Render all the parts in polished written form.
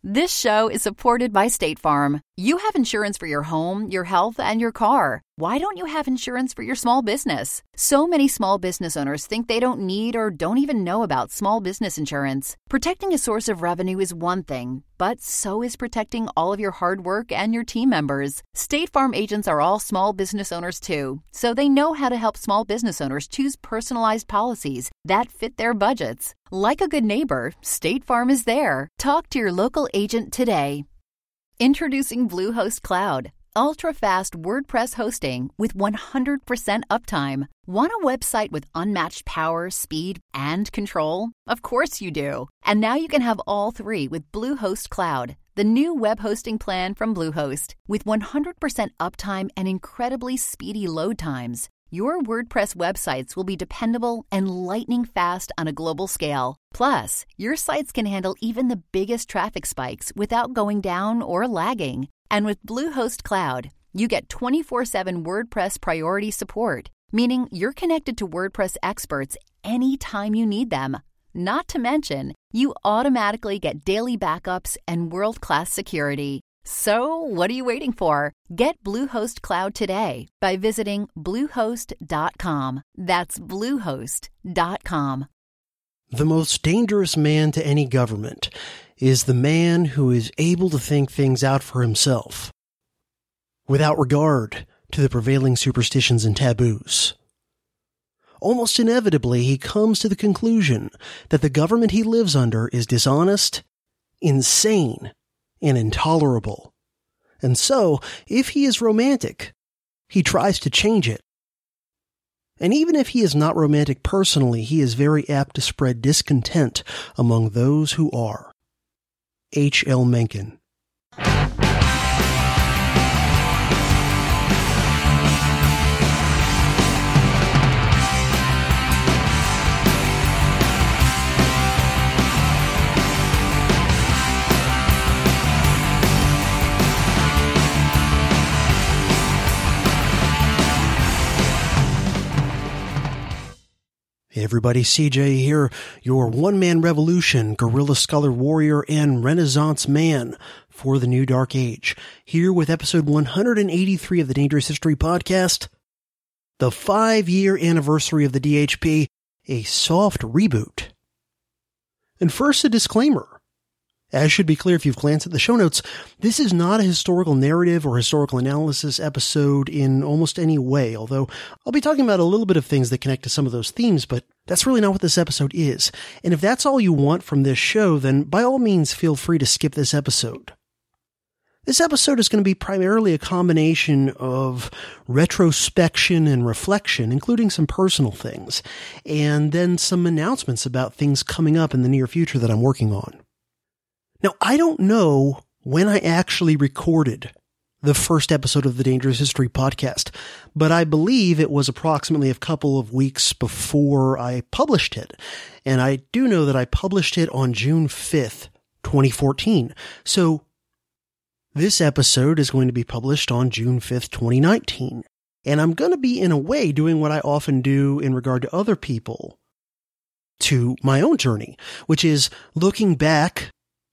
This show is supported by State Farm. You have insurance for your home, your health, and your car. Why don't you have insurance for your small business? So many small business owners think they don't need or don't even know about small business insurance. Protecting a source of revenue is one thing, but so is protecting all of your hard work and your team members. State Farm agents are all small business owners too, so they know how to help small business owners choose personalized policies that fit their budgets. Like a good neighbor, State Farm is there. Talk to your local agent today. Introducing Bluehost Cloud, ultra-fast WordPress hosting with 100% uptime. Want a website with unmatched power, speed, and control? Of course you do. And now you can have all three with Bluehost Cloud, the new web hosting plan from Bluehost. With 100% uptime and incredibly speedy load times, your WordPress websites will be dependable and lightning fast on a global scale. Plus, your sites can handle even the biggest traffic spikes without going down or lagging. And with Bluehost Cloud, you get 24/7 WordPress priority support, meaning you're connected to WordPress experts anytime you need them. Not to mention, you automatically get daily backups and world-class security. So, what are you waiting for? Get Bluehost Cloud today by visiting Bluehost.com. That's Bluehost.com. The most dangerous man to any government is the man who is able to think things out for himself, without regard to the prevailing superstitions and taboos. Almost inevitably, he comes to the conclusion that the government he lives under is dishonest, insane, and intolerable. And so, if he is romantic, he tries to change it. And even if he is not romantic personally, he is very apt to spread discontent among those who are. H.L. Mencken. Hey everybody, CJ here, your one-man revolution, guerrilla scholar warrior, and renaissance man for the new dark age. Here with episode 183 of the Dangerous History Podcast, the 5-year anniversary of the DHP, a soft reboot. And first, a disclaimer. As should be clear if you've glanced at the show notes, this is not a historical narrative or historical analysis episode in almost any way, although I'll be talking about a little bit of things that connect to some of those themes, but that's really not what this episode is. And if that's all you want from this show, then by all means feel free to skip this episode. This episode is going to be primarily a combination of retrospection and reflection, including some personal things, and then some announcements about things coming up in the near future that I'm working on. Now, I don't know when I actually recorded the first episode of the Dangerous History Podcast, but I believe it was approximately a couple of weeks before I published it. And I do know that I published it on June 5th, 2014. So this episode is going to be published on June 5th, 2019. And I'm going to be, in a way, doing what I often do in regard to other people to my own journey, which is looking back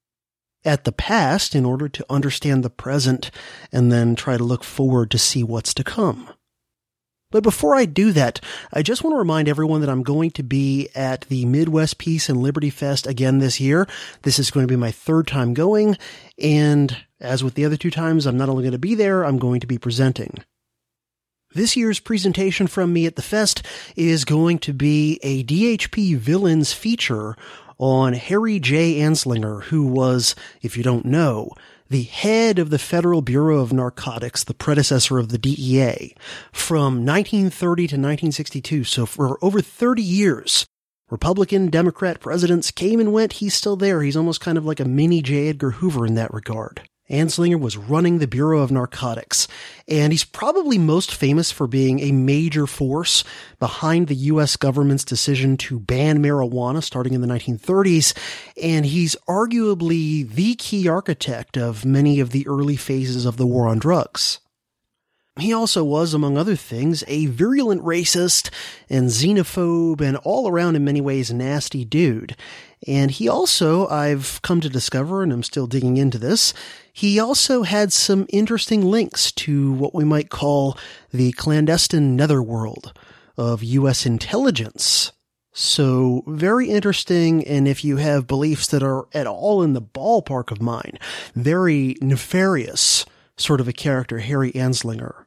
at the past in order to understand the present and then try to look forward to see what's to come. But before I do that, I just want to remind everyone that I'm going to be at the Midwest Peace and Liberty Fest again this year. This is going to be my third time going, and as with the other two times, I'm not only going to be there, I'm going to be presenting. This year's presentation from me at the fest is going to be a DHP Villains feature on Harry J. Anslinger, who was, if you don't know, the head of the Federal Bureau of Narcotics, the predecessor of the DEA, from 1930 to 1962. So for over 30 years, Republican, Democrat presidents came and went. He's still there. He's almost kind of like a mini J. Edgar Hoover in that regard. Anslinger was running the Bureau of Narcotics, and he's probably most famous for being a major force behind the U.S. government's decision to ban marijuana starting in the 1930s, and he's arguably the key architect of many of the early phases of the war on drugs. He also was, among other things, a virulent racist and xenophobe and all around in many ways nasty dude. And he also, I've come to discover, and I'm still digging into this, he also had some interesting links to what we might call the clandestine netherworld of U.S. intelligence. So very interesting, and if you have beliefs that are at all in the ballpark of mine, very nefarious sort of a character, Harry Anslinger.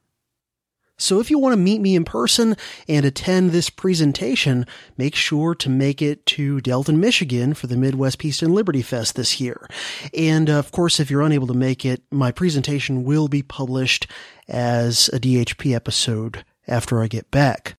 So if you want to meet me in person and attend this presentation, make sure to make it to Delton, Michigan for the Midwest Peace and Liberty Fest this year. And of course, if you're unable to make it, my presentation will be published as a DHP episode after I get back.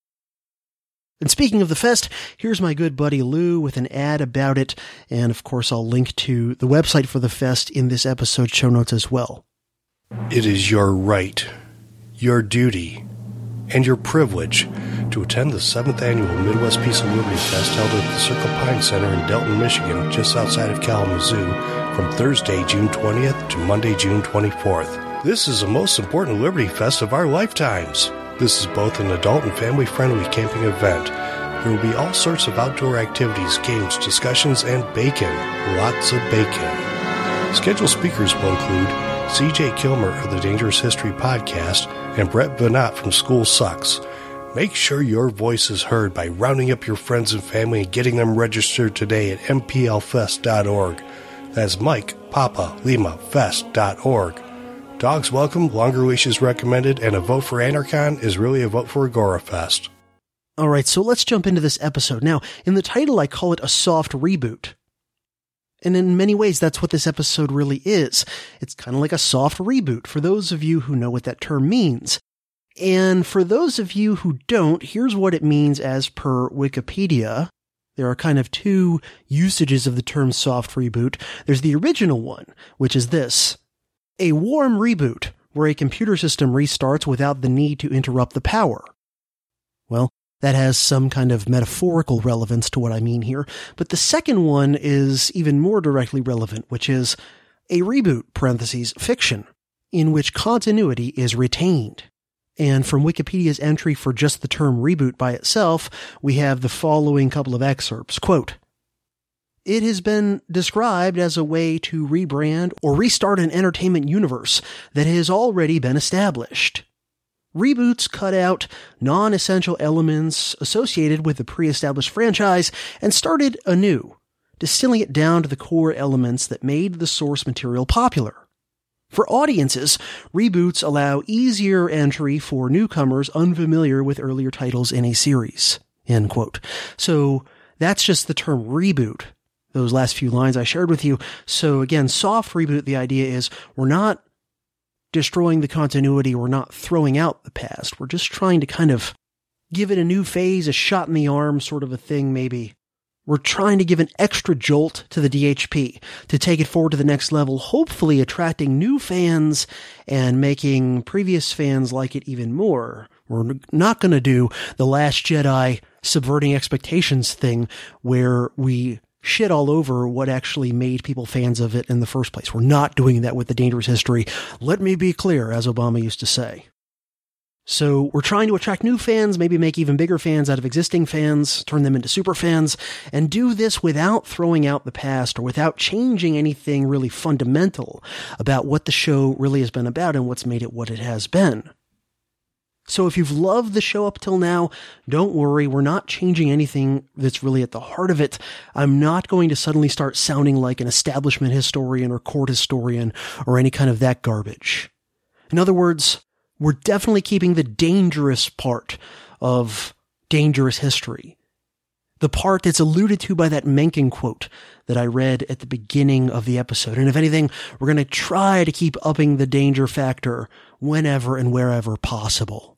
And speaking of the fest, here's my good buddy Lou with an ad about it, and of course I'll link to the website for the fest in this episode's show notes as well. It is your right, your duty, and your privilege to attend the 7th Annual Midwest Peace and Liberty Fest held at the Circle Pine Center in Delton, Michigan, just outside of Kalamazoo, from Thursday, June 20th to Monday, June 24th. This is the most important Liberty Fest of our lifetimes. This is both an adult and family-friendly camping event. There will be all sorts of outdoor activities, games, discussions, and bacon. Lots of bacon. Scheduled speakers will include C.J. Kilmer of the Dangerous History Podcast and Brett Venat from School Sucks. Make sure your voice is heard by rounding up your friends and family and getting them registered today at mplfest.org. That's Mike, Papa, Lima, Fest.org. Dogs welcome, longer leashes recommended, and a vote for Anarchon is really a vote for Agorafest. All right, so let's jump into this episode. Now, in the title, I call it a soft reboot. And in many ways, that's what this episode really is. It's kind of like a soft reboot, for those of you who know what that term means. And for those of you who don't, here's what it means as per Wikipedia. There are kind of two usages of the term soft reboot. There's the original one, which is this: a warm reboot, where a computer system restarts without the need to interrupt the power. Well, that has some kind of metaphorical relevance to what I mean here, but the second one is even more directly relevant, which is a reboot, parentheses, fiction, in which continuity is retained. And from Wikipedia's entry for just the term reboot by itself, we have the following couple of excerpts. Quote, "It has been described as a way to rebrand or restart an entertainment universe that has already been established. Reboots cut out non-essential elements associated with the pre-established franchise and started anew, distilling it down to the core elements that made the source material popular. For audiences, reboots allow easier entry for newcomers unfamiliar with earlier titles in a series." End quote. So that's just the term reboot. Those last few lines I shared with you. So again, soft reboot, the idea is we're not destroying the continuity, we're not throwing out the past, we're just trying to kind of give it a new phase, a shot in the arm sort of a thing maybe. We're trying to give an extra jolt to the DHP to take it forward to the next level, hopefully attracting new fans and making previous fans like it even more. We're not going to do the Last Jedi subverting expectations thing where we shit all over what actually made people fans of it in the first place. We're not doing that with the Dangerous History. Let me be clear, as Obama used to say. So we're trying to attract new fans, maybe make even bigger fans out of existing fans, turn them into super fans, and do this without throwing out the past or without changing anything really fundamental about what the show really has been about and what's made it what it has been. So if you've loved the show up till now, don't worry, we're not changing anything that's really at the heart of it. I'm not going to suddenly start sounding like an establishment historian or court historian or any kind of that garbage. In other words, we're definitely keeping the dangerous part of Dangerous History. The part that's alluded to by that Mencken quote that I read at the beginning of the episode. And if anything, we're going to try to keep upping the danger factor whenever and wherever possible.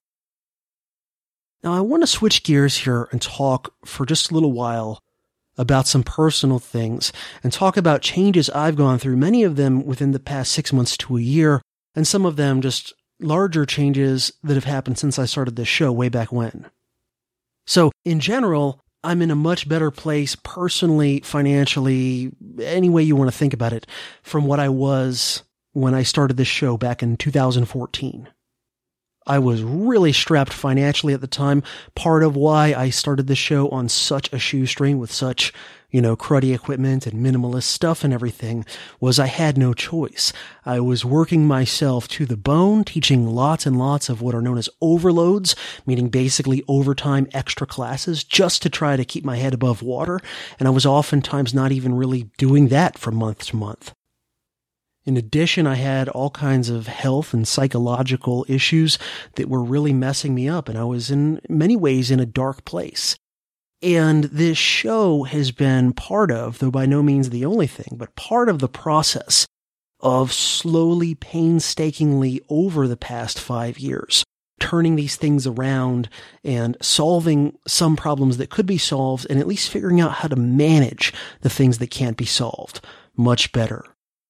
Now, I want to switch gears here and talk for just a little while about some personal things and talk about changes I've gone through, many of them within the past 6 months to a year, and some of them just larger changes that have happened since I started this show way back when. So, in general, I'm in a much better place personally, financially, any way you want to think about it, from what I was when I started this show back in 2014. I was really strapped financially at the time. Part of why I started the show on such a shoestring with such, cruddy equipment and minimalist stuff and everything was I had no choice. I was working myself to the bone, teaching lots and lots of what are known as overloads, meaning basically overtime extra classes just to try to keep my head above water. And I was oftentimes not even really doing that from month to month. In addition, I had all kinds of health and psychological issues that were really messing me up, and I was in many ways in a dark place. And this show has been part of, though by no means the only thing, but part of the process of slowly, painstakingly over the past 5 years, turning these things around and solving some problems that could be solved and at least figuring out how to manage the things that can't be solved much better.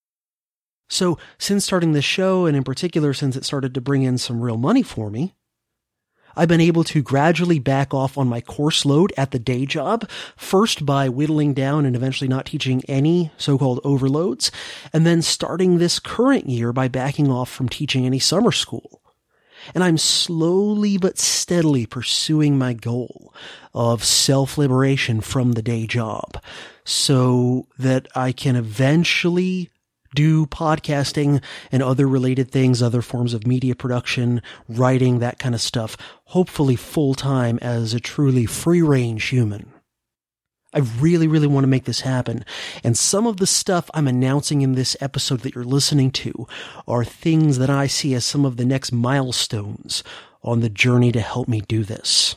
So since starting this show, and in particular since it started to bring in some real money for me, I've been able to gradually back off on my course load at the day job, first by whittling down and eventually not teaching any so-called overloads, and then starting this current year by backing off from teaching any summer school. And I'm slowly but steadily pursuing my goal of self-liberation from the day job so that I can eventually do podcasting and other related things, other forms of media production, writing, that kind of stuff, hopefully full-time as a truly free-range human. I really, really want to make this happen. And some of the stuff I'm announcing in this episode that you're listening to are things that I see as some of the next milestones on the journey to help me do this.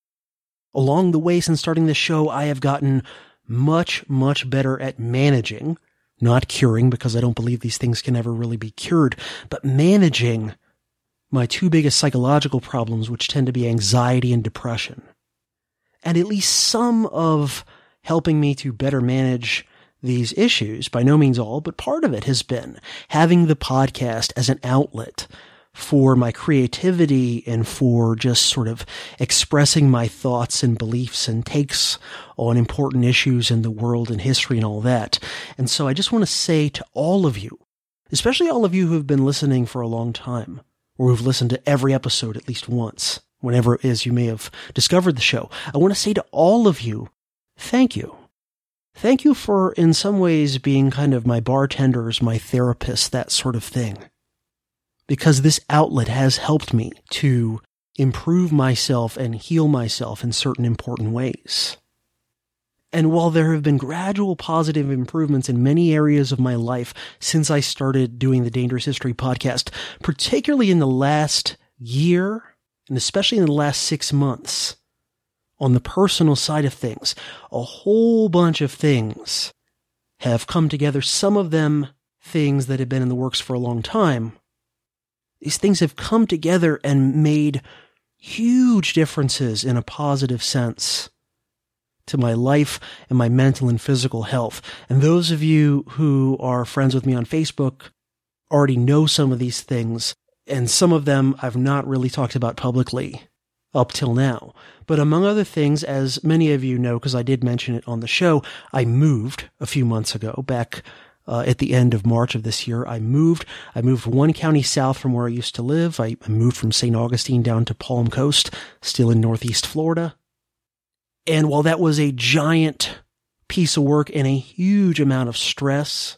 Along the way since starting this show, I have gotten much, much better at managing, not curing, because I don't believe these things can ever really be cured, but managing my two biggest psychological problems, which tend to be anxiety and depression. And at least some of helping me to better manage these issues, by no means all, but part of it has been having the podcast as an outlet for my creativity and for just sort of expressing my thoughts and beliefs and takes on important issues in the world and history and all that. And so I just want to say to all of you, especially all of you who have been listening for a long time, or who've listened to every episode at least once, whenever it is you may have discovered the show, I want to say to all of you, thank you. Thank you for, in some ways, being kind of my bartenders, my therapists, that sort of thing. Because this outlet has helped me to improve myself and heal myself in certain important ways. And while there have been gradual positive improvements in many areas of my life since I started doing the Dangerous History podcast, particularly in the last year, and especially in the last 6 months, on the personal side of things, a whole bunch of things have come together, some of them things that have been in the works for a long time. These things have come together and made huge differences in a positive sense to my life and my mental and physical health. And those of you who are friends with me on Facebook already know some of these things, and some of them I've not really talked about publicly up till now. But among other things, as many of you know, because I did mention it on the show, I moved a few months ago, back at the end of March of this year. I moved one county south from where I used to live. I moved from St. Augustine down to Palm Coast, still in Northeast Florida. And while that was a giant piece of work and a huge amount of stress,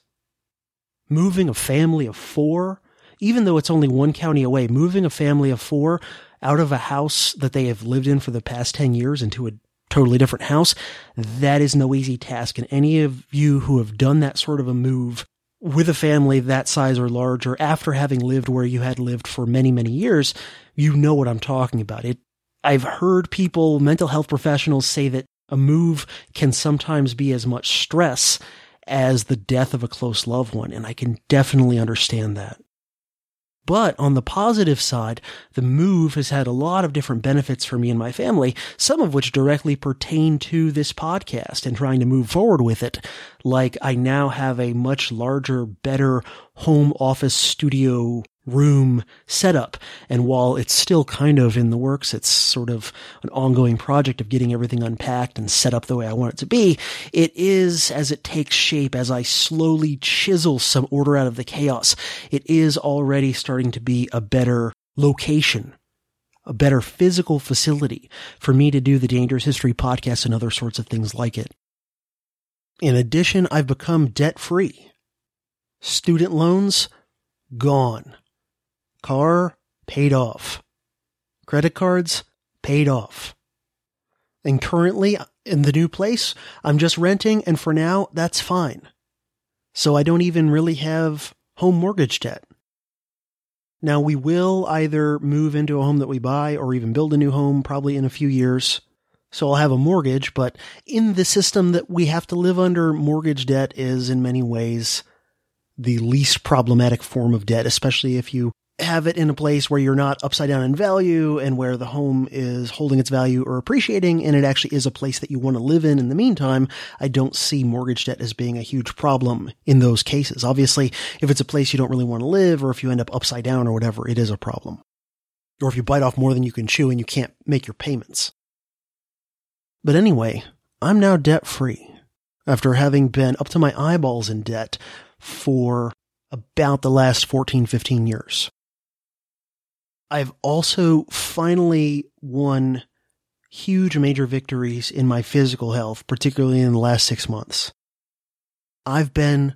moving a family of 4, even though it's only one county away, moving a family of 4 out of a house that they have lived in for the past 10 years into a totally different house, that is no easy task. And any of you who have done that sort of a move with a family that size or larger, after having lived where you had lived for many, many years, you know what I'm talking about. I've heard people, mental health professionals, say that a move can sometimes be as much stress as the death of a close loved one, and I can definitely understand that. But on the positive side, the move has had a lot of different benefits for me and my family, some of which directly pertain to this podcast and trying to move forward with it. Like I now have a much larger, better home office studio room setup. And while it's still kind of in the works, it's sort of an ongoing project of getting everything unpacked and set up the way I want it to be. It is, as it takes shape, as I slowly chisel some order out of the chaos, it is already starting to be a better location a better physical facility for me to do the Dangerous History podcast and other sorts of things like it. In addition, I've become debt-free. Student loans, gone. Car, paid off. Credit cards, paid off. And currently, in the new place, I'm just renting, and for now, that's fine. So I don't even really have home mortgage debt. Now, we will either move into a home that we buy or even build a new home probably in a few years. So I'll have a mortgage, but in the system that we have to live under, mortgage debt is in many ways the least problematic form of debt, especially if you have it in a place where you're not upside down in value and where the home is holding its value or appreciating, and it actually is a place that you want to live in the meantime. I don't see mortgage debt as being a huge problem in those cases. Obviously, if it's a place you don't really want to live, or if you end up upside down or whatever, it is a problem. Or if you bite off more than you can chew and you can't make your payments. But anyway, I'm now debt-free after having been up to my eyeballs in debt for about the last 14, 15 years. I've also finally won huge major victories in my physical health, particularly in the last 6 months. I've been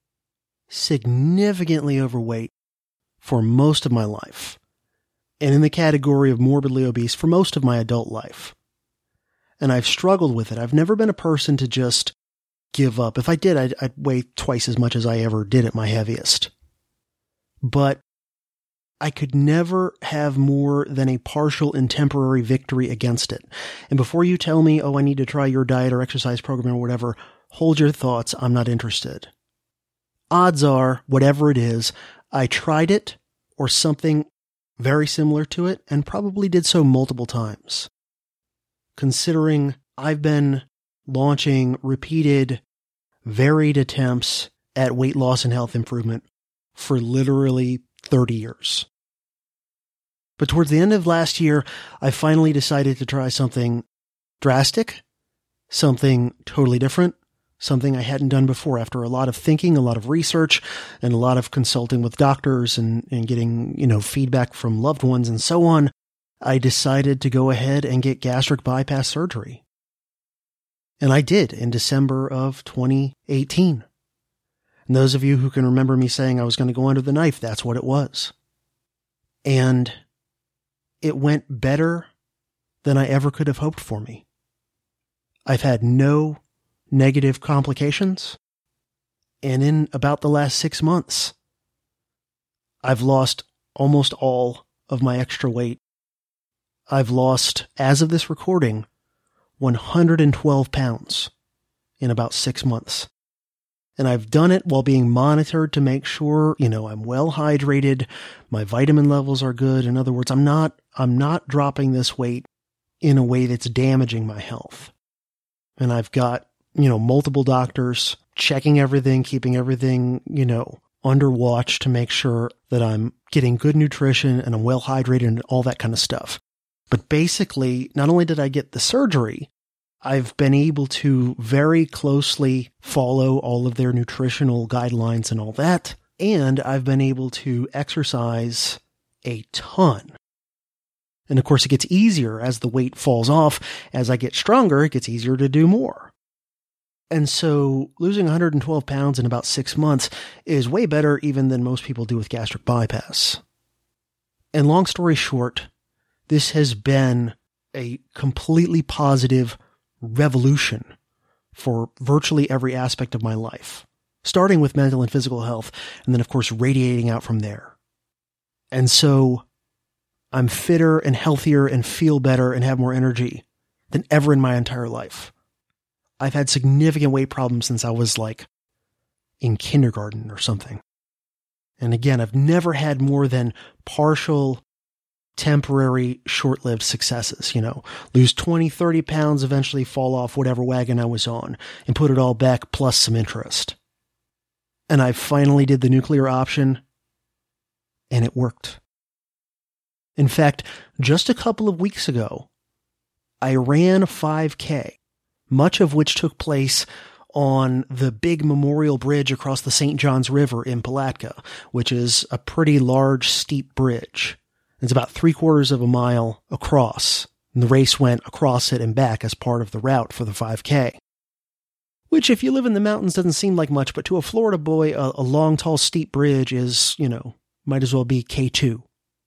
significantly overweight for most of my life, and in the category of morbidly obese for most of my adult life. And I've struggled with it. I've never been a person to just give up. If I did, I'd weigh twice as much as I ever did at my heaviest. But I could never have more than a partial and temporary victory against it. And before you tell me, oh, I need to try your diet or exercise program or whatever, hold your thoughts. I'm not interested. Odds are, whatever it is, I tried it or something very similar to it and probably did so multiple times. Considering I've been launching repeated, varied attempts at weight loss and health improvement for literally 30 years. But towards the end of last year, I finally decided to try something drastic, something totally different, something I hadn't done before. After a lot of thinking, a lot of research, and a lot of consulting with doctors and getting, feedback from loved ones and so on, I decided to go ahead and get gastric bypass surgery. And I did in December of 2018. And those of you who can remember me saying I was going to go under the knife, that's what it was. And it went better than I ever could have hoped for me. I've had no negative complications. And in about the last 6 months, I've lost almost all of my extra weight. I've lost, as of this recording, 112 pounds in about 6 months. And I've done it while being monitored to make sure, I'm well hydrated, my vitamin levels are good. In other words, I'm not dropping this weight in a way that's damaging my health. And I've got, multiple doctors checking everything, keeping everything, under watch to make sure that I'm getting good nutrition and I'm well hydrated and all that kind of stuff. But basically, not only did I get the surgery, I've been able to very closely follow all of their nutritional guidelines and all that. And I've been able to exercise a ton. And of course, it gets easier as the weight falls off. As I get stronger, it gets easier to do more. And so losing 112 pounds in about 6 months is way better even than most people do with gastric bypass. And long story short, this has been a completely positive revolution for virtually every aspect of my life, starting with mental and physical health, and then, of course, radiating out from there. And so I'm fitter and healthier and feel better and have more energy than ever in my entire life. I've had significant weight problems since I was in kindergarten or something. And again, I've never had more than partial, temporary, short-lived successes, lose 20, 30 pounds, eventually fall off whatever wagon I was on and put it all back plus some interest. And I finally did the nuclear option and it worked. In fact, just a couple of weeks ago, I ran a 5K, much of which took place on the big memorial bridge across the St. Johns River in Palatka, which is a pretty large, steep bridge. It's about 3/4 of a mile across, and the race went across it and back as part of the route for the 5K. Which, if you live in the mountains, doesn't seem like much, but to a Florida boy, a long, tall, steep bridge is, might as well be K2.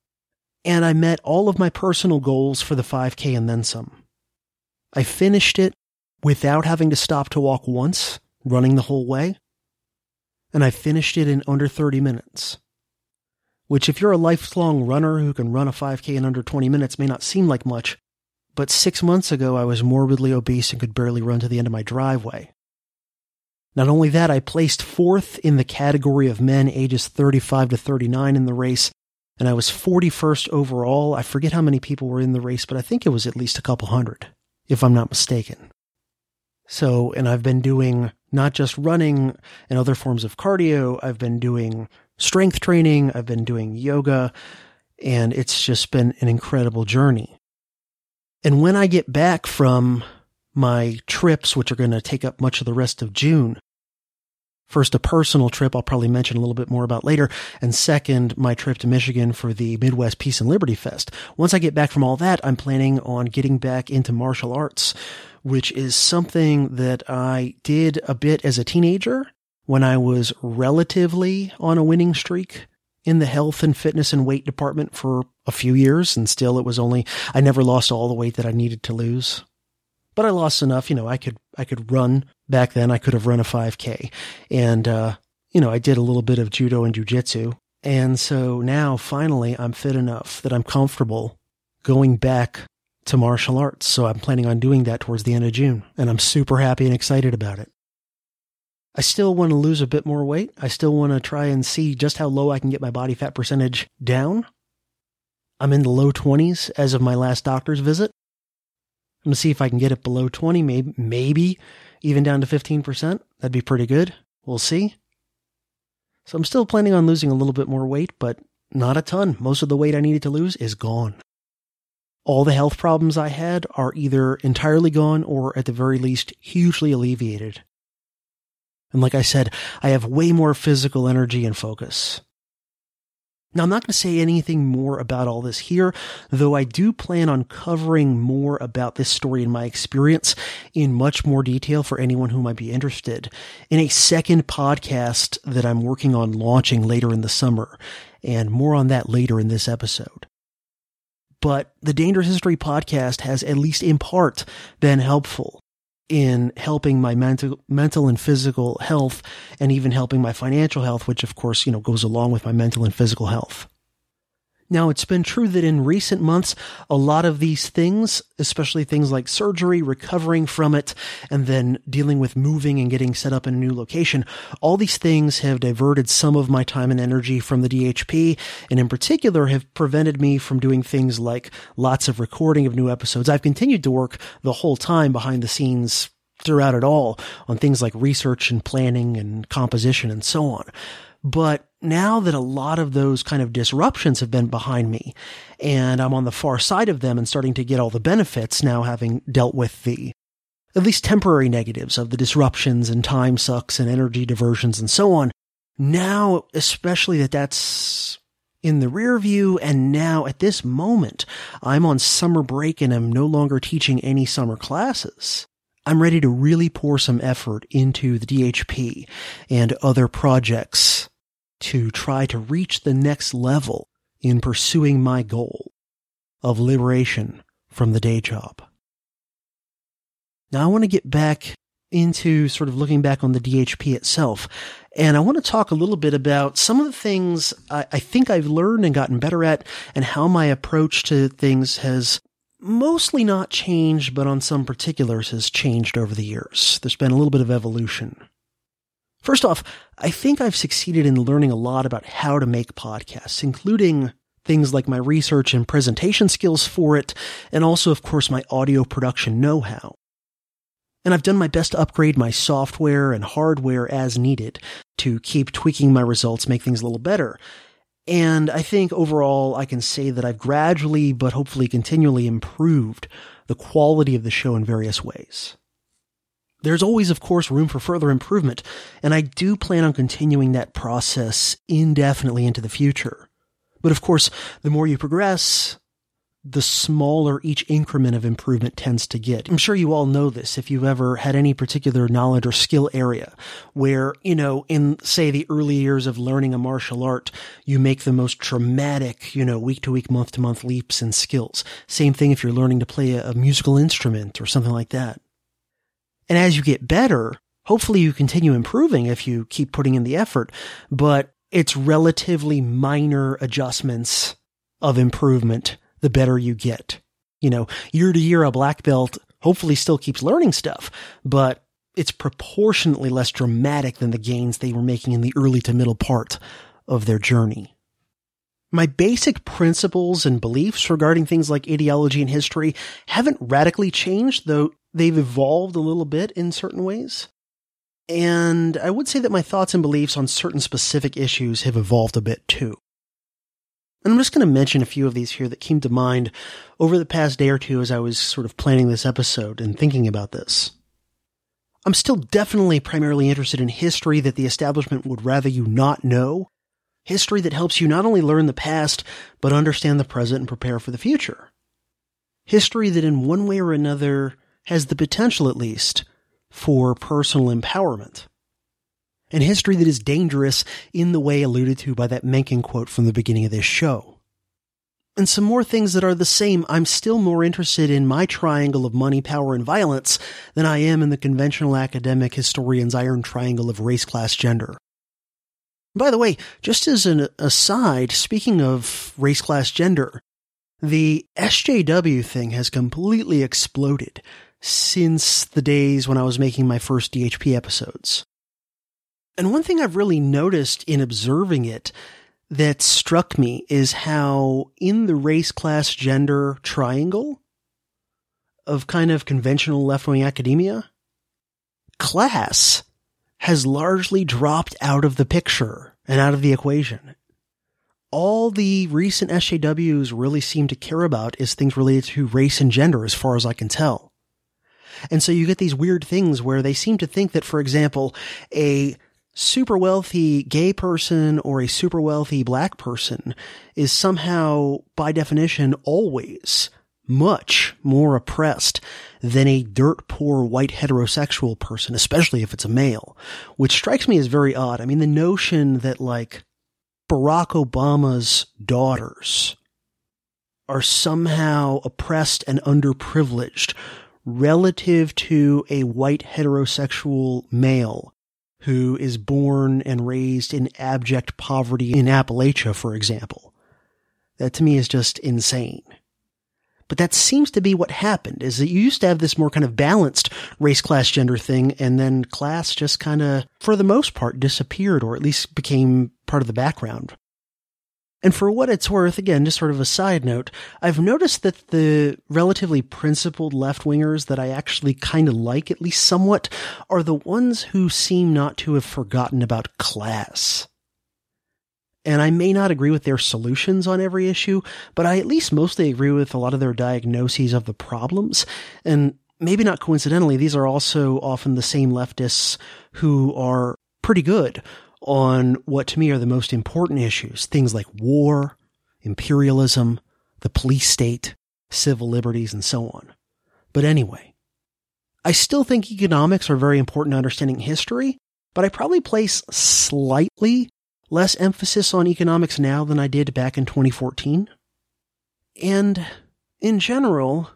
And I met all of my personal goals for the 5K and then some. I finished it without having to stop to walk once, running the whole way. And I finished it in under 30 minutes. Which, if you're a lifelong runner who can run a 5K in under 20 minutes, may not seem like much. But 6 months ago, I was morbidly obese and could barely run to the end of my driveway. Not only that, I placed 4th in the category of men ages 35 to 39 in the race, and I was 41st overall. I forget how many people were in the race, but I think it was at least a couple hundred, if I'm not mistaken. So, and I've been doing not just running and other forms of cardio, I've been doing strength training, I've been doing yoga, and it's just been an incredible journey. And when I get back from my trips, which are going to take up much of the rest of June, first, a personal trip I'll probably mention a little bit more about later, and second, my trip to Michigan for the Midwest Peace and Liberty Fest. Once I get back from all that, I'm planning on getting back into martial arts, which is something that I did a bit as a teenager when I was relatively on a winning streak in the health and fitness and weight department for a few years, and still I never lost all the weight that I needed to lose. But I lost enough, I could run back then. I could have run a 5K. And, I did a little bit of judo and jujitsu. And so now finally I'm fit enough that I'm comfortable going back to martial arts. So I'm planning on doing that towards the end of June. And I'm super happy and excited about it. I still want to lose a bit more weight. I still want to try and see just how low I can get my body fat percentage down. I'm in the low 20s as of my last doctor's visit. I'm going to see if I can get it below 20, maybe even down to 15%. That'd be pretty good. We'll see. So I'm still planning on losing a little bit more weight, but not a ton. Most of the weight I needed to lose is gone. All the health problems I had are either entirely gone or at the very least hugely alleviated. And like I said, I have way more physical energy and focus. Now, I'm not going to say anything more about all this here, though I do plan on covering more about this story and my experience in much more detail for anyone who might be interested in a second podcast that I'm working on launching later in the summer, and more on that later in this episode. But the Dangerous History podcast has, at least in part, been helpful in helping my mental and physical health, and even helping my financial health, which of course, goes along with my mental and physical health. Now, it's been true that in recent months, a lot of these things, especially things like surgery, recovering from it, and then dealing with moving and getting set up in a new location, all these things have diverted some of my time and energy from the DHP, and in particular have prevented me from doing things like lots of recording of new episodes. I've continued to work the whole time behind the scenes throughout it all on things like research and planning and composition and so on. But now that a lot of those kind of disruptions have been behind me, and I'm on the far side of them and starting to get all the benefits now, having dealt with the at least temporary negatives of the disruptions and time sucks and energy diversions and so on, now especially that's in the rear view, and now at this moment I'm on summer break and I'm no longer teaching any summer classes, I'm ready to really pour some effort into the DHP and other projects to try to reach the next level in pursuing my goal of liberation from the day job. Now, I want to get back into sort of looking back on the DHP itself, and I want to talk a little bit about some of the things I think I've learned and gotten better at, and how my approach to things has mostly not changed, but on some particulars has changed over the years. There's been a little bit of evolution. First off, I think I've succeeded in learning a lot about how to make podcasts, including things like my research and presentation skills for it, and also, of course, my audio production know-how. And I've done my best to upgrade my software and hardware as needed to keep tweaking my results, make things a little better. And I think overall I can say that I've gradually, but hopefully continually improved the quality of the show in various ways. There's always, of course, room for further improvement, and I do plan on continuing that process indefinitely into the future. But of course, the more you progress, the smaller each increment of improvement tends to get. I'm sure you all know this if you've ever had any particular knowledge or skill area where, in, say, the early years of learning a martial art, you make the most dramatic, week to week, month to month leaps in skills. Same thing if you're learning to play a musical instrument or something like that. And as you get better, hopefully you continue improving if you keep putting in the effort, but it's relatively minor adjustments of improvement the better you get. Year to year, a black belt hopefully still keeps learning stuff, but it's proportionately less dramatic than the gains they were making in the early to middle part of their journey. My basic principles and beliefs regarding things like ideology and history haven't radically changed, though they've evolved a little bit in certain ways. And I would say that my thoughts and beliefs on certain specific issues have evolved a bit too. And I'm just going to mention a few of these here that came to mind over the past day or two as I was sort of planning this episode and thinking about this. I'm still definitely primarily interested in history that the establishment would rather you not know. History that helps you not only learn the past, but understand the present and prepare for the future. History that in one way or another has the potential, at least, for personal empowerment. And history that is dangerous in the way alluded to by that Mencken quote from the beginning of this show. And some more things that are the same. I'm still more interested in my triangle of money, power, and violence than I am in the conventional academic historian's iron triangle of race, class, gender. By the way, just as an aside, speaking of race, class, gender, the SJW thing has completely exploded since the days when I was making my first DHP episodes. And one thing I've really noticed in observing it that struck me is how in the race, class, gender triangle of kind of conventional left-wing academia, class has largely dropped out of the picture and out of the equation. All the recent SJWs really seem to care about is things related to race and gender, as far as I can tell. And so you get these weird things where they seem to think that, for example, a super wealthy gay person or a super wealthy black person is somehow, by definition, always much more oppressed than a dirt poor white heterosexual person, especially if it's a male, which strikes me as very odd. I mean, the notion that like Barack Obama's daughters are somehow oppressed and underprivileged relative to a white heterosexual male who is born and raised in abject poverty in Appalachia, for example. That to me is just insane. But that seems to be what happened, is that you used to have this more kind of balanced race, class, gender thing, and then class just kind of, for the most part, disappeared, or at least became part of the background. And for what it's worth, again, just sort of a side note, I've noticed that the relatively principled left-wingers that I actually kind of like, at least somewhat, are the ones who seem not to have forgotten about class. And I may not agree with their solutions on every issue, but I at least mostly agree with a lot of their diagnoses of the problems. And maybe not coincidentally, these are also often the same leftists who are pretty good on what to me are the most important issues, things like war, imperialism, the police state, civil liberties, and so on. But anyway, I still think economics are very important to understanding history, but I probably place slightly less emphasis on economics now than I did back in 2014. And in general,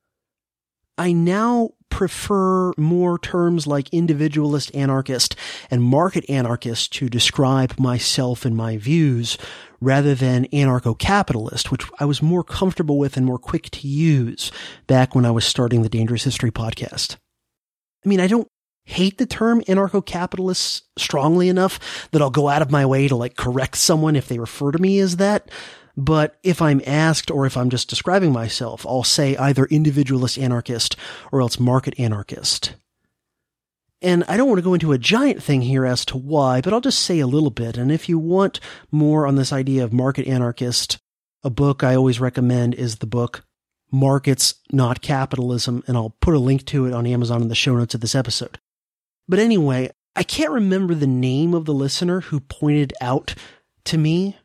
I now prefer more terms like individualist anarchist and market anarchist to describe myself and my views rather than anarcho-capitalist, which I was more comfortable with and more quick to use back when I was starting the Dangerous History podcast. I mean, I don't hate the term anarcho-capitalist strongly enough that I'll go out of my way to like correct someone if they refer to me as that. But if I'm asked or if I'm just describing myself, I'll say either individualist anarchist or else market anarchist. And I don't want to go into a giant thing here as to why, but I'll just say a little bit. And if you want more on this idea of market anarchist, a book I always recommend is the book Markets, Not Capitalism, and I'll put a link to it on Amazon in the show notes of this episode. But anyway, I can't remember the name of the listener who pointed out to me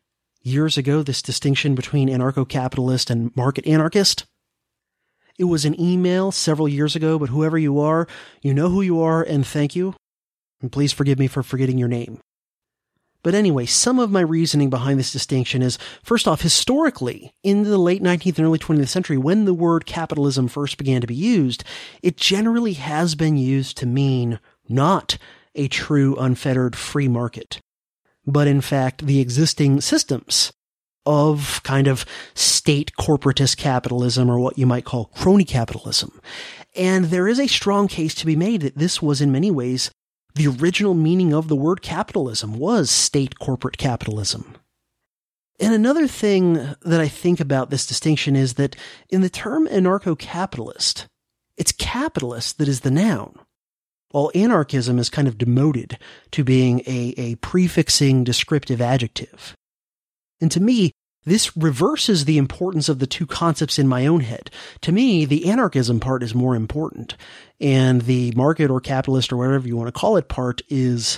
years ago, this distinction between anarcho-capitalist and market anarchist. It was an email several years ago, but whoever you are, you know who you are, and thank you. And please forgive me for forgetting your name. But anyway, some of my reasoning behind this distinction is, first off, historically, in the late 19th and early 20th century, when the word capitalism first began to be used, it generally has been used to mean not a true, unfettered free market, but in fact, the existing systems of kind of state corporatist capitalism, or what you might call crony capitalism. And there is a strong case to be made that this was in many ways the original meaning of the word capitalism was state corporate capitalism. And another thing that I think about this distinction is that in the term anarcho-capitalist, it's capitalist that is the noun, while anarchism is kind of demoted to being a prefixing descriptive adjective. And to me, this reverses the importance of the two concepts in my own head. To me, the anarchism part is more important, and the market or capitalist or whatever you want to call it part is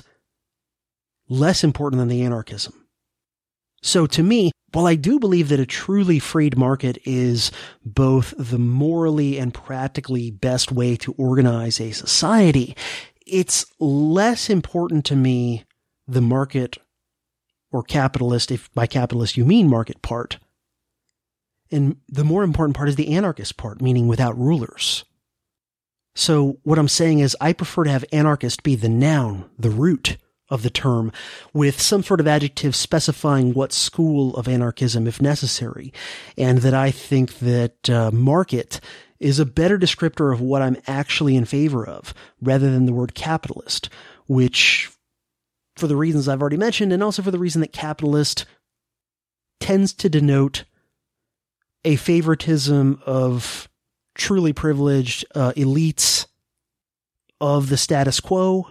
less important than the anarchism. So to me, while I do believe that a truly freed market is both the morally and practically best way to organize a society, it's less important to me the market or capitalist, if by capitalist you mean market part. And the more important part is the anarchist part, meaning without rulers. So what I'm saying is I prefer to have anarchist be the noun, the root of the term, with some sort of adjective specifying what school of anarchism if necessary, and that I think that market is a better descriptor of what I'm actually in favor of, rather than the word capitalist, which, for the reasons I've already mentioned, and also for the reason that capitalist tends to denote a favoritism of truly privileged elites of the status quo,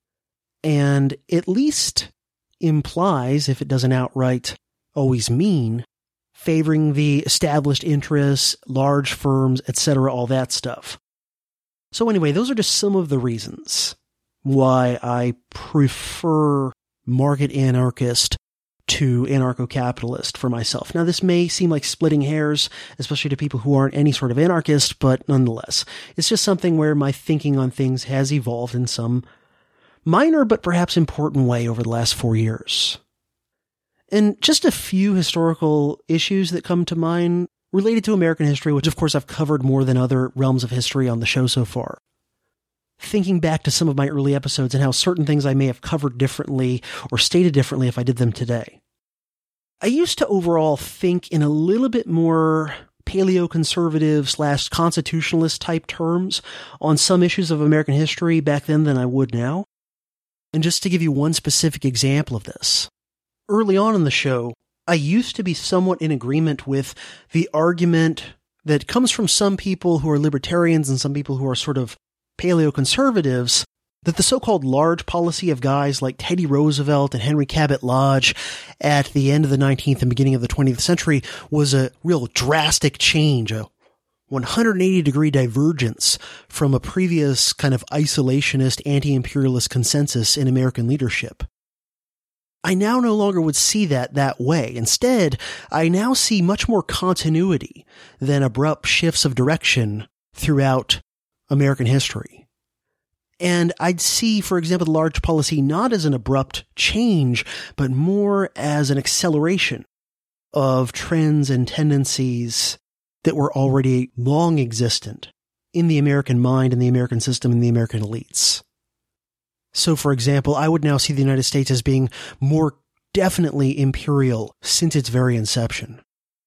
and at least implies, if it doesn't outright always mean, favoring the established interests, large firms, etc., all that stuff. So anyway, those are just some of the reasons why I prefer market anarchist to anarcho-capitalist for myself. Now, this may seem like splitting hairs, especially to people who aren't any sort of anarchist, but nonetheless, it's just something where my thinking on things has evolved in some minor but perhaps important way over the last 4 years. And just a few historical issues that come to mind related to American history, which of course I've covered more than other realms of history on the show so far. Thinking back to some of my early episodes and how certain things I may have covered differently or stated differently if I did them today. I used to overall think in a little bit more paleoconservative / constitutionalist type terms on some issues of American history back then than I would now. And just to give you one specific example of this, early on in the show, I used to be somewhat in agreement with the argument that comes from some people who are libertarians and some people who are sort of paleoconservatives, that the so-called large policy of guys like Teddy Roosevelt and Henry Cabot Lodge at the end of the 19th and beginning of the 20th century was a real drastic change, a 180-degree divergence from a previous kind of isolationist, anti-imperialist consensus in American leadership. I now no longer would see that way. Instead, I now see much more continuity than abrupt shifts of direction throughout American history. And I'd see, for example, the large policy not as an abrupt change, but more as an acceleration of trends and tendencies that were already long existent in the American mind, in the American system, in the American elites. So, for example, I would now see the United States as being more definitely imperial since its very inception.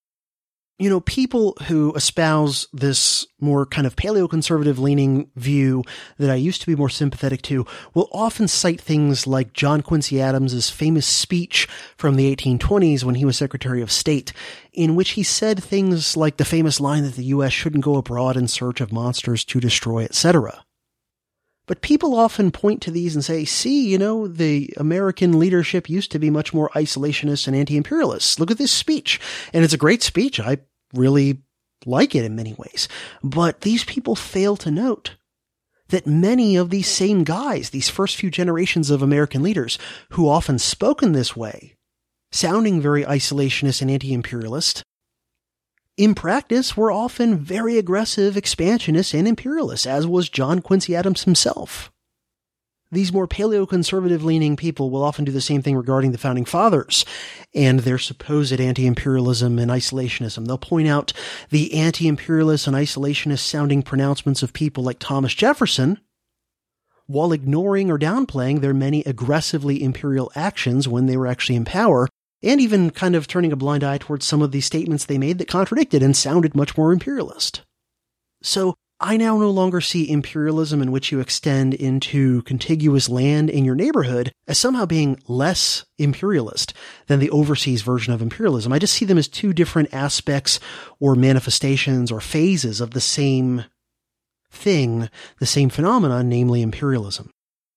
You know, people who espouse this more kind of paleoconservative leaning view that I used to be more sympathetic to will often cite things like John Quincy Adams' famous speech from the 1820s when he was Secretary of State, in which he said things like the famous line that the U.S. shouldn't go abroad in search of monsters to destroy, etc. But people often point to these and say, see, you know, the American leadership used to be much more isolationist and anti-imperialist. Look at this speech. And it's a great speech. I really like it in many ways. But these people fail to note that many of these same guys, these first few generations of American leaders who often spoke in this way, sounding very isolationist and anti-imperialist. In practice, were often very aggressive expansionists and imperialists, as was John Quincy Adams himself. These more paleoconservative-leaning people will often do the same thing regarding the Founding Fathers and their supposed anti-imperialism and isolationism. They'll point out the anti-imperialist and isolationist-sounding pronouncements of people like Thomas Jefferson, while ignoring or downplaying their many aggressively imperial actions when they were actually in power, and even kind of turning a blind eye towards some of the statements they made that contradicted and sounded much more imperialist. So, I now no longer see imperialism in which you extend into contiguous land in your neighborhood as somehow being less imperialist than the overseas version of imperialism. I just see them as two different aspects or manifestations or phases of the same thing, the same phenomenon, namely imperialism.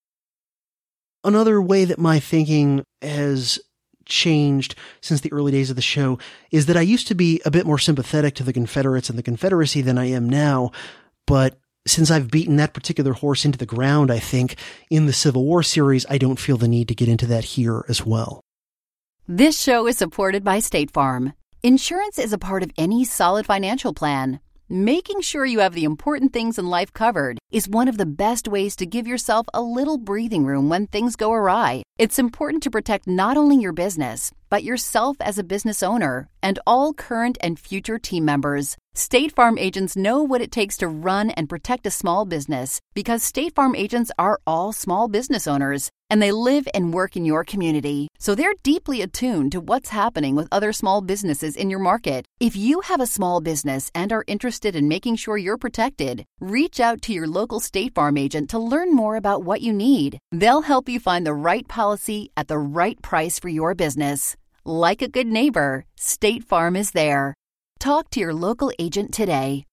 Another way that my thinking has changed since the early days of the show is that I used to be a bit more sympathetic to the Confederates and the Confederacy than I am now. But since I've beaten that particular horse into the ground, I think, in the Civil War series, I don't feel the need to get into that here as well. This show is supported by State Farm. Insurance is a part of any solid financial plan. Making sure you have the important things in life covered is one of the best ways to give yourself a little breathing room when things go awry. It's important to protect not only your business, but yourself as a business owner and all current and future team members. State Farm agents know what it takes to run and protect a small business because State Farm agents are all small business owners and they live and work in your community. So they're deeply attuned to what's happening with other small businesses in your market. If you have a small business and are interested in making sure you're protected, reach out to your local State Farm agent to learn more about what you need. They'll help you find the right policy at the right price for your business. Like a good neighbor, State Farm is there. Talk to your local agent today.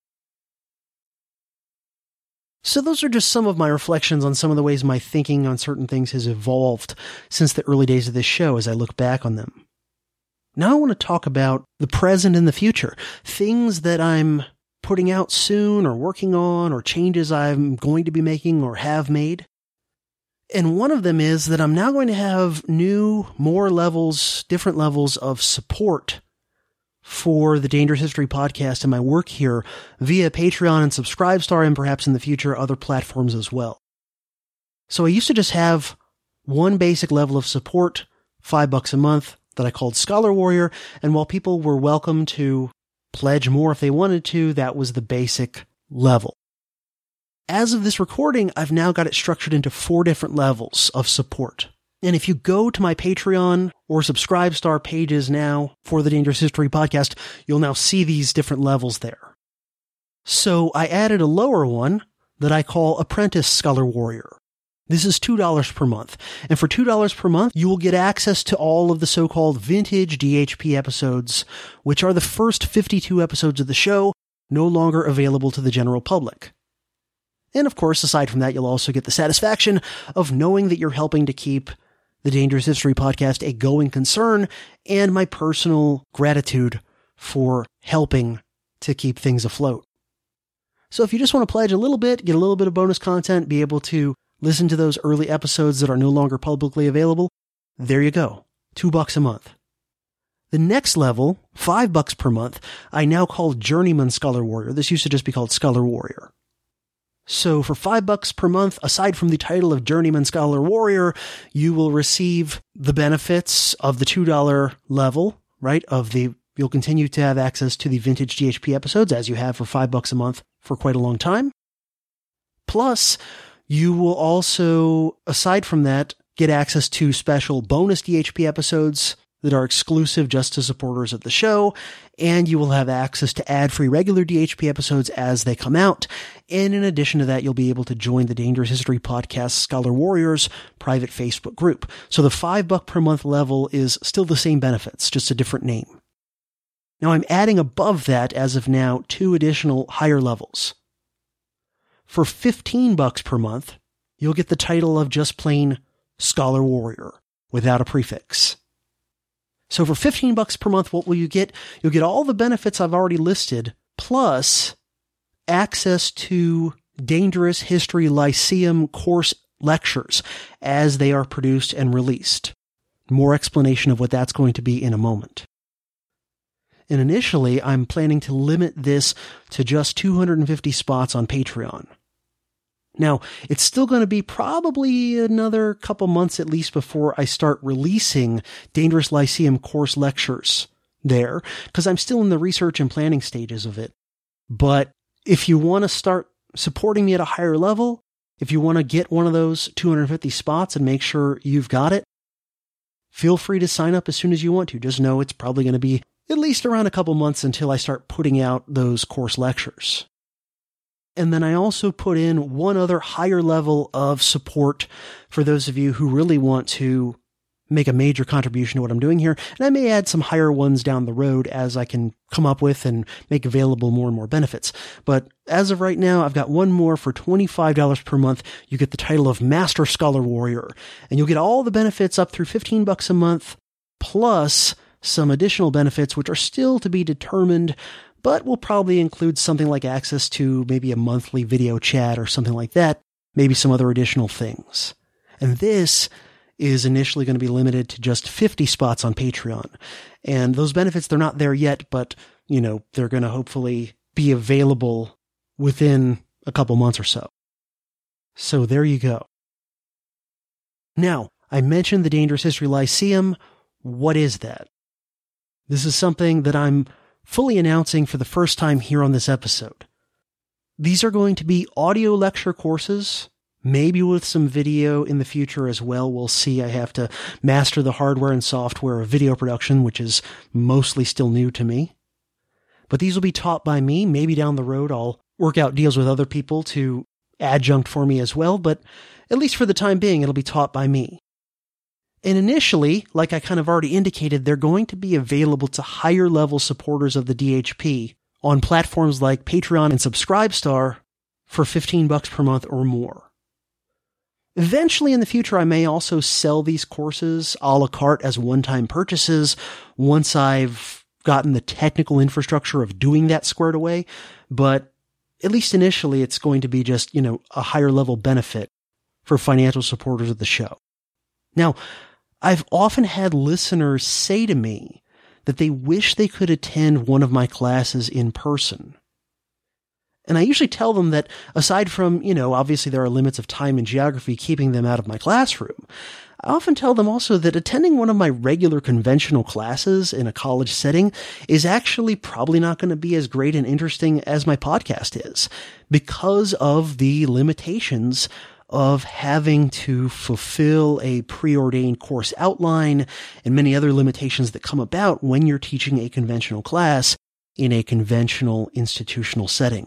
So those are just some of my reflections on some of the ways my thinking on certain things has evolved since the early days of this show as I look back on them. Now I want to talk about the present and the future, things that I'm putting out soon or working on or changes I'm going to be making or have made. And one of them is that I'm now going to have new, more levels, different levels of support for the Dangerous History podcast and my work here via Patreon and Subscribestar and perhaps in the future other platforms as well. So I used to just have one basic level of support, $5 a month, that I called Scholar Warrior, and while people were welcome to pledge more if they wanted to, that was the basic level. As of this recording, I've now got it structured into 4 different levels of support. And if you go to my Patreon or Subscribestar pages now for the Dangerous History podcast, you'll now see these different levels there. So I added a lower one that I call Apprentice Scholar Warrior. This is $2 per month. And for $2 per month, you will get access to all of the so-called vintage DHP episodes, which are the first 52 episodes of the show, no longer available to the general public. And of course, aside from that, you'll also get the satisfaction of knowing that you're helping to keep the Dangerous History podcast a going concern, and my personal gratitude for helping to keep things afloat. So if you just want to pledge a little bit, get a little bit of bonus content, be able to listen to those early episodes that are no longer publicly available, there you go. $2 a month. The next level, $5 per month, I now call Journeyman Scholar Warrior. This used to just be called Scholar Warrior. So for $5 per month, aside from the title of Journeyman Scholar Warrior, you will receive the benefits of the $2 level, right? You'll continue to have access to the vintage DHP episodes as you have for $5 a month for quite a long time. Plus, you will also, aside from that, get access to special bonus DHP episodes that are exclusive just to supporters of the show, and you will have access to ad-free regular DHP episodes as they come out. And in addition to that, you'll be able to join the Dangerous History Podcast Scholar Warriors private Facebook group. So the $5 per month level is still the same benefits, just a different name. Now I'm adding above that, as of now, 2 additional higher levels. For $15 per month, you'll get the title of just plain Scholar Warrior without a prefix. So for $15 per month, what will you get? You'll get all the benefits I've already listed, plus access to Dangerous History Lyceum course lectures as they are produced and released. More explanation of what that's going to be in a moment. And initially, I'm planning to limit this to just 250 spots on Patreon. Now, it's still going to be probably another couple months at least before I start releasing Dangerous Lyceum course lectures there, because I'm still in the research and planning stages of it. But if you want to start supporting me at a higher level, if you want to get one of those 250 spots and make sure you've got it, feel free to sign up as soon as you want to. Just know it's probably going to be at least around a couple months until I start putting out those course lectures. And then I also put in one other higher level of support for those of you who really want to make a major contribution to what I'm doing here. And I may add some higher ones down the road as I can come up with and make available more and more benefits. But as of right now, I've got one more for $25 per month. You get the title of Master Scholar Warrior, and you'll get all the benefits up through $15 a month, plus some additional benefits, which are still to be determined, but will probably include something like access to maybe a monthly video chat or something like that, maybe some other additional things. And this is initially going to be limited to just 50 spots on Patreon. And those benefits, they're not there yet, but, they're going to hopefully be available within a couple months or so. So there you go. Now, I mentioned the Dangerous History Lyceum. What is that? This is something that I'm fully announcing for the first time here on this episode. These are going to be audio lecture courses, maybe with some video in the future as well. We'll see. I have to master the hardware and software of video production, which is mostly still new to me. But these will be taught by me. Maybe down the road I'll work out deals with other people to adjunct for me as well, but at least for the time being, it'll be taught by me. And initially, like I kind of already indicated, they're going to be available to higher level supporters of the DHP on platforms like Patreon and Subscribestar for $15 per month or more. Eventually in the future, I may also sell these courses a la carte as one-time purchases once I've gotten the technical infrastructure of doing that squared away. But at least initially, it's going to be just, a higher level benefit for financial supporters of the show. Now, I've often had listeners say to me that they wish they could attend one of my classes in person. And I usually tell them that aside from, obviously there are limits of time and geography keeping them out of my classroom, I often tell them also that attending one of my regular conventional classes in a college setting is actually probably not going to be as great and interesting as my podcast is, because of the limitations of having to fulfill a preordained course outline and many other limitations that come about when you're teaching a conventional class in a conventional institutional setting.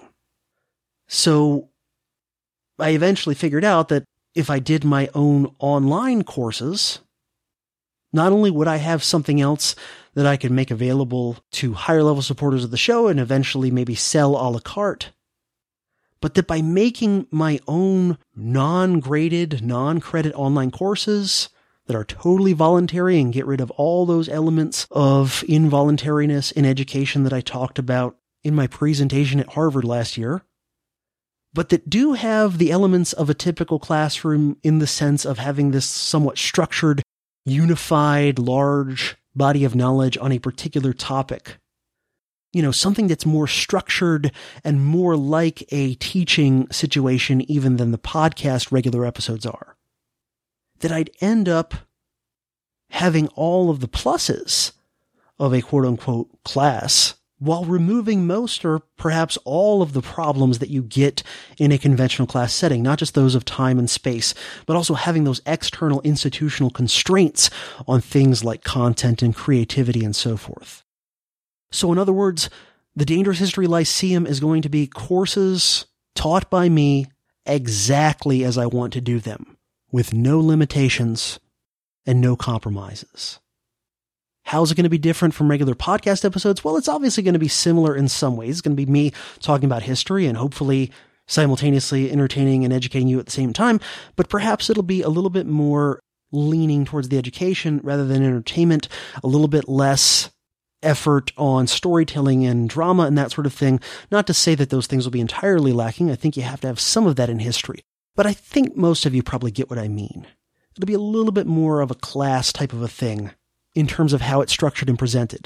So I eventually figured out that if I did my own online courses, not only would I have something else that I could make available to higher level supporters of the show and eventually maybe sell a la carte, but that by making my own non-graded, non-credit online courses that are totally voluntary and get rid of all those elements of involuntariness in education that I talked about in my presentation at Harvard last year, but that do have the elements of a typical classroom in the sense of having this somewhat structured, unified, large body of knowledge on a particular topic. Something that's more structured and more like a teaching situation even than the podcast regular episodes are. That I'd end up having all of the pluses of a quote-unquote class while removing most or perhaps all of the problems that you get in a conventional class setting, not just those of time and space, but also having those external institutional constraints on things like content and creativity and so forth. So in other words, the Dangerous History Lyceum is going to be courses taught by me exactly as I want to do them, with no limitations and no compromises. How's it going to be different from regular podcast episodes? Well, it's obviously going to be similar in some ways. It's going to be me talking about history and hopefully simultaneously entertaining and educating you at the same time, but perhaps it'll be a little bit more leaning towards the education rather than entertainment, a little bit less effort on storytelling and drama and that sort of thing. Not to say that those things will be entirely lacking. I think you have to have some of that in history. But I think most of you probably get what I mean. It'll be a little bit more of a class type of a thing in terms of how it's structured and presented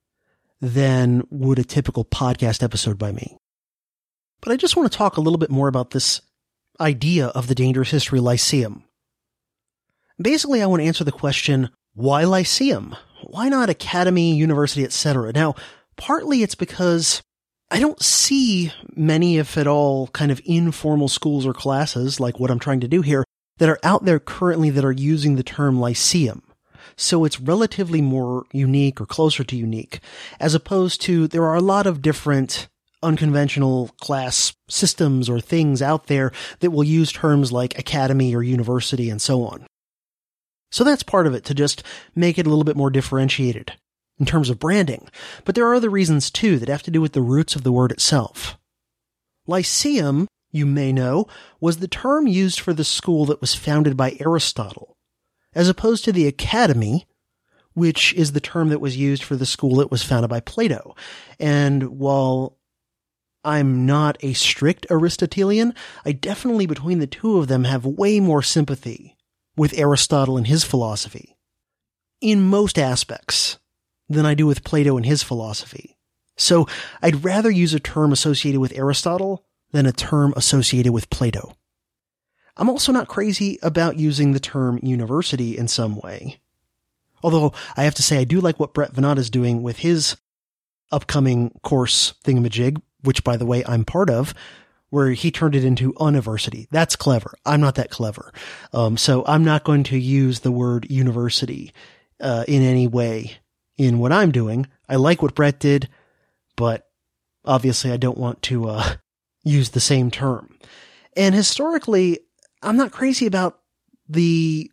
than would a typical podcast episode by me. But I just want to talk a little bit more about this idea of the Dangerous History Lyceum. Basically, I want to answer the question, why Lyceum? Why not academy, university, etc.? Now, partly it's because I don't see many, if at all, kind of informal schools or classes, like what I'm trying to do here, that are out there currently that are using the term Lyceum. So it's relatively more unique or closer to unique, as opposed to there are a lot of different unconventional class systems or things out there that will use terms like academy or university and so on. So that's part of it, to just make it a little bit more differentiated in terms of branding. But there are other reasons too that have to do with the roots of the word itself. Lyceum, you may know, was the term used for the school that was founded by Aristotle, as opposed to the academy, which is the term that was used for the school that was founded by Plato. And while I'm not a strict Aristotelian, I definitely, between the two of them, have way more sympathy with Aristotle and his philosophy, in most aspects, than I do with Plato and his philosophy. So I'd rather use a term associated with Aristotle than a term associated with Plato. I'm also not crazy about using the term university in some way. Although I have to say I do like what Brett Veinotte is doing with his upcoming course thingamajig, which, by the way, I'm part of, where he turned it into university. That's clever. I'm not that clever. So I'm not going to use the word university in any way in what I'm doing. I like what Brett did, but obviously I don't want to use the same term. And historically, I'm not crazy about the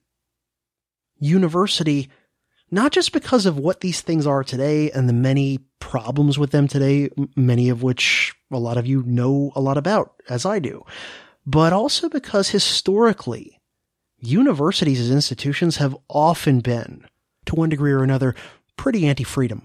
university, not just because of what these things are today and the many problems with them today, many of which a lot of you know a lot about, as I do, but also because historically, universities as institutions have often been, to one degree or another, pretty anti-freedom.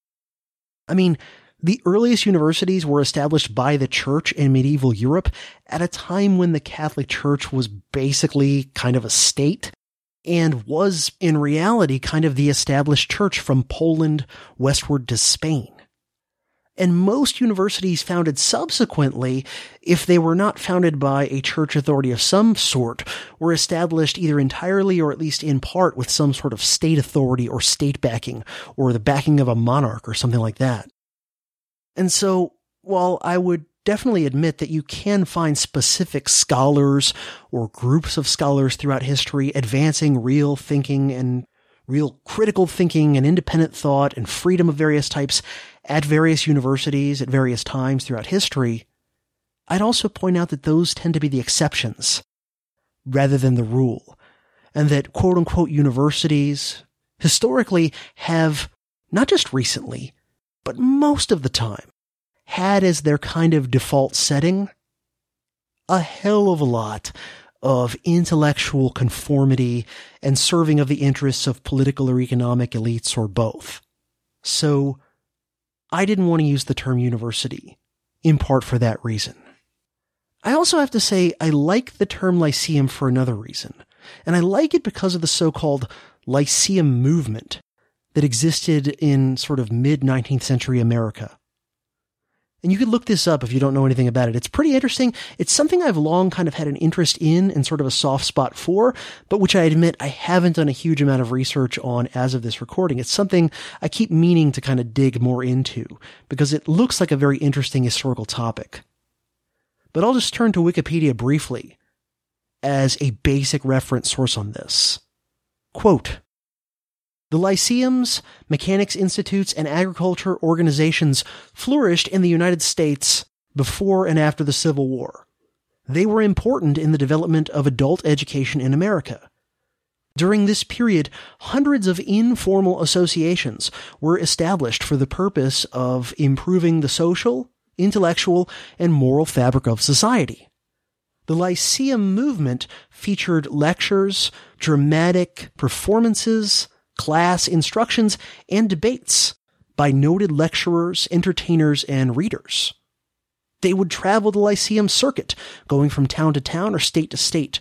I mean, the earliest universities were established by the church in medieval Europe at a time when the Catholic Church was basically kind of a state and was in reality kind of the established church from Poland westward to Spain. And most universities founded subsequently, if they were not founded by a church authority of some sort, were established either entirely or at least in part with some sort of state authority or state backing, or the backing of a monarch or something like that. And so, while I would definitely admit that you can find specific scholars or groups of scholars throughout history advancing real thinking and real critical thinking and independent thought and freedom of various types at various universities at various times throughout history, I'd also point out that those tend to be the exceptions rather than the rule, and that quote-unquote universities historically have, not just recently, but most of the time, had as their kind of default setting a hell of a lot of intellectual conformity and serving of the interests of political or economic elites or both. So I didn't want to use the term university, in part for that reason. I also have to say I like the term Lyceum for another reason, and I like it because of the so-called Lyceum movement that existed in sort of mid-19th century America. And you could look this up if you don't know anything about it. It's pretty interesting. It's something I've long kind of had an interest in and sort of a soft spot for, but which I admit I haven't done a huge amount of research on as of this recording. It's something I keep meaning to kind of dig more into because it looks like a very interesting historical topic. But I'll just turn to Wikipedia briefly as a basic reference source on this. Quote, "The lyceums, mechanics institutes, and agriculture organizations flourished in the United States before and after the Civil War. They were important in the development of adult education in America. During this period, hundreds of informal associations were established for the purpose of improving the social, intellectual, and moral fabric of society. The Lyceum movement featured lectures, dramatic performances, class instructions, and debates by noted lecturers, entertainers, and readers. They would travel the Lyceum circuit, going from town to town or state to state,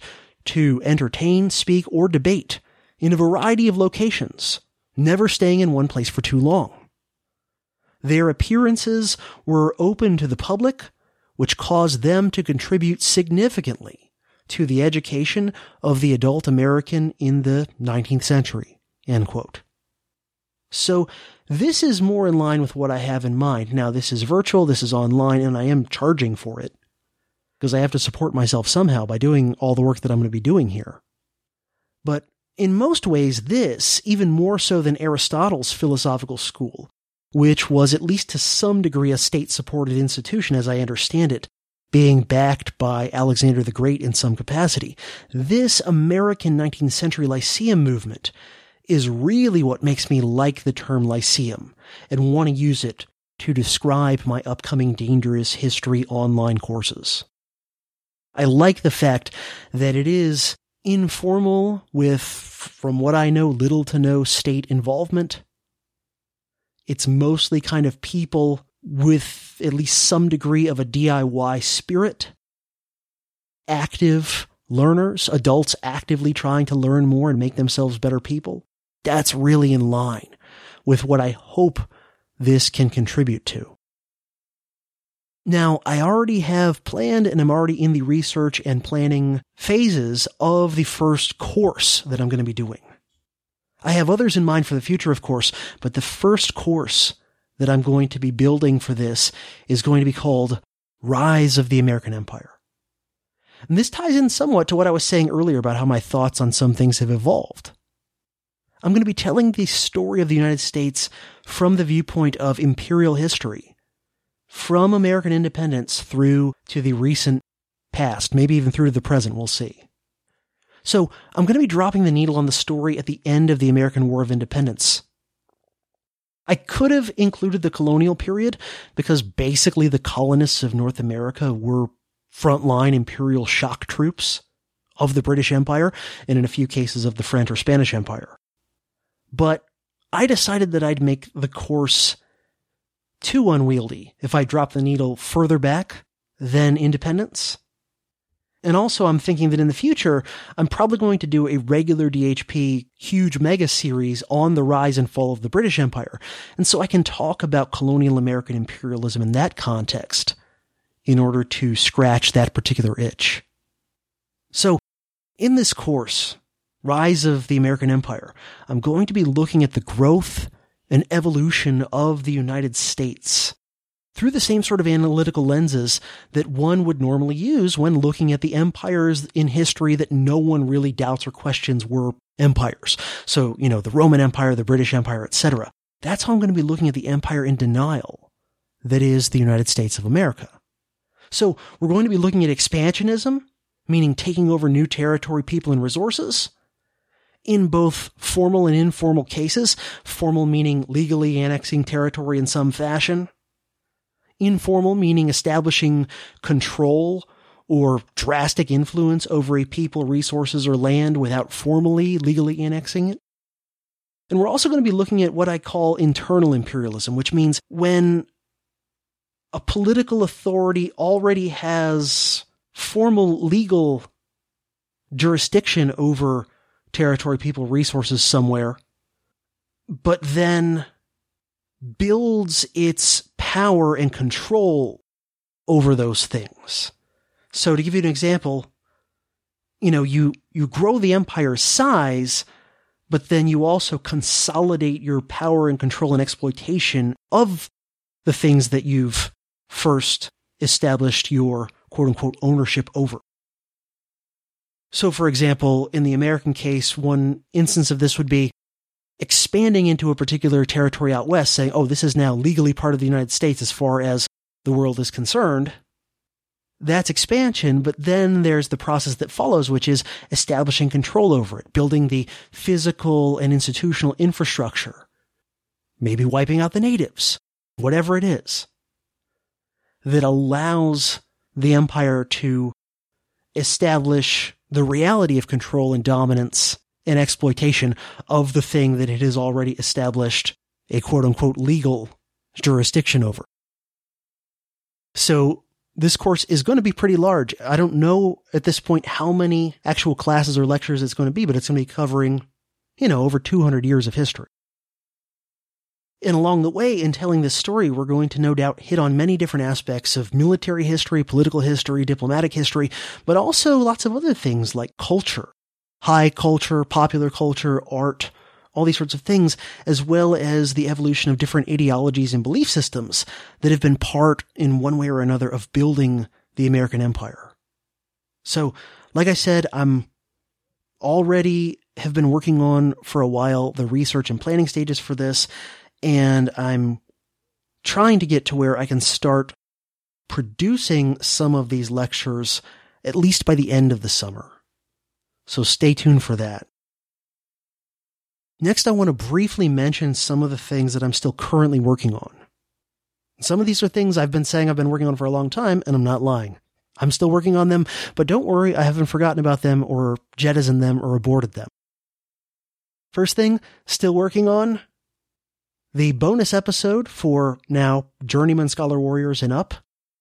to entertain, speak, or debate in a variety of locations, never staying in one place for too long. Their appearances were open to the public, which caused them to contribute significantly to the education of the adult American in the 19th century." End quote. So this is more in line with what I have in mind. Now, this is virtual, this is online, and I am charging for it because I have to support myself somehow by doing all the work that I'm going to be doing here. But in most ways, this, even more so than Aristotle's philosophical school, which was at least to some degree a state-supported institution as I understand it, being backed by Alexander the Great in some capacity, this American 19th century Lyceum movement is really what makes me like the term Lyceum and want to use it to describe my upcoming Dangerous History online courses. I like the fact that it is informal with, from what I know, little to no state involvement. It's mostly kind of people with at least some degree of a DIY spirit, active learners, adults actively trying to learn more and make themselves better people. That's really in line with what I hope this can contribute to. Now, I already have planned and I'm already in the research and planning phases of the first course that I'm going to be doing. I have others in mind for the future, of course, but the first course that I'm going to be building for this is going to be called Rise of the American Empire. And this ties in somewhat to what I was saying earlier about how my thoughts on some things have evolved. I'm going to be telling the story of the United States from the viewpoint of imperial history, from American independence through to the recent past, maybe even through to the present, we'll see. So I'm going to be dropping the needle on the story at the end of the American War of Independence. I could have included the colonial period because basically the colonists of North America were frontline imperial shock troops of the British Empire and in a few cases of the French or Spanish Empire. But I decided that I'd make the course too unwieldy if I drop the needle further back than independence. And also I'm thinking that in the future, I'm probably going to do a regular DHP huge mega series on the rise and fall of the British Empire. And so I can talk about colonial American imperialism in that context in order to scratch that particular itch. So in this course, Rise of the American Empire, I'm going to be looking at the growth and evolution of the United States through the same sort of analytical lenses that one would normally use when looking at the empires in history that no one really doubts or questions were empires. So, the Roman Empire, the British Empire, etc. That's how I'm going to be looking at the empire in denial that is the United States of America. So we're going to be looking at expansionism, meaning taking over new territory, people, and resources, in both formal and informal cases, formal meaning legally annexing territory in some fashion, informal meaning establishing control or drastic influence over a people, resources, or land without formally, legally annexing it. And we're also going to be looking at what I call internal imperialism, which means when a political authority already has formal legal jurisdiction over territory, people, resources somewhere, but then builds its power and control over those things. So to give you an example, you grow the empire's size, but then you also consolidate your power and control and exploitation of the things that you've first established your quote-unquote ownership over. So, for example, in the American case, one instance of this would be expanding into a particular territory out west, saying, oh, this is now legally part of the United States as far as the world is concerned. That's expansion, but then there's the process that follows, which is establishing control over it, building the physical and institutional infrastructure, maybe wiping out the natives, whatever it is, that allows the empire to establish the reality of control and dominance and exploitation of the thing that it has already established a quote-unquote legal jurisdiction over. So this course is going to be pretty large. I don't know at this point how many actual classes or lectures it's going to be, but it's going to be covering, over 200 years of history. And along the way, in telling this story, we're going to no doubt hit on many different aspects of military history, political history, diplomatic history, but also lots of other things like culture, high culture, popular culture, art, all these sorts of things, as well as the evolution of different ideologies and belief systems that have been part, in one way or another, of building the American empire. So, like I said, I'm already have been working on for a while the research and planning stages for this, and I'm trying to get to where I can start producing some of these lectures at least by the end of the summer. So stay tuned for that. Next, I want to briefly mention some of the things that I'm still currently working on. Some of these are things I've been saying I've been working on for a long time, and I'm not lying. I'm still working on them, but don't worry, I haven't forgotten about them or jettisoned them or aborted them. First thing, still working on the bonus episode for now Journeyman Scholar Warriors and up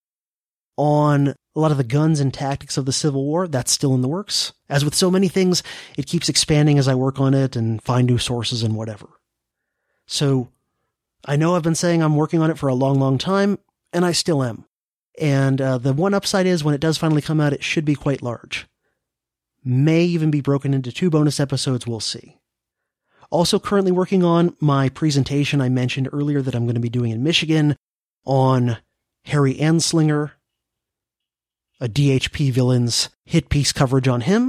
on a lot of the guns and tactics of the Civil War. That's still in the works. As with so many things, it keeps expanding as I work on it and find new sources and whatever. So I know I've been saying I'm working on it for a long, long time, and I still am. And the one upside is when it does finally come out, it should be quite large. May even be broken into 2 bonus episodes, we'll see. Also currently working on my presentation I mentioned earlier that I'm going to be doing in Michigan on Harry Anslinger, a DHP villain's hit piece coverage on him.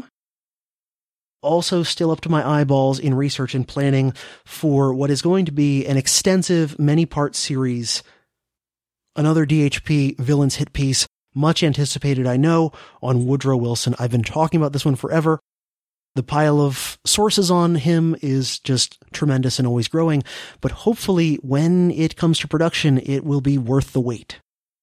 Also still up to my eyeballs in research and planning for what is going to be an extensive many-part series, another DHP villain's hit piece, much anticipated, I know, on Woodrow Wilson. I've been talking about this one forever. The pile of sources on him is just tremendous and always growing, but hopefully when it comes to production, it will be worth the wait.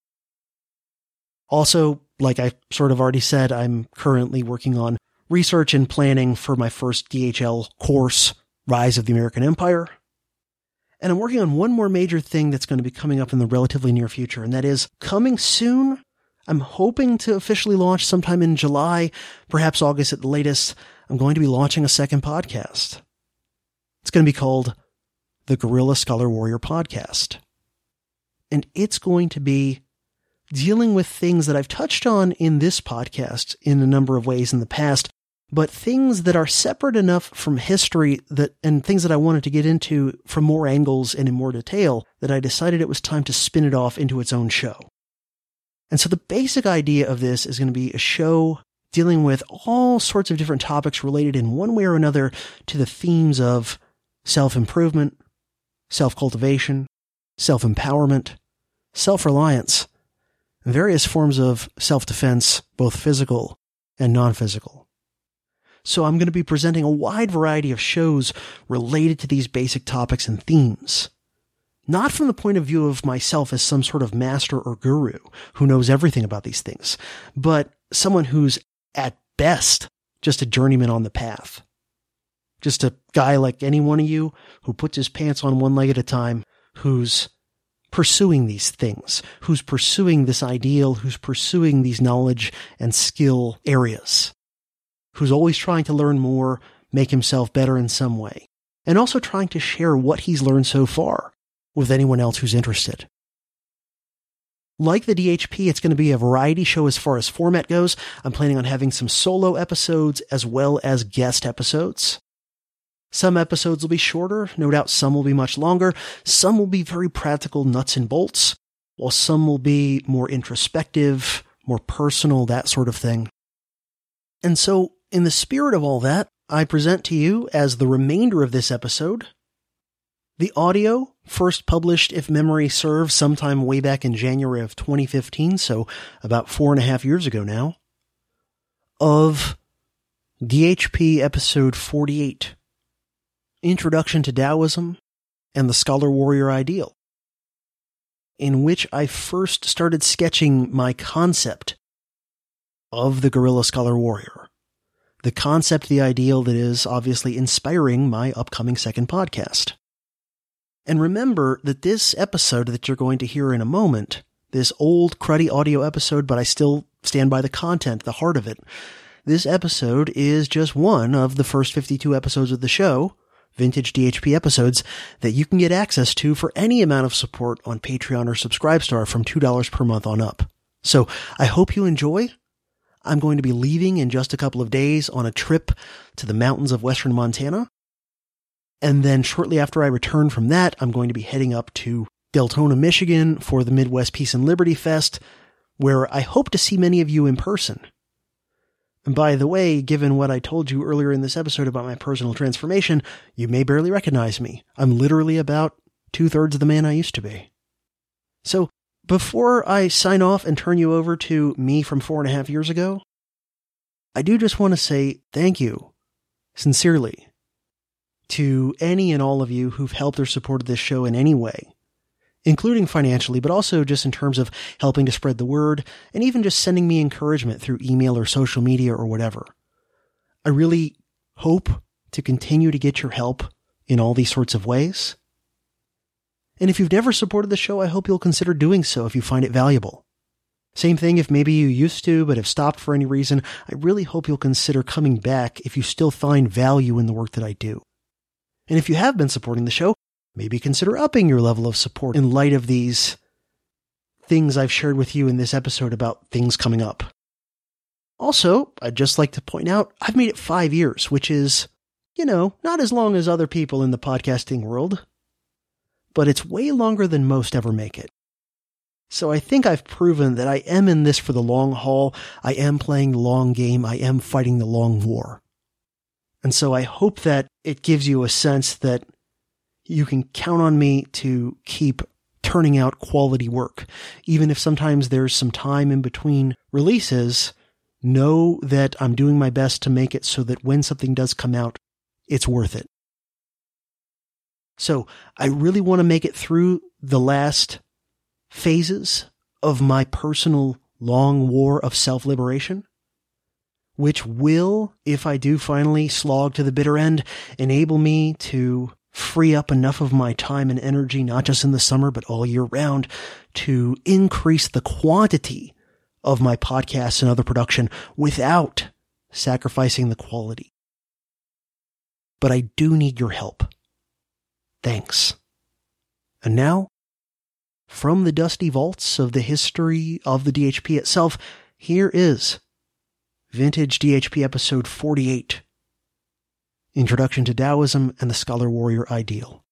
Also, like I sort of already said, I'm currently working on research and planning for my first DHL course, Rise of the American Empire. And I'm working on one more major thing that's going to be coming up in the relatively near future, and that is coming soon. I'm hoping to officially launch sometime in July, perhaps August at the latest. I'm going to be launching a second podcast. It's going to be called the Guerrilla Scholar Warrior Podcast. And it's going to be dealing with things that I've touched on in this podcast in a number of ways in the past, but things that are separate enough from history and things that I wanted to get into from more angles and in more detail that I decided it was time to spin it off into its own show. And so the basic idea of this is going to be a show dealing with all sorts of different topics related in one way or another to the themes of self-improvement, self-cultivation, self-empowerment, self-reliance, various forms of self-defense, both physical and non-physical. So I'm going to be presenting a wide variety of shows related to these basic topics and themes. Not from the point of view of myself as some sort of master or guru who knows everything about these things, but someone who's at best just a journeyman on the path. Just a guy like any one of you who puts his pants on one leg at a time, who's pursuing these things, who's pursuing this ideal, who's pursuing these knowledge and skill areas, who's always trying to learn more, make himself better in some way, and also trying to share what he's learned so far with anyone else who's interested. Like the DHP, it's going to be a variety show as far as format goes. I'm planning on having some solo episodes as well as guest episodes. Some episodes will be shorter, no doubt some will be much longer. Some will be very practical nuts and bolts, while some will be more introspective, more personal, that sort of thing. And so, in the spirit of all that, I present to you as the remainder of this episode, the audio, first published, if memory serves, sometime way back in January of 2015, so about 4.5 years ago now, of DHP episode 48, Introduction to Taoism and the Scholar Warrior Ideal, in which I first started sketching my concept of the Guerrilla Scholar Warrior, the concept, the ideal that is obviously inspiring my upcoming second podcast. And remember that this episode that you're going to hear in a moment, this old cruddy audio episode, but I still stand by the content, the heart of it. This episode is just one of the first 52 episodes of the show, vintage DHP episodes, that you can get access to for any amount of support on Patreon or Subscribestar from $2 per month on up. So I hope you enjoy. I'm going to be leaving in just a couple of days on a trip to the mountains of western Montana. And then shortly after I return from that, I'm going to be heading up to Deltona, Michigan for the Midwest Peace and Liberty Fest, where I hope to see many of you in person. And by the way, given what I told you earlier in this episode about my personal transformation, you may barely recognize me. I'm literally about 2/3 of the man I used to be. So, before I sign off and turn you over to me from 4.5 years ago, I do just want to say thank you, sincerely, to any and all of you who've helped or supported this show in any way, including financially, but also just in terms of helping to spread the word, and even just sending me encouragement through email or social media or whatever. I really hope to continue to get your help in all these sorts of ways. And if you've never supported the show, I hope you'll consider doing so if you find it valuable. Same thing if maybe you used to, but have stopped for any reason. I really hope you'll consider coming back if you still find value in the work that I do. And if you have been supporting the show, maybe consider upping your level of support in light of these things I've shared with you in this episode about things coming up. Also, I'd just like to point out, I've made it 5 years, which is, not as long as other people in the podcasting world, but it's way longer than most ever make it. So I think I've proven that I am in this for the long haul. I am playing the long game. I am fighting the long war. And so I hope that it gives you a sense that you can count on me to keep turning out quality work. Even if sometimes there's some time in between releases, know that I'm doing my best to make it so that when something does come out, it's worth it. So I really want to make it through the last phases of my personal long war of self-liberation, which will, if I do finally slog to the bitter end, enable me to free up enough of my time and energy, not just in the summer, but all year round, to increase the quantity of my podcasts and other production without sacrificing the quality. But I do need your help. Thanks. And now, from the dusty vaults of the history of the DHP itself, here is Vintage DHP episode 48, Introduction to Taoism and the Scholar Warrior Ideal.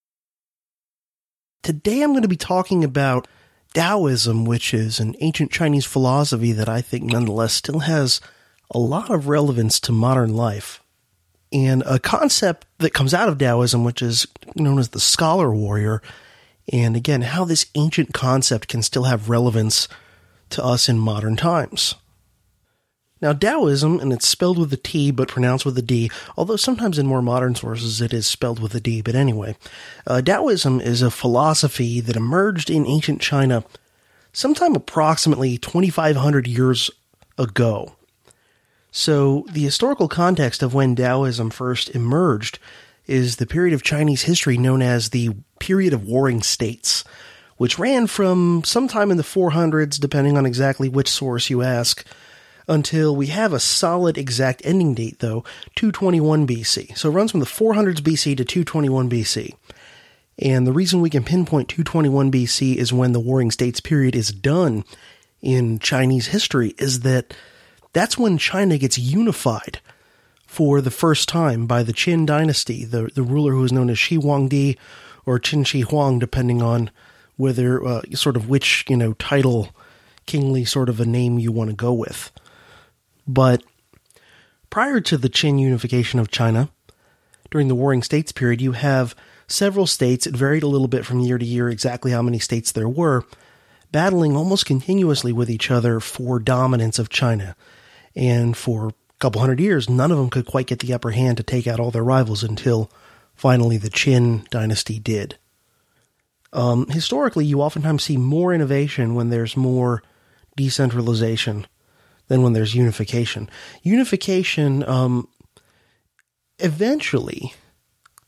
Today I'm going to be talking about Taoism, which is an ancient Chinese philosophy that I think nonetheless still has a lot of relevance to modern life. And a concept that comes out of Taoism, which is known as the Scholar Warrior, and again, how this ancient concept can still have relevance to us in modern times. Now, Taoism, and it's spelled with a T but pronounced with a D, although sometimes in more modern sources it is spelled with a D, but anyway. Taoism is a philosophy that emerged in ancient China sometime approximately 2,500 years ago. So, the historical context of when Taoism first emerged is the period of Chinese history known as the period of warring states, which ran from sometime in the 400s, depending on exactly which source you ask, until we have a solid exact ending date, though, 221 BC. So it runs from the 400s BC to 221 BC. And the reason we can pinpoint 221 BC is when the Warring States period is done in Chinese history, is that that's when China gets unified for the first time by the Qin dynasty, the ruler who is known as Shi Huangdi or Qin Shi Huang, depending on whether sort of which, title, kingly sort of a name you want to go with. But prior to the Qin unification of China, during the Warring States period, you have several states, it varied a little bit from year to year exactly how many states there were, battling almost continuously with each other for dominance of China. And for a couple hundred years, none of them could quite get the upper hand to take out all their rivals until finally the Qin dynasty did. Historically, you oftentimes see more innovation when there's more decentralization than when there's unification. Unification eventually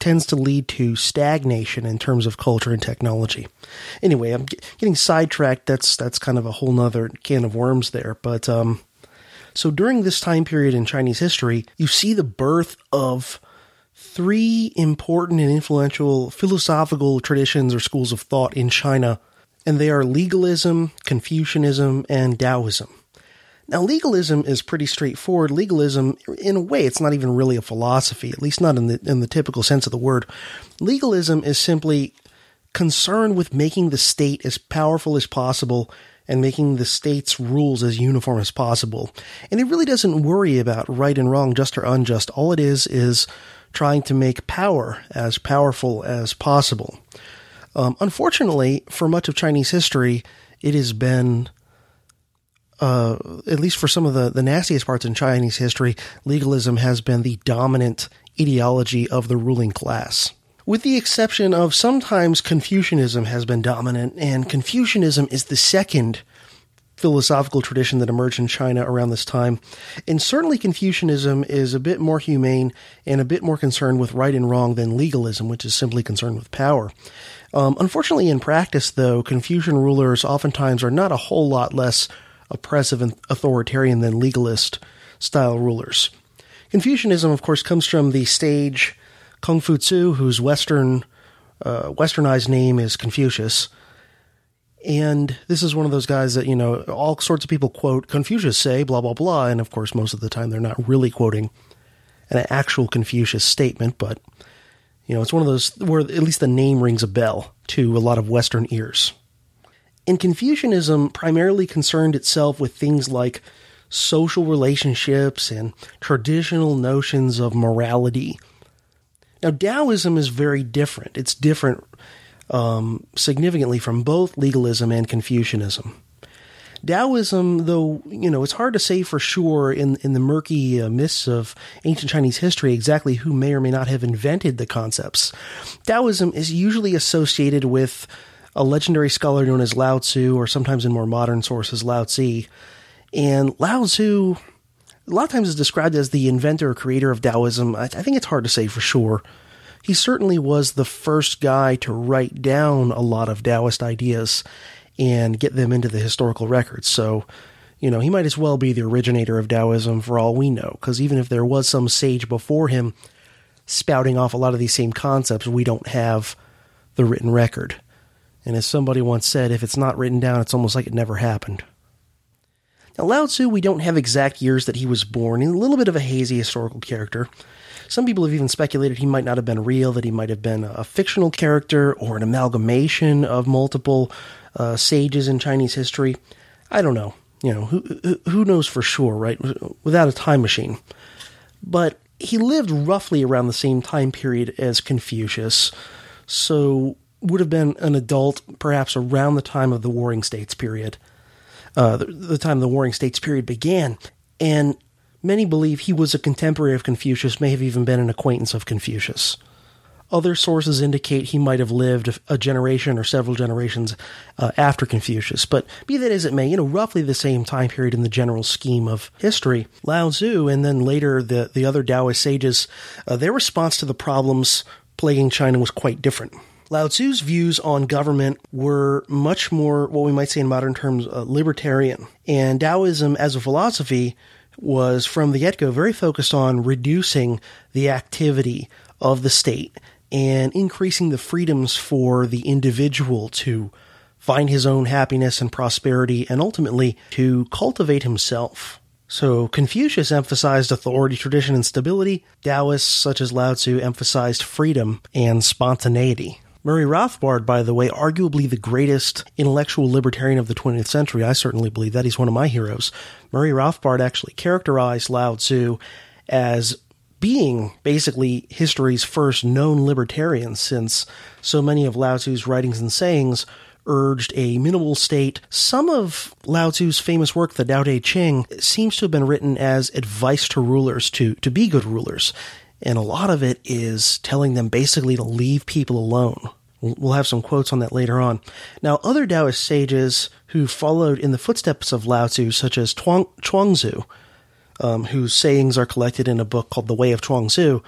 tends to lead to stagnation in terms of culture and technology. Anyway, I'm getting sidetracked. That's kind of a whole nother can of worms there. But so during this time period in Chinese history, you see the birth of three important and influential philosophical traditions or schools of thought in China, and they are legalism, Confucianism, and Taoism. Now, legalism is pretty straightforward. Legalism, in a way, it's not even really a philosophy, at least not in the typical sense of the word. Legalism is simply concerned with making the state as powerful as possible and making the state's rules as uniform as possible. And it really doesn't worry about right and wrong, just or unjust. All it is trying to make power as powerful as possible. Unfortunately, for much of Chinese history, it has been, at least for some of the nastiest parts in Chinese history, legalism has been the dominant ideology of the ruling class. With the exception of sometimes Confucianism has been dominant, and Confucianism is the second philosophical tradition that emerged in China around this time. And certainly Confucianism is a bit more humane and a bit more concerned with right and wrong than legalism, which is simply concerned with power. Unfortunately, in practice, though, Confucian rulers oftentimes are not a whole lot less oppressive and authoritarian than legalist-style rulers. Confucianism, of course, comes from the sage Kung Fu Tzu, whose westernized name is Confucius. And this is one of those guys that, all sorts of people quote Confucius say, blah, blah, blah. And of course, most of the time they're not really quoting an actual Confucius statement, but, it's one of those where at least the name rings a bell to a lot of Western ears. And Confucianism primarily concerned itself with things like social relationships and traditional notions of morality. Now, Taoism is very different. It's different significantly from both legalism and Confucianism. Taoism, though, it's hard to say for sure in the murky mists of ancient Chinese history exactly who may or may not have invented the concepts. Taoism is usually associated with a legendary scholar known as Lao Tzu, or sometimes in more modern sources, Lao Tzu. And Lao Tzu, a lot of times, is described as the inventor or creator of Taoism. I think it's hard to say for sure. He certainly was the first guy to write down a lot of Taoist ideas and get them into the historical records. So, he might as well be the originator of Taoism for all we know, because even if there was some sage before him spouting off a lot of these same concepts, we don't have the written record. And as somebody once said, if it's not written down, it's almost like it never happened. Now, Lao Tzu, we don't have exact years that he was born. He's a little bit of a hazy historical character. Some people have even speculated he might not have been real, that he might have been a fictional character or an amalgamation of multiple sages in Chinese history. I don't know. Who knows for sure, right? Without a time machine. But he lived roughly around the same time period as Confucius, so would have been an adult perhaps around the time of the Warring States period, the time the Warring States period began. And many believe he was a contemporary of Confucius, may have even been an acquaintance of Confucius. Other sources indicate he might have lived a generation or several generations after Confucius. But be that as it may, roughly the same time period in the general scheme of history. Lao Tzu and then later the other Taoist sages, their response to the problems plaguing China was quite different. Lao Tzu's views on government were much more, what we might say in modern terms, libertarian. And Taoism as a philosophy was from the get-go very focused on reducing the activity of the state and increasing the freedoms for the individual to find his own happiness and prosperity and ultimately to cultivate himself. So Confucius emphasized authority, tradition, and stability. Taoists such as Lao Tzu emphasized freedom and spontaneity. Murray Rothbard, by the way, arguably the greatest intellectual libertarian of the 20th century. I certainly believe that. He's one of my heroes. Murray Rothbard actually characterized Lao Tzu as being basically history's first known libertarian, since so many of Lao Tzu's writings and sayings urged a minimal state. Some of Lao Tzu's famous work, the Tao Te Ching, seems to have been written as advice to rulers to be good rulers. And a lot of it is telling them basically to leave people alone. We'll have some quotes on that later on. Now, other Taoist sages who followed in the footsteps of Lao Tzu, such as Chuangzi, whose sayings are collected in a book called The Way of Chuangzi,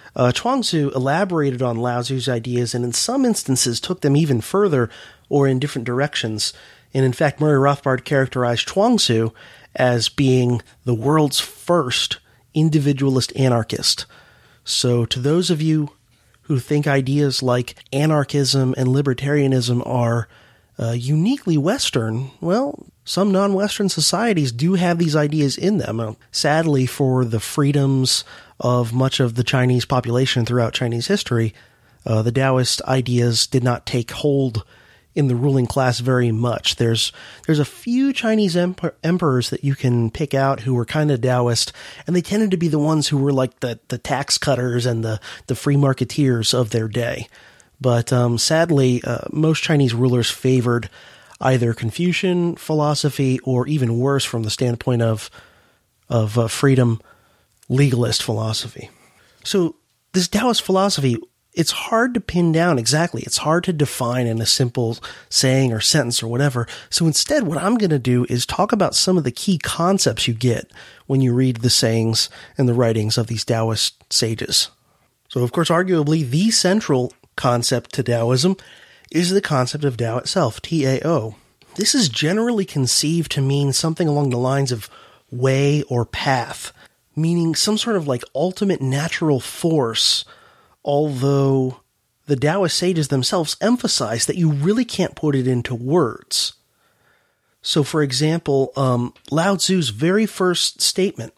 Chuang-Tzu elaborated on Lao Tzu's ideas and in some instances took them even further or in different directions. And in fact, Murray Rothbard characterized Chuang-Tzu as being the world's first individualist anarchist. So to those of you who think ideas like anarchism and libertarianism are uniquely Western, well, some non-Western societies do have these ideas in them. Sadly, for the freedoms of much of the Chinese population throughout Chinese history, the Taoist ideas did not take hold in the ruling class very much. There's a few Chinese emperors that you can pick out who were kind of Taoist, and they tended to be the ones who were like the tax cutters and the free marketeers of their day. But sadly, most Chinese rulers favored either Confucian philosophy or, even worse from the standpoint of freedom, legalist philosophy. So this Taoist philosophy, it's hard to pin down exactly. It's hard to define in a simple saying or sentence or whatever. So instead, what I'm going to do is talk about some of the key concepts you get when you read the sayings and the writings of these Taoist sages. So, of course, arguably the central concept to Taoism is the concept of Tao itself, Tao. This is generally conceived to mean something along the lines of way or path, meaning some sort of like ultimate natural force, although the Taoist sages themselves emphasize that you really can't put it into words. So, for example, Lao Tzu's very first statement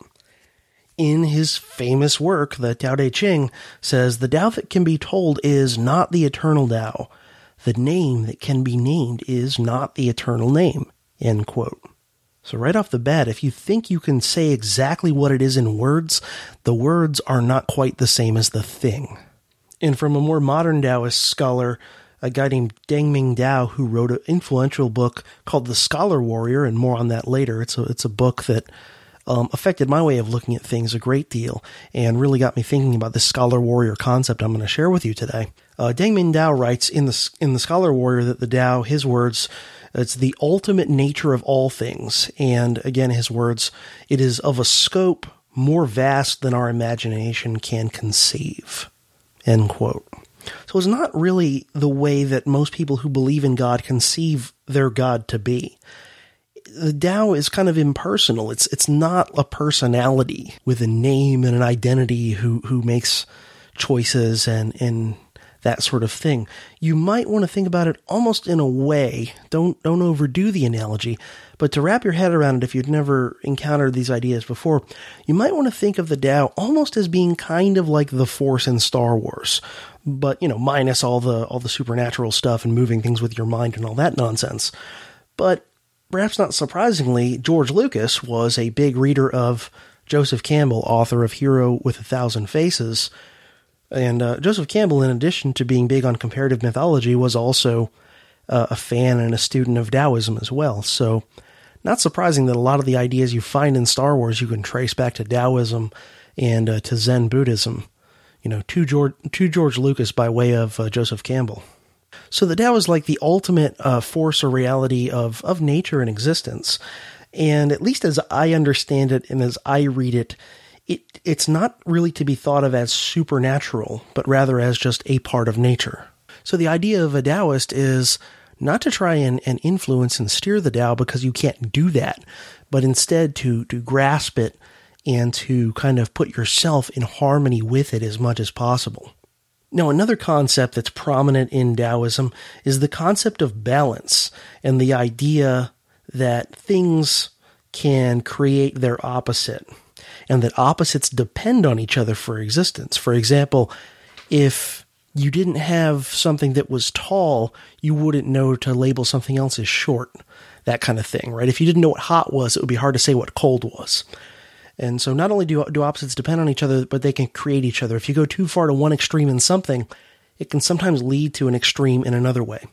in his famous work, the Tao Te Ching, says, "The Tao that can be told is not the eternal Tao. The name that can be named is not the eternal name." End quote. So right off the bat, if you think you can say exactly what it is in words, the words are not quite the same as the thing. And from a more modern Taoist scholar, a guy named Deng-Ming Dao, who wrote an influential book called The Scholar Warrior, and more on that later. It's a book that affected my way of looking at things a great deal and really got me thinking about this Scholar Warrior concept I'm going to share with you today. Deng-Ming Dao writes in the Scholar Warrior that the Tao, his words, it's the ultimate nature of all things. And again, his words, it is of a scope more vast than our imagination can conceive. End quote. So it's not really the way that most people who believe in God conceive their God to be. The Tao is kind of impersonal. It's not a personality with a name and an identity who makes choices and that sort of thing. You might want to think about it almost in a way. Don't overdo the analogy, but to wrap your head around it, if you'd never encountered these ideas before, you might want to think of the Tao almost as being kind of like the Force in Star Wars, but minus all the supernatural stuff and moving things with your mind and all that nonsense. But perhaps not surprisingly, George Lucas was a big reader of Joseph Campbell, author of Hero with a Thousand Faces. And Joseph Campbell, in addition to being big on comparative mythology, was also a fan and a student of Taoism as well. So not surprising that a lot of the ideas you find in Star Wars you can trace back to Taoism and to Zen Buddhism, to George Lucas by way of Joseph Campbell. So the Tao is like the ultimate force or reality of nature and existence. And at least as I understand it and as I read it, it's not really to be thought of as supernatural, but rather as just a part of nature. So the idea of a Taoist is not to try and influence and steer the Tao, because you can't do that, but instead to grasp it and to kind of put yourself in harmony with it as much as possible. Now, another concept that's prominent in Taoism is the concept of balance and the idea that things can create their opposite and that opposites depend on each other for existence. For example, if you didn't have something that was tall, you wouldn't know to label something else as short, that kind of thing, right? If you didn't know what hot was, it would be hard to say what cold was. And so not only do opposites depend on each other, but they can create each other. If you go too far to one extreme in something, it can sometimes lead to an extreme in another way.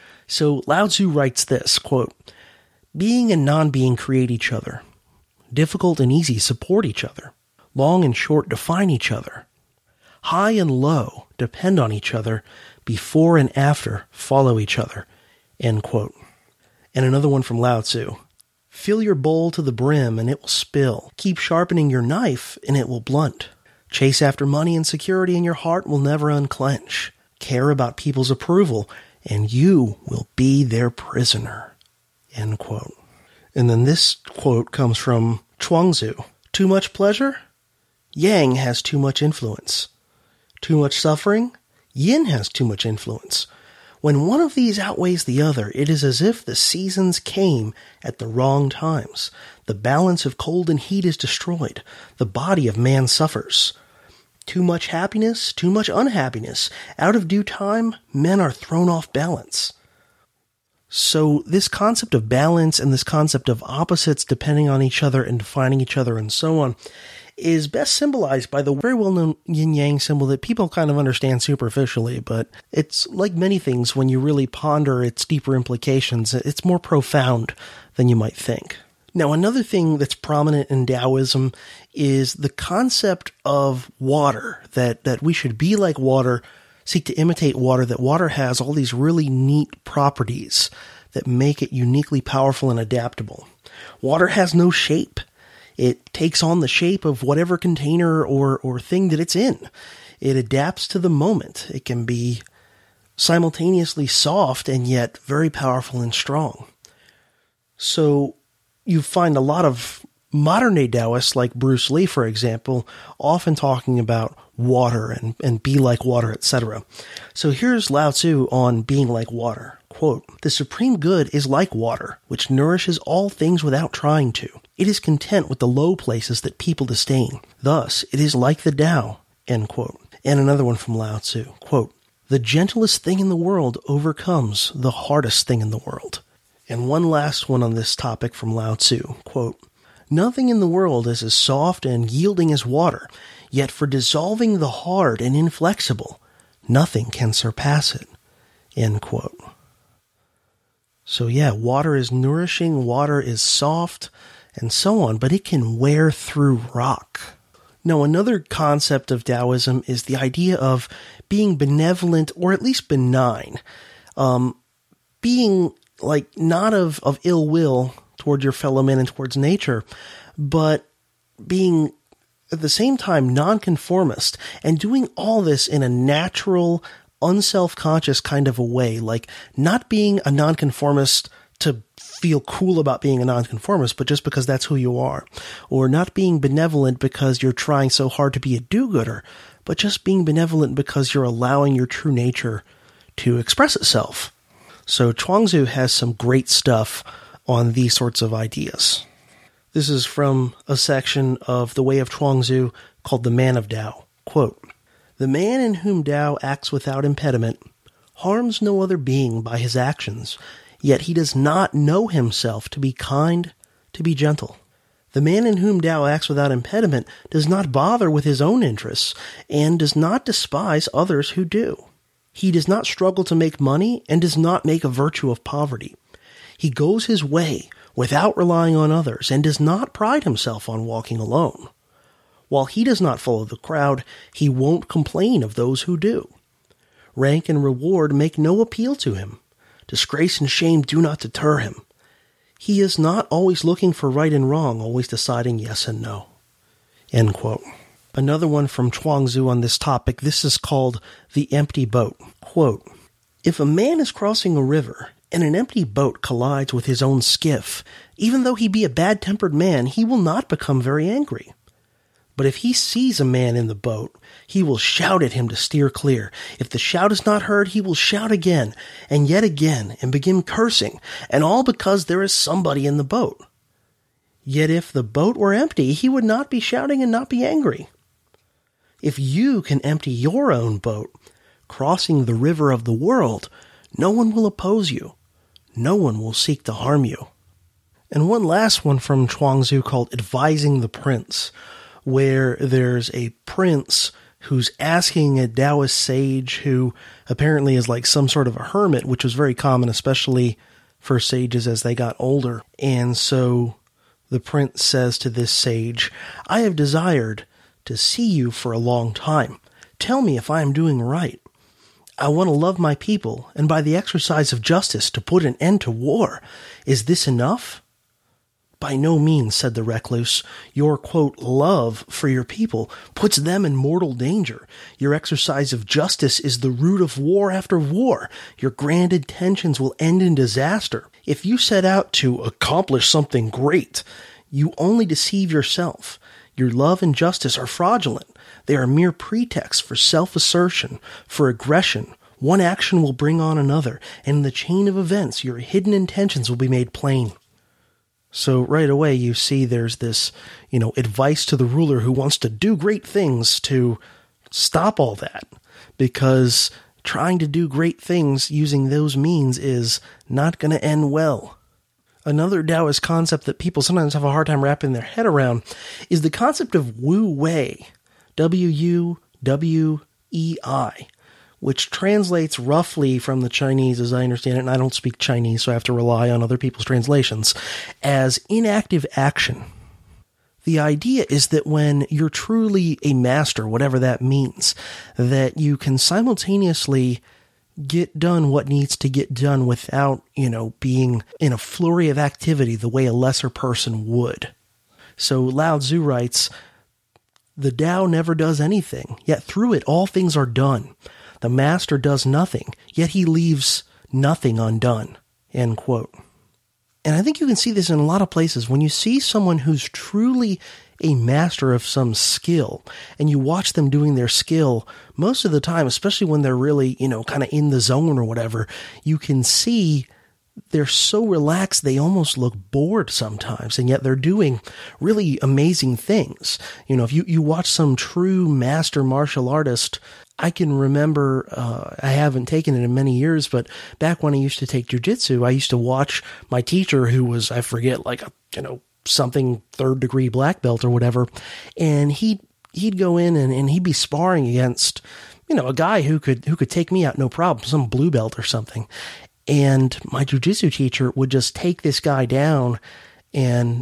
So Lao Tzu writes this, quote, "Being and non-being create each other. Difficult and easy support each other. Long and short define each other. High and low depend on each other. Before and after follow each other." End quote. And another one from Lao Tzu. "Fill your bowl to the brim and it will spill. Keep sharpening your knife and it will blunt. Chase after money and security, and your heart will never unclench. Care about people's approval, and you will be their prisoner." End quote. And then this quote comes from Chuangzi. "Too much pleasure? Yang has too much influence. Too much suffering? Yin has too much influence. When one of these outweighs the other, it is as if the seasons came at the wrong times. The balance of cold and heat is destroyed. The body of man suffers. Too much happiness, too much unhappiness. Out of due time, men are thrown off balance." So this concept of balance and this concept of opposites depending on each other and defining each other and so on is best symbolized by the very well-known yin-yang symbol that people kind of understand superficially, but it's like many things, when you really ponder its deeper implications, it's more profound than you might think. Now, another thing that's prominent in Taoism is the concept of water, that we should be like water, seek to imitate water, that water has all these really neat properties that make it uniquely powerful and adaptable. Water has no shape. It takes on the shape of whatever container or thing that it's in. It adapts to the moment. It can be simultaneously soft and yet very powerful and strong. So you find a lot of modern-day Taoists, like Bruce Lee, for example, often talking about water and be like water, etc. So here's Lao Tzu on being like water. Quote, "The supreme good is like water, which nourishes all things without trying to. It is content with the low places that people disdain. Thus, it is like the Tao." End quote. And another one from Lao Tzu. Quote, "The gentlest thing in the world overcomes the hardest thing in the world." And one last one on this topic from Lao Tzu. Quote, "Nothing in the world is as soft and yielding as water, yet for dissolving the hard and inflexible, nothing can surpass it." End quote. So yeah, water is nourishing, water is soft, and so on, but it can wear through rock. Now, another concept of Taoism is the idea of being benevolent, or at least benign. Being like not of ill will towards your fellow man and towards nature, but being at the same time nonconformist, and doing all this in a natural, unself-conscious kind of a way, like not being a nonconformist to feel cool about being a nonconformist, but just because that's who you are, or not being benevolent because you're trying so hard to be a do-gooder, but just being benevolent because you're allowing your true nature to express itself. So Chuangzi has some great stuff on these sorts of ideas. This is from a section of The Way of Chuangzi called The Man of Tao. Quote, "The man in whom Tao acts without impediment harms no other being by his actions, yet he does not know himself to be kind, to be gentle. The man in whom Tao acts without impediment does not bother with his own interests, and does not despise others who do. He does not struggle to make money, and does not make a virtue of poverty. He goes his way without relying on others, and does not pride himself on walking alone. While he does not follow the crowd, he won't complain of those who do. Rank and reward make no appeal to him. Disgrace and shame do not deter him. He is not always looking for right and wrong, always deciding yes and no." End quote. Another one from Chuangzi on this topic, this is called The Empty Boat. Quote, "If a man is crossing a river, and an empty boat collides with his own skiff, even though he be a bad-tempered man, he will not become very angry. But if he sees a man in the boat, he will shout at him to steer clear. If the shout is not heard, he will shout again, and yet again, and begin cursing, and all because there is somebody in the boat. Yet if the boat were empty, he would not be shouting and not be angry. If you can empty your own boat, crossing the river of the world, no one will oppose you. No one will seek to harm you." And one last one from Chuangzi called Advising the Prince, where there's a prince who's asking a Taoist sage who apparently is like some sort of a hermit, which was very common, especially for sages as they got older. And so the prince says to this sage, "I have desired to see you for a long time. Tell me if I am doing right. I want to love my people, and by the exercise of justice to put an end to war. Is this enough?" By no means, said the recluse. Your, quote, love for your people puts them in mortal danger. Your exercise of justice is the root of war after war. Your grand intentions will end in disaster. If you set out to accomplish something great, you only deceive yourself. Your love and justice are fraudulent. They are mere pretexts for self-assertion, for aggression. One action will bring on another, and in the chain of events, your hidden intentions will be made plain. So right away you see there's this, advice to the ruler who wants to do great things to stop all that, because trying to do great things using those means is not going to end well. Another Taoist concept that people sometimes have a hard time wrapping their head around is the concept of Wu Wei, W-U-W-E-I, which translates roughly from the Chinese, as I understand it, and I don't speak Chinese, so I have to rely on other people's translations, as inactive action. The idea is that when you're truly a master, whatever that means, that you can simultaneously get done what needs to get done without, being in a flurry of activity the way a lesser person would. So Lao Tzu writes, "The Tao never does anything, yet through it all things are done. The master does nothing, yet he leaves nothing undone." End quote. And I think you can see this in a lot of places. When you see someone who's truly a master of some skill, and you watch them doing their skill, most of the time, especially when they're really, kind of in the zone or whatever, you can see they're so relaxed they almost look bored sometimes, and yet they're doing really amazing things. If you watch some true master martial artist, I can remember, I haven't taken it in many years, but back when I used to take jujitsu, I used to watch my teacher, who was, I forget, like something 3rd degree black belt or whatever, and he'd go in and he'd be sparring against, a guy who could take me out no problem, some blue belt or something. And my jujitsu teacher would just take this guy down and,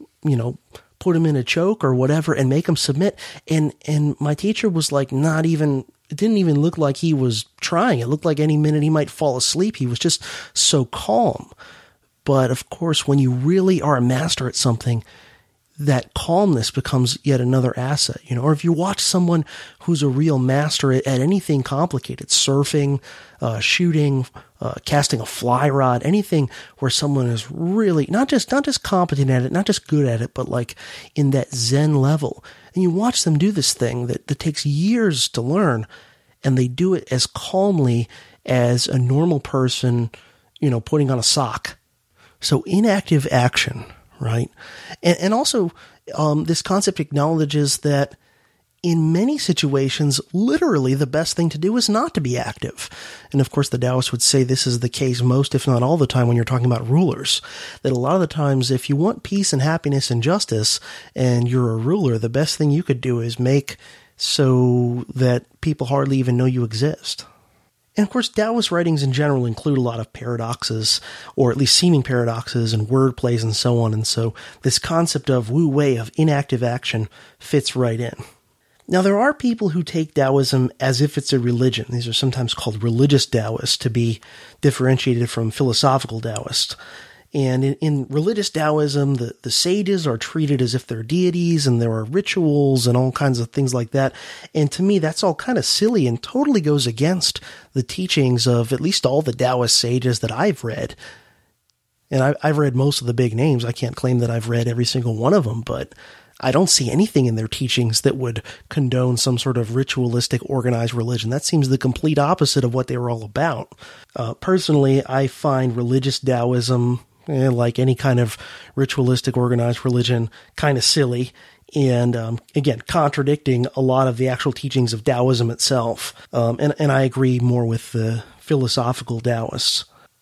put him in a choke or whatever and make him submit. And my teacher was like it didn't even look like he was trying. It looked like any minute he might fall asleep. He was just so calm. But of course, when you really are a master at something, that calmness becomes yet another asset, or if you watch someone who's a real master at anything complicated, surfing, shooting, casting a fly rod, anything where someone is really not just competent at it, not just good at it, but like in that Zen level, and you watch them do this thing that takes years to learn, and they do it as calmly as a normal person, putting on a sock. So inactive action, right? And also, this concept acknowledges that in many situations, literally the best thing to do is not to be active. And of course, the Taoists would say this is the case most, if not all the time, when you're talking about rulers. That a lot of the times, if you want peace and happiness and justice, and you're a ruler, the best thing you could do is make so that people hardly even know you exist. And of course, Taoist writings in general include a lot of paradoxes, or at least seeming paradoxes and word plays and so on. And so this concept of Wu Wei, of inactive action, fits right in. Now, there are people who take Taoism as if it's a religion. These are sometimes called religious Taoists, to be differentiated from philosophical Taoists. And in religious Taoism, the sages are treated as if they're deities, and there are rituals and all kinds of things like that. And to me, that's all kind of silly and totally goes against the teachings of at least all the Taoist sages that I've read. And I've read most of the big names. I can't claim that I've read every single one of them, but I don't see anything in their teachings that would condone some sort of ritualistic organized religion. That seems the complete opposite of what they were all about. Personally, I find religious Taoism, like any kind of ritualistic organized religion, kind of silly. And again, contradicting a lot of the actual teachings of Taoism itself. And I agree more with the philosophical Taoists.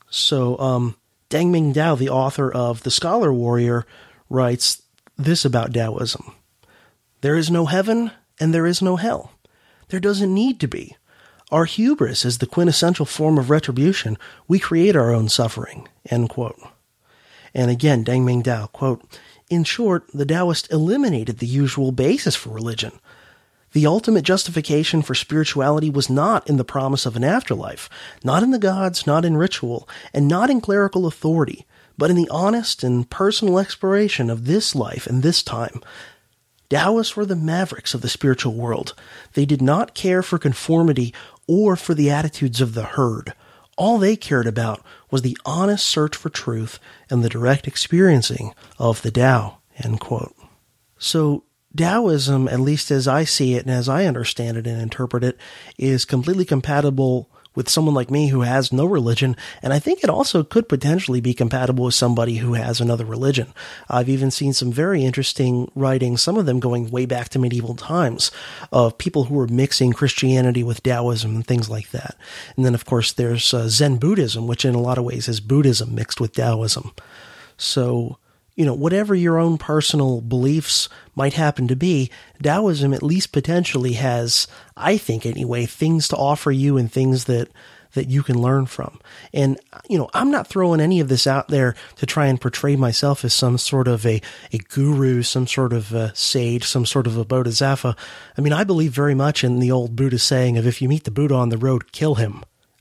So Deng Ming Dao, the author of The Scholar Warrior, writes this about Taoism: "There is no heaven and there is no hell. There doesn't need to be. Our hubris is the quintessential form of retribution. We create our own suffering." End quote. And again, Deng Ming Dao, quote, "In short, the Taoists eliminated the usual basis for religion. The ultimate justification for spirituality was not in the promise of an afterlife, not in the gods, not in ritual, and not in clerical authority, But in the honest and personal exploration of this life and this time, Taoists were the mavericks of the spiritual world. They did not care for conformity or for the attitudes of the herd. All they cared about was the honest search for truth and the direct experiencing of the Tao, end quote. So Taoism, at least as I see it and as I understand it and interpret it, is completely compatible with someone like me who has no religion, and I think it also could potentially be compatible with somebody who has another religion. I've even seen some very interesting writings, some of them going way back to medieval times, of people who were mixing Christianity with Taoism and things like that. And then, of course, there's Zen Buddhism, which in a lot of ways is Buddhism mixed with Taoism. So, whatever your own personal beliefs might happen to be, Taoism at least potentially has, I think anyway, things to offer you and things that you can learn from. And, I'm not throwing any of this out there to try and portray myself as some sort of a guru, some sort of a sage, some sort of a bodhisattva. I mean, I believe very much in the old Buddha saying of if you meet the Buddha on the road, kill him.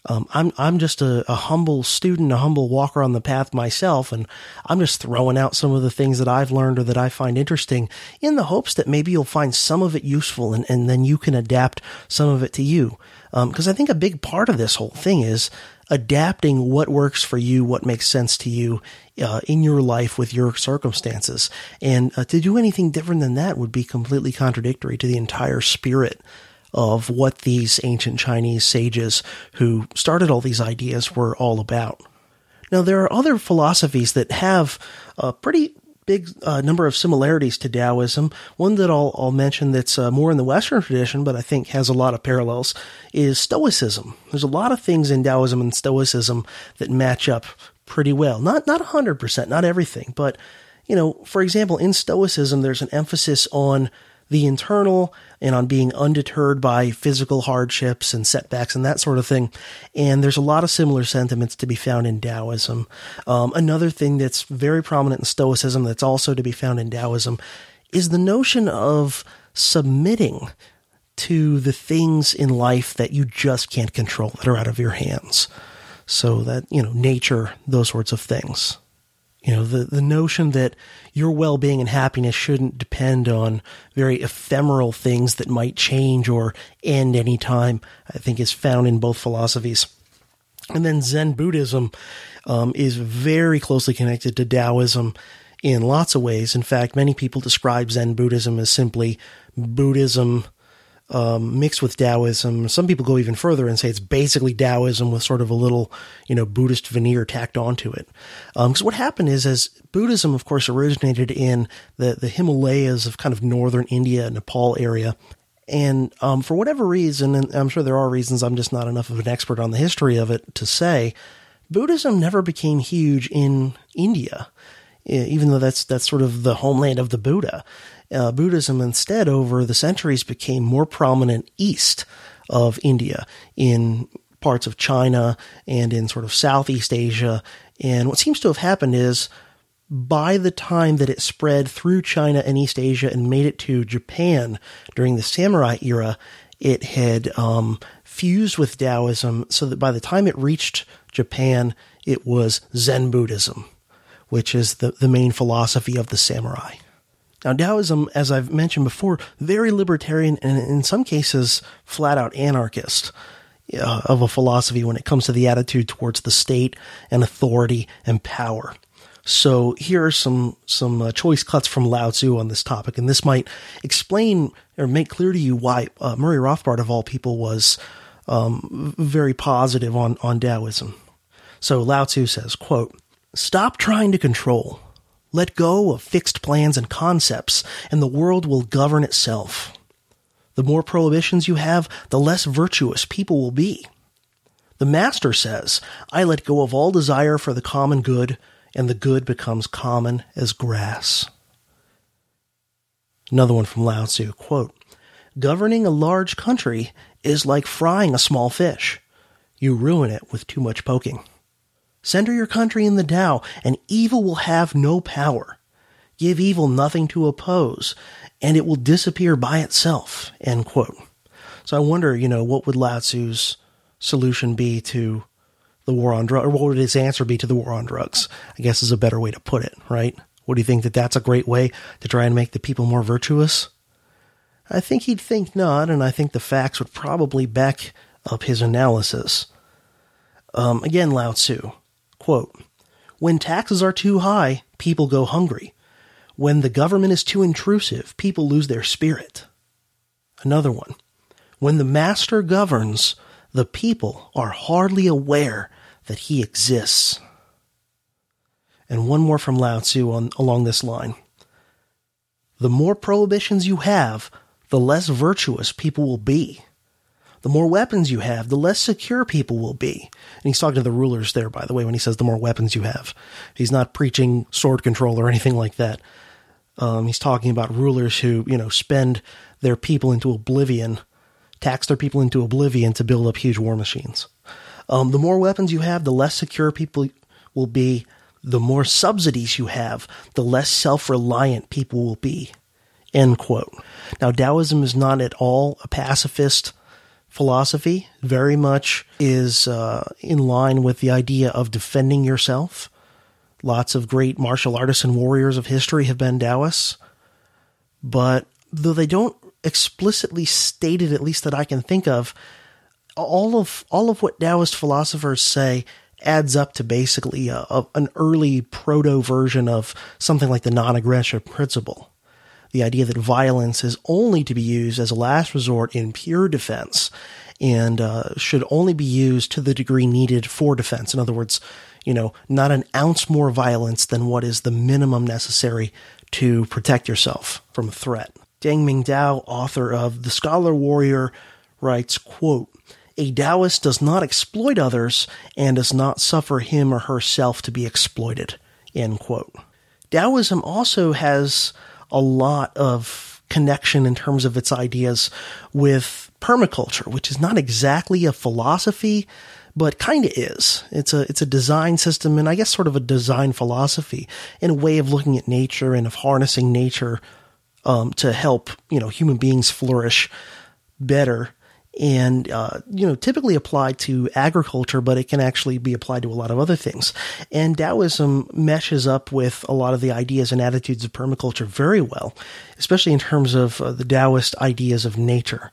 I'm just a humble student, a humble walker on the path myself, and I'm just throwing out some of the things that I've learned or that I find interesting in the hopes that maybe you'll find some of it useful and then you can adapt some of it to you. Because I think a big part of this whole thing is adapting what works for you, what makes sense to you in your life with your circumstances. And to do anything different than that would be completely contradictory to the entire spirit of what these ancient Chinese sages who started all these ideas were all about. Now, there are other philosophies that have a pretty big number of similarities to Taoism. One that I'll mention that's more in the Western tradition, but I think has a lot of parallels, is Stoicism. There's a lot of things in Taoism and Stoicism that match up pretty well. Not 100%, not everything, but, for example, in Stoicism, there's an emphasis on the internal and on being undeterred by physical hardships and setbacks and that sort of thing. And there's a lot of similar sentiments to be found in Taoism. Another thing that's very prominent in Stoicism that's also to be found in Taoism is the notion of submitting to the things in life that you just can't control, that are out of your hands. So that, nature, those sorts of things. The notion that your well-being and happiness shouldn't depend on very ephemeral things that might change or end any time, I think is found in both philosophies. And then Zen Buddhism is very closely connected to Taoism in lots of ways. In fact, many people describe Zen Buddhism as simply Buddhism mixed with Taoism. Some people go even further and say it's basically Taoism with sort of a little, Buddhist veneer tacked onto it. Because what happened is, as Buddhism, of course, originated in the Himalayas of kind of northern India, Nepal area. And for whatever reason, and I'm sure there are reasons, I'm just not enough of an expert on the history of it to say, Buddhism never became huge in India, even though that's sort of the homeland of the Buddha. Buddhism instead over the centuries became more prominent east of India, in parts of China and in sort of Southeast Asia. And what seems to have happened is, by the time that it spread through China and East Asia and made it to Japan during the samurai era, it had fused with Taoism, so that by the time it reached Japan, it was Zen Buddhism, which is the main philosophy of the samurai. Now, Taoism, as I've mentioned before, very libertarian and in some cases flat-out anarchist of a philosophy when it comes to the attitude towards the state and authority and power. So here are some choice cuts from Lao Tzu on this topic, and this might explain or make clear to you why Murray Rothbard, of all people, was very positive on Taoism. So Lao Tzu says, quote, "Stop trying to control. Let go of fixed plans and concepts, and the world will govern itself. The more prohibitions you have, the less virtuous people will be. The master says, I let go of all desire for the common good, and the good becomes common as grass." Another one from Lao Tzu, quote, "Governing a large country is like frying a small fish. You ruin it with too much poking. Center your country in the Tao, and evil will have no power. Give evil nothing to oppose, and it will disappear by itself," end quote. So I wonder, what would Lao Tzu's solution be to the war on drugs, or what would his answer be to the war on drugs, I guess is a better way to put it, right? Would he think that that's a great way to try and make the people more virtuous? I think he'd think not, and I think the facts would probably back up his analysis. Again, Lao Tzu, quote, "When taxes are too high, people go hungry. When the government is too intrusive, people lose their spirit." Another one, "When the master governs, the people are hardly aware that he exists." And one more from Lao Tzu along this line. "The more prohibitions you have, the less virtuous people will be. The more weapons you have, the less secure people will be." And he's talking to the rulers there, by the way, when he says the more weapons you have. He's not preaching sword control or anything like that. He's talking about rulers who, spend their people into oblivion, tax their people into oblivion to build up huge war machines. The more weapons you have, the less secure people will be. The more subsidies you have, the less self-reliant people will be. End quote. Now, Taoism is not at all a pacifist philosophy. Very much is in line with the idea of defending yourself. Lots of great martial artists and warriors of history have been Taoists. But though they don't explicitly state it, at least that I can think of, all of what Taoist philosophers say adds up to basically an early proto-version of something like the non-aggression principle. The idea that violence is only to be used as a last resort in pure defense and should only be used to the degree needed for defense. In other words, not an ounce more violence than what is the minimum necessary to protect yourself from a threat. Deng Mingdao, author of The Scholar Warrior, writes, quote, "A Taoist does not exploit others and does not suffer him or herself to be exploited." End quote. Taoism also has a lot of connection in terms of its ideas with permaculture, which is not exactly a philosophy, but kind of is. It's a design system, and I guess sort of a design philosophy, in a way of looking at nature and of harnessing nature to help human beings flourish better. And, typically applied to agriculture, but it can actually be applied to a lot of other things. And Taoism meshes up with a lot of the ideas and attitudes of permaculture very well, especially in terms of the Taoist ideas of nature.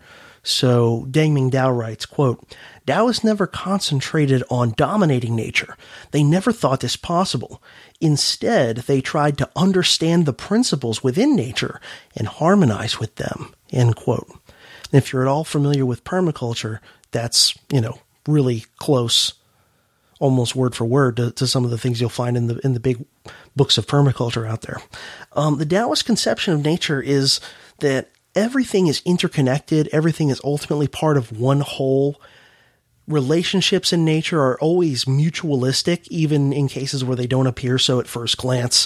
So Deng Mingdao writes, quote, "Taoists never concentrated on dominating nature. They never thought this possible. Instead, they tried to understand the principles within nature and harmonize with them." End quote. And if you're at all familiar with permaculture, that's, really close, almost word for word to some of the things you'll find in the big books of permaculture out there. The Taoist conception of nature is that everything is interconnected. Everything is ultimately part of one whole. Relationships in nature are always mutualistic, even in cases where they don't appear so at first glance.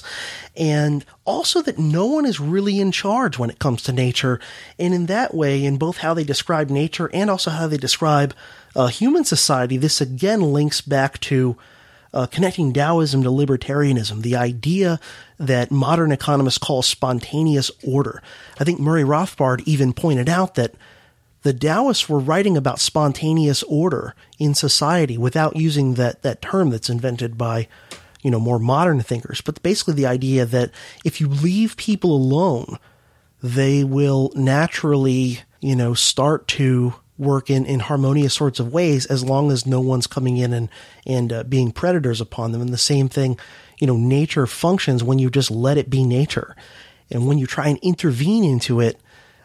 And also that no one is really in charge when it comes to nature. And in that way, in both how they describe nature and also how they describe human society, this again links back to connecting Taoism to libertarianism, the idea that modern economists call spontaneous order. I think Murray Rothbard even pointed out that the Taoists were writing about spontaneous order in society without using that term that's invented by, more modern thinkers. But basically the idea that if you leave people alone, they will naturally, start to work in harmonious sorts of ways as long as no one's coming in and being predators upon them. And the same thing, nature functions when you just let it be nature. And when you try and intervene into it,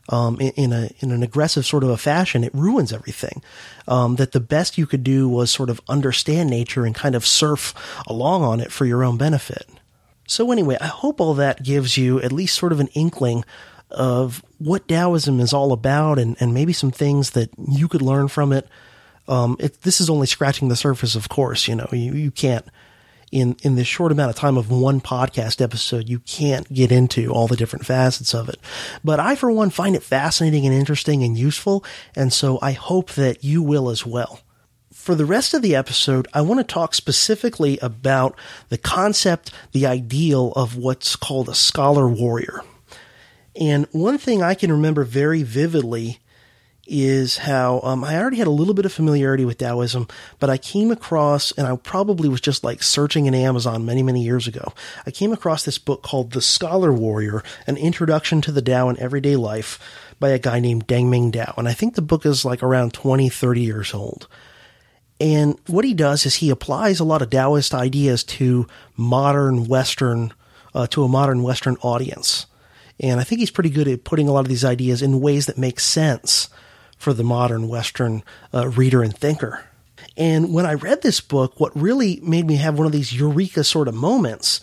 in an aggressive sort of a fashion, it ruins everything. That the best you could do was sort of understand nature and kind of surf along on it for your own benefit. So anyway, I hope all that gives you at least sort of an inkling of what Taoism is all about and maybe some things that you could learn from it. This is only scratching the surface, of course. You can't, in this short amount of time of one podcast episode, you can't get into all the different facets of it. But I, for one, find it fascinating and interesting and useful, and so I hope that you will as well. For the rest of the episode, I want to talk specifically about the concept, the ideal of what's called a scholar warrior. And one thing I can remember very vividly is how I already had a little bit of familiarity with Taoism, but I came across, and I probably was just like searching in Amazon many, many years ago, I came across this book called The Scholar Warrior, An Introduction to the Tao in Everyday Life by a guy named Deng-Ming Dao. And I think the book is like around 20, 30 years old. And what he does is he applies a lot of Taoist ideas to a modern Western audience. And I think he's pretty good at putting a lot of these ideas in ways that make sense for the modern Western reader and thinker. And when I read this book, what really made me have one of these eureka sort of moments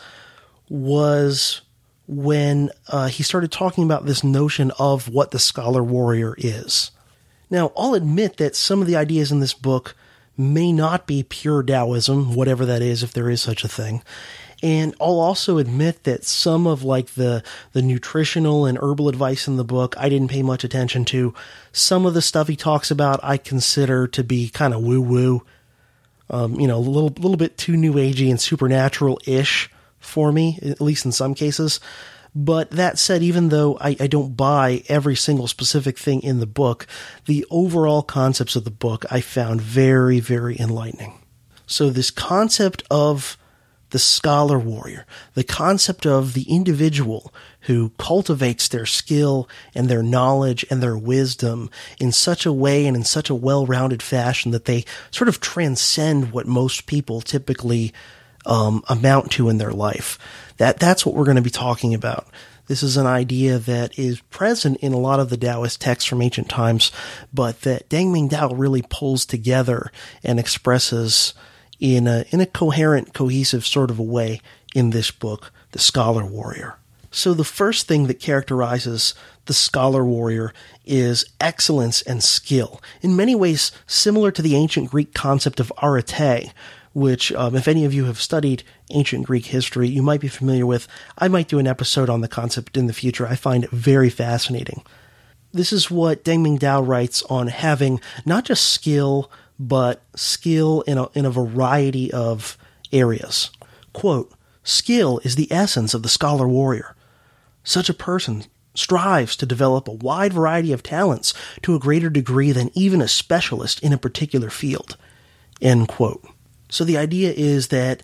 was when he started talking about this notion of what the scholar warrior is. Now, I'll admit that some of the ideas in this book may not be pure Taoism, whatever that is, if there is such a thing. And I'll also admit that some of like the nutritional and herbal advice in the book, I didn't pay much attention to. Some of the stuff he talks about, I consider to be kind of woo-woo, a little bit too new agey and supernatural-ish for me, at least in some cases. But that said, even though I don't buy every single specific thing in the book, the overall concepts of the book I found very, very enlightening. So this concept of the scholar warrior, the concept of the individual who cultivates their skill and their knowledge and their wisdom in such a way and in such a well-rounded fashion that they sort of transcend what most people typically amount to in their life. That's what we're going to be talking about. This is an idea that is present in a lot of the Taoist texts from ancient times, but that Deng-Ming Dao really pulls together and expresses in a coherent, cohesive sort of a way in this book, The Scholar Warrior. So the first thing that characterizes the scholar warrior is excellence and skill, in many ways similar to the ancient Greek concept of arete, which, if any of you have studied ancient Greek history, you might be familiar with. I might do an episode on the concept in the future. I find it very fascinating. This is what Deng-Ming Dao writes on having not just skill, but skill in a variety of areas. Quote, "Skill is the essence of the scholar warrior. Such a person strives to develop a wide variety of talents to a greater degree than even a specialist in a particular field." End quote. So the idea is that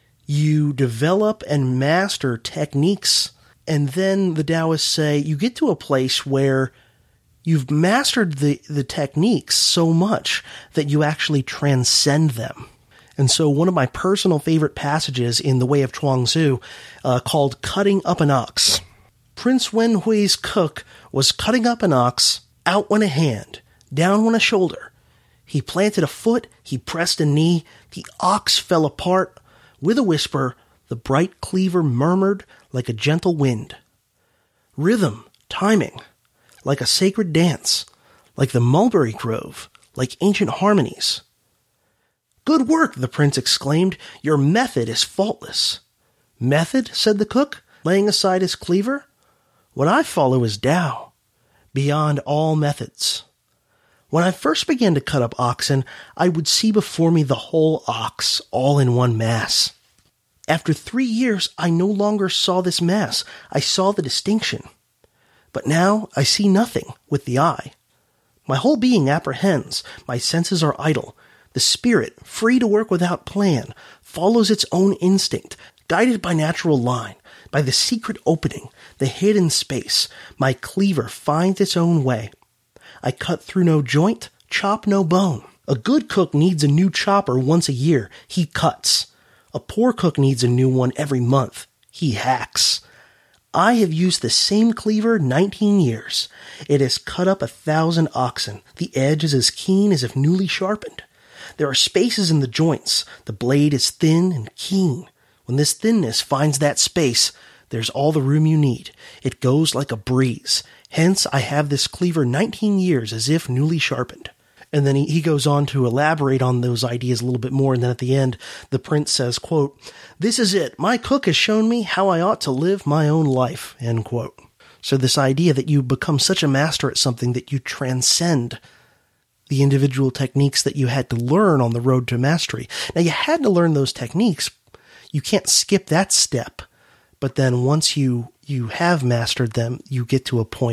you develop and master techniques, and then the Taoists say you get to a place where you've mastered the techniques so much that you actually transcend them. And so one of my personal favorite passages in The Way of Chuang Tzu, called Cutting Up an Ox. Prince Wen Hui's cook was cutting up an ox. Out went a hand, down went a shoulder. He planted a foot, he pressed a knee, the ox fell apart. With a whisper, the bright cleaver murmured like a gentle wind. Rhythm, timing, like a sacred dance, like the mulberry grove, like ancient harmonies. "Good work," the prince exclaimed. "Your method is faultless." "Method?" said the cook, laying aside his cleaver. "What I follow is Tao, beyond all methods. When I first began to cut up oxen, I would see before me the whole ox, all in one mass. After 3 years, I no longer saw this mass. I saw the distinction. But now I see nothing with the eye. My whole being apprehends. My senses are idle. The spirit, free to work without plan, follows its own instinct, guided by natural line, by the secret opening, the hidden space. My cleaver finds its own way. I cut through no joint, chop no bone. A good cook needs a new chopper once a year. He cuts. A poor cook needs a new one every month. He hacks. I have used the same cleaver 19 years. It has cut up 1,000 oxen. The edge is as keen as if newly sharpened. There are spaces in the joints. The blade is thin and keen. When this thinness finds that space, there's all the room you need. It goes like a breeze. Hence, I have this cleaver 19 years as if newly sharpened." And then he goes on to elaborate on those ideas a little bit more. And then at the end, the prince says, quote, "This is it. My cook has shown me how I ought to live my own life." End quote. So this idea that you become such a master at something that you transcend the individual techniques that you had to learn on the road to mastery. Now, you had to learn those techniques. You can't skip that step. But then once you have mastered them, you get to a point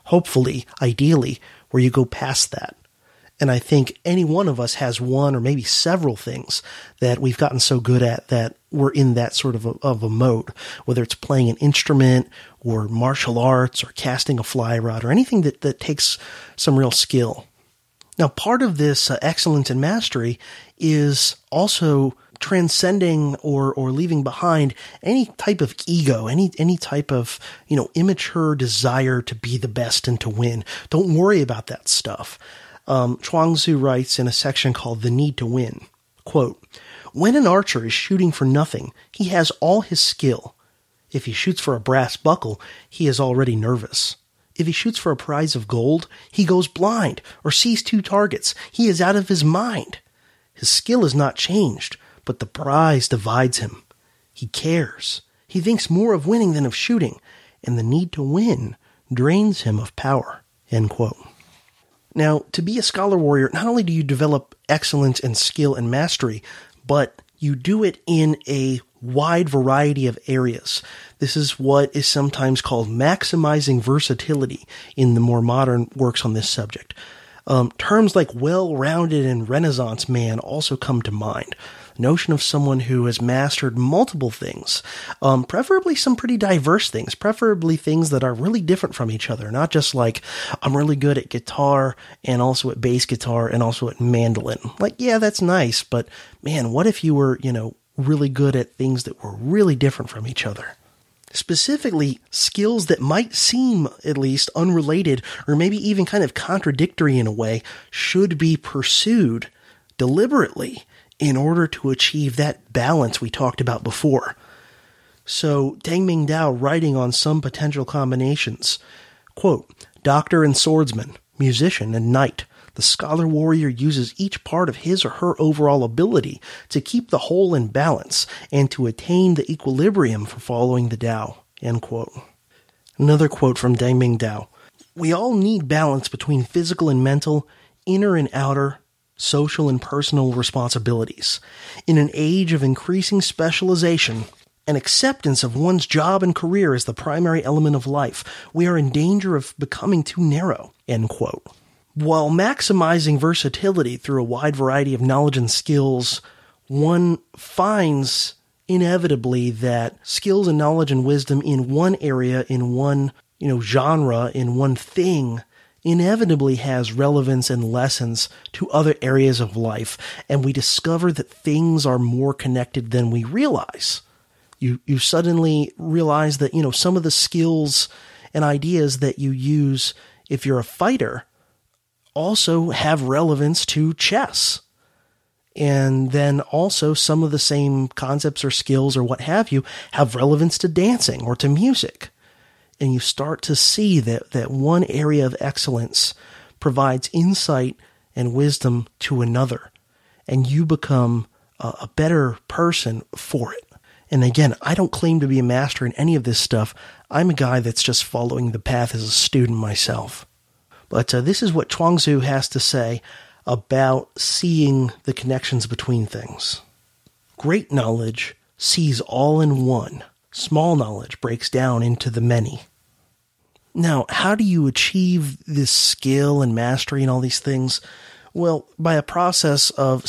hopefully, ideally, where you go past that. And I think any one of us has one or maybe several things that we've gotten so good at that we're in that sort of a mode, whether it's playing an instrument or martial arts or casting a fly rod or anything that takes some real skill. Now, part of this excellence and mastery is also transcending or leaving behind any type of ego, any type of, immature desire to be the best and to win. Don't worry about that stuff. Chuang-Tzu writes in a section called The Need to Win, quote, "When an archer is shooting for nothing, he has all his skill. If he shoots for a brass buckle, he is already nervous. If he shoots for a prize of gold, he goes blind or sees two targets. He is out of his mind. His skill is not changed, but the prize divides him. He cares. He thinks more of winning than of shooting, and the need to win drains him of power." End quote. Now, to be a scholar warrior, not only do you develop excellence and skill and mastery, but you do it in a wide variety of areas. This is what is sometimes called maximizing versatility in the more modern works on this subject. Terms like well-rounded and Renaissance man also come to mind. Notion of someone who has mastered multiple things, preferably some pretty diverse things, preferably things that are really different from each other, not just like, I'm really good at guitar and also at bass guitar and also at mandolin. Like, yeah, that's nice, but man, what if you were, really good at things that were really different from each other? Specifically, skills that might seem, at least, unrelated or maybe even kind of contradictory in a way should be pursued deliberately in order to achieve that balance we talked about before. So, Tang Ming Dao writing on some potential combinations, quote, "Doctor and swordsman, musician and knight, the scholar warrior uses each part of his or her overall ability to keep the whole in balance and to attain the equilibrium for following the Tao." End quote. Another quote from Tang Ming Dao, "We all need balance between physical and mental, inner and outer, social and personal responsibilities. In an age of increasing specialization and acceptance of one's job and career as the primary element of life, we are in danger of becoming too narrow." End quote. While maximizing versatility through a wide variety of knowledge and skills, one finds inevitably that skills and knowledge and wisdom in one area, in one, genre, in one thing, inevitably has relevance and lessons to other areas of life, and we discover that things are more connected than we realize. You suddenly realize that, some of the skills and ideas that you use if you're a fighter also have relevance to chess. And then also some of the same concepts or skills or what have you have relevance to dancing or to music. And you start to see that one area of excellence provides insight and wisdom to another, and you become a better person for it. And again, I don't claim to be a master in any of this stuff. I'm a guy that's just following the path as a student myself. But this is what Chuang-Tzu has to say about seeing the connections between things. "Great knowledge sees all in one. Small knowledge breaks down into the many." Now, how do you achieve this skill and mastery and all these things? Well, by a process of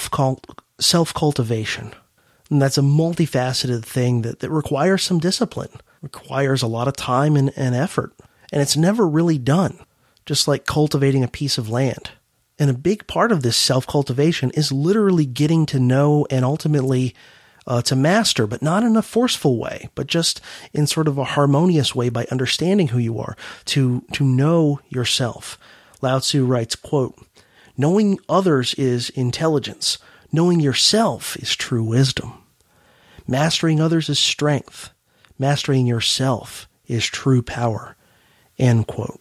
self-cultivation. And that's a multifaceted thing that requires some discipline, requires a lot of time and effort. And it's never really done, just like cultivating a piece of land. And a big part of this self-cultivation is literally getting to know and ultimately to master, but not in a forceful way, but just in sort of a harmonious way by understanding who you are, to know yourself. Lao Tzu writes, quote, "Knowing others is intelligence. Knowing yourself is true wisdom. Mastering others is strength. Mastering yourself is true power." End quote.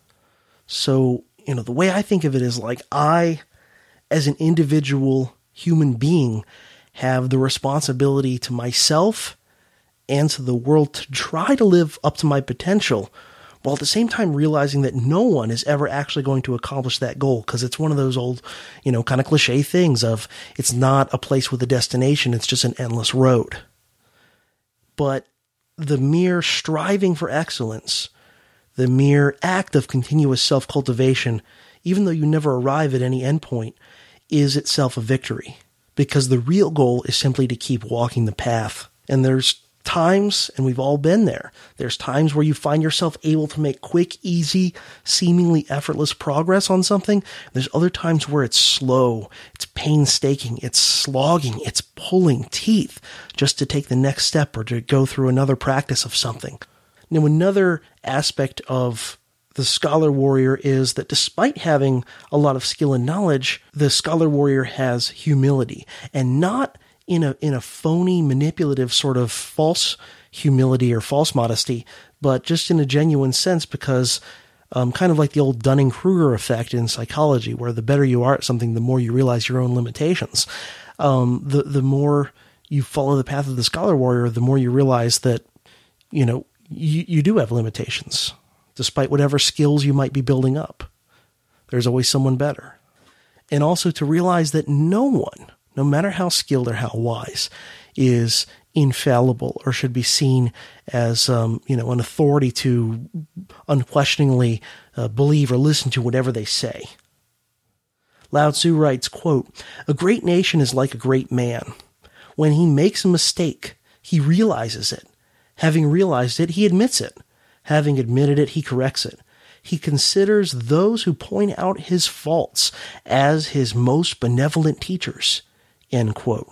So, the way I think of it is like I, as an individual human being, have the responsibility to myself and to the world to try to live up to my potential, while at the same time realizing that no one is ever actually going to accomplish that goal, because it's one of those old, kind of cliche things of it's not a place with a destination, it's just an endless road. But the mere striving for excellence, The mere act of continuous self-cultivation, even though you never arrive at any endpoint, is itself a victory. Because the real goal is simply to keep walking the path. And there's times, and we've all been there, there's times where you find yourself able to make quick, easy, seemingly effortless progress on something. There's other times where it's slow, it's painstaking, it's slogging, it's pulling teeth just to take the next step or to go through another practice of something. Now, another aspect of the scholar warrior is that despite having a lot of skill and knowledge, the scholar warrior has humility, and not in a phony, manipulative sort of false humility or false modesty, but just in a genuine sense, because kind of like the old Dunning-Kruger effect in psychology, where the better you are at something, the more you realize your own limitations. The more you follow the path of the scholar warrior, the more you realize that, you do have limitations, despite whatever skills you might be building up. There's always someone better. And also to realize that no one, no matter how skilled or how wise, is infallible or should be seen as, an authority to unquestioningly believe or listen to whatever they say. Lao Tzu writes, quote, "A great nation is like a great man. When he makes a mistake, he realizes it. Having realized it, he admits it. Having admitted it, he corrects it. He considers those who point out his faults as his most benevolent teachers." End quote.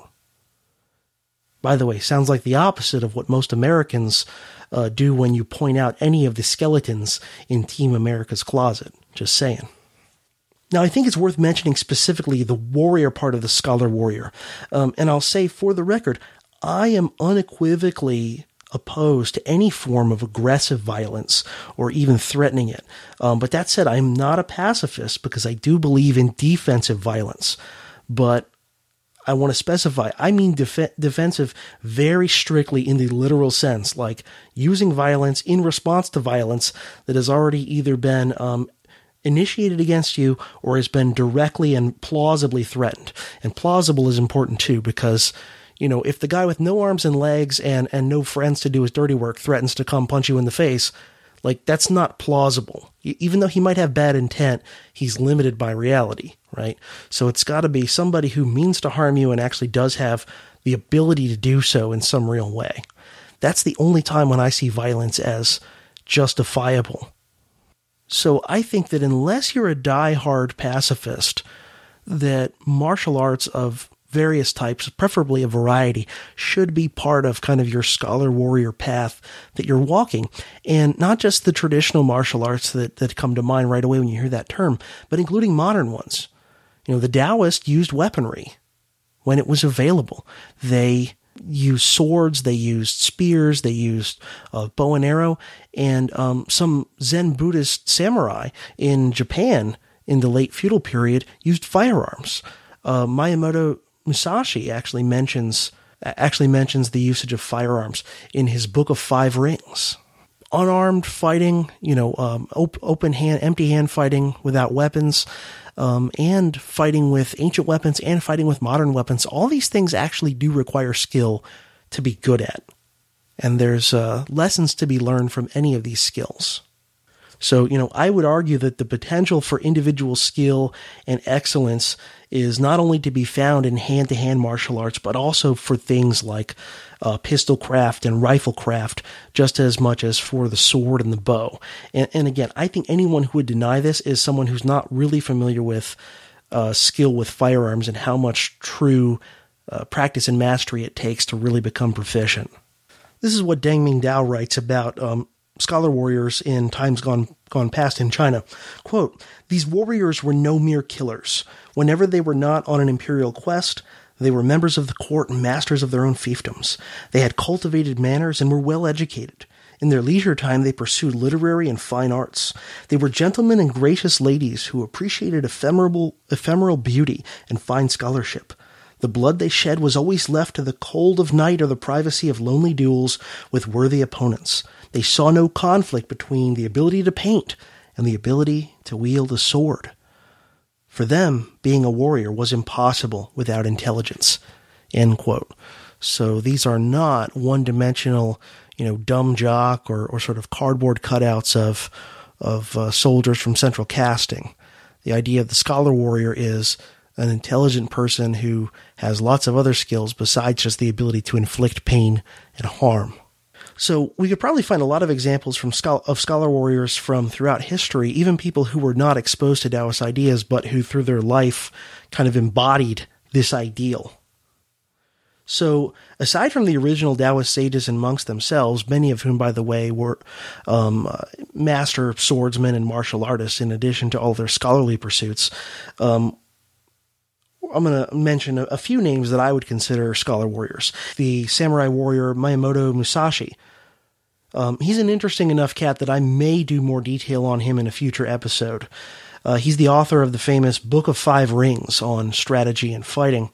By the way, sounds like the opposite of what most Americans do when you point out any of the skeletons in Team America's closet. Just saying. Now, I think it's worth mentioning specifically the warrior part of the scholar warrior. And I'll say for the record, I am unequivocally opposed to any form of aggressive violence or even threatening it. But that said, I'm not a pacifist because I do believe in defensive violence. But I want to specify, I mean defensive very strictly in the literal sense, like using violence in response to violence that has already either been initiated against you or has been directly and plausibly threatened. And plausible is important too, because if the guy with no arms and legs and no friends to do his dirty work threatens to come punch you in the face, that's not plausible. Even though he might have bad intent, he's limited by reality, right? So it's got to be somebody who means to harm you and actually does have the ability to do so in some real way. That's the only time when I see violence as justifiable. So I think that unless you're a die-hard pacifist, that martial arts of various types, preferably a variety, should be part of kind of your scholar warrior path that you're walking. And not just the traditional martial arts that come to mind right away when you hear that term, but including modern ones. The Taoists used weaponry when it was available. They used swords, they used spears, they used bow and arrow, and some Zen Buddhist samurai in Japan in the late feudal period used firearms. Miyamoto Musashi actually mentions the usage of firearms in his Book of Five Rings. Unarmed fighting, open hand, empty hand fighting without weapons, and fighting with ancient weapons and fighting with modern weapons. All these things actually do require skill to be good at. And there's lessons to be learned from any of these skills. So, I would argue that the potential for individual skill and excellence is not only to be found in hand-to-hand martial arts, but also for things like pistol craft and rifle craft, just as much as for the sword and the bow. And again, I think anyone who would deny this is someone who's not really familiar with skill with firearms and how much true practice and mastery it takes to really become proficient. This is what Deng Ming Dao writes about scholar warriors in times gone past in China. Quote, "These warriors were no mere killers. Whenever they were not on an imperial quest, they were members of the court and masters of their own fiefdoms. They had cultivated manners and were well educated. In their leisure time, they pursued literary and fine arts. They were gentlemen and gracious ladies who appreciated ephemeral beauty and fine scholarship. The blood they shed was always left to the cold of night or the privacy of lonely duels with worthy opponents. They saw no conflict between the ability to paint and the ability to wield a sword. For them, being a warrior was impossible without intelligence." End quote. So these are not one-dimensional, dumb jock or sort of cardboard cutouts of soldiers from central casting. The idea of the scholar warrior is an intelligent person who has lots of other skills besides just the ability to inflict pain and harm. So we could probably find a lot of examples of scholar warriors from throughout history, even people who were not exposed to Taoist ideas, but who through their life kind of embodied this ideal. So aside from the original Taoist sages and monks themselves, many of whom, by the way, were master swordsmen and martial artists in addition to all their scholarly pursuits, I'm going to mention a few names that I would consider scholar warriors. The samurai warrior Miyamoto Musashi. He's an interesting enough cat that I may do more detail on him in a future episode. He's the author of the famous Book of Five Rings on strategy and fighting.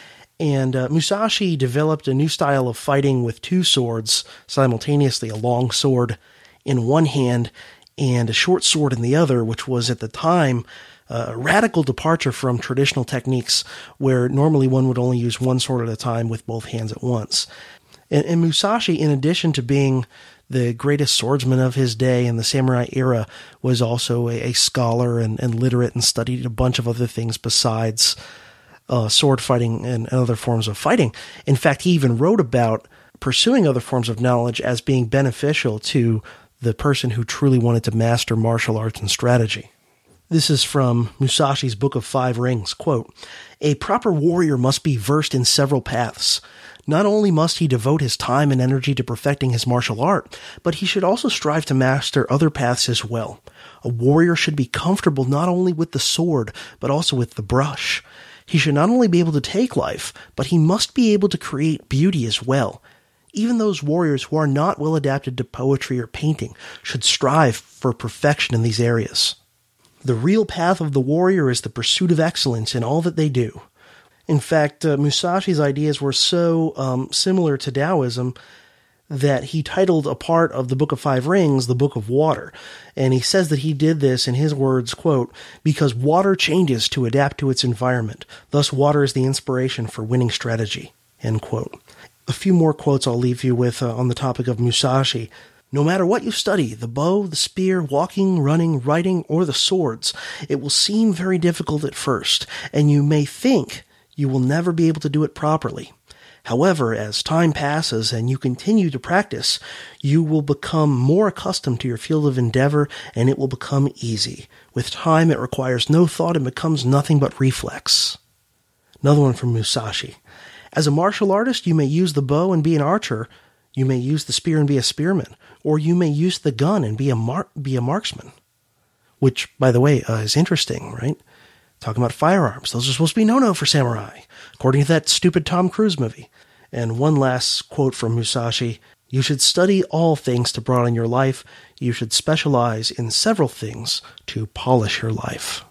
And Musashi developed a new style of fighting with two swords simultaneously, a long sword in one hand and a short sword in the other, which was at the time a radical departure from traditional techniques where normally one would only use one sword at a time with both hands at once. And Musashi, in addition to being the greatest swordsman of his day in the samurai era, was also a scholar and literate and studied a bunch of other things besides sword fighting and other forms of fighting. In fact, he even wrote about pursuing other forms of knowledge as being beneficial to the person who truly wanted to master martial arts and strategy. This is from Musashi's Book of Five Rings, quote, "A proper warrior must be versed in several paths. Not only must he devote his time and energy to perfecting his martial art, but he should also strive to master other paths as well. A warrior should be comfortable not only with the sword, but also with the brush. He should not only be able to take life, but he must be able to create beauty as well. Even those warriors who are not well adapted to poetry or painting should strive for perfection in these areas. The real path of the warrior is the pursuit of excellence in all that they do." In fact, Musashi's ideas were so similar to Taoism that he titled a part of the Book of Five Rings the Book of Water. And he says that he did this, in his words, quote, "because water changes to adapt to its environment. Thus water is the inspiration for winning strategy," end quote. A few more quotes I'll leave you with on the topic of Musashi. "No matter what you study, the bow, the spear, walking, running, writing, or the swords, it will seem very difficult at first, and you may think you will never be able to do it properly. However, as time passes and you continue to practice, you will become more accustomed to your field of endeavor, and it will become easy. With time, it requires no thought and becomes nothing but reflex." Another one from Musashi. "As a martial artist, you may use the bow and be an archer. You may use the spear and be a spearman, or you may use the gun and be a marksman." Which, by the way, is interesting, right? Talking about firearms. Those are supposed to be no-no for samurai, according to that stupid Tom Cruise movie. And one last quote from Musashi. "You should study all things to broaden your life. You should specialize in several things to polish your life."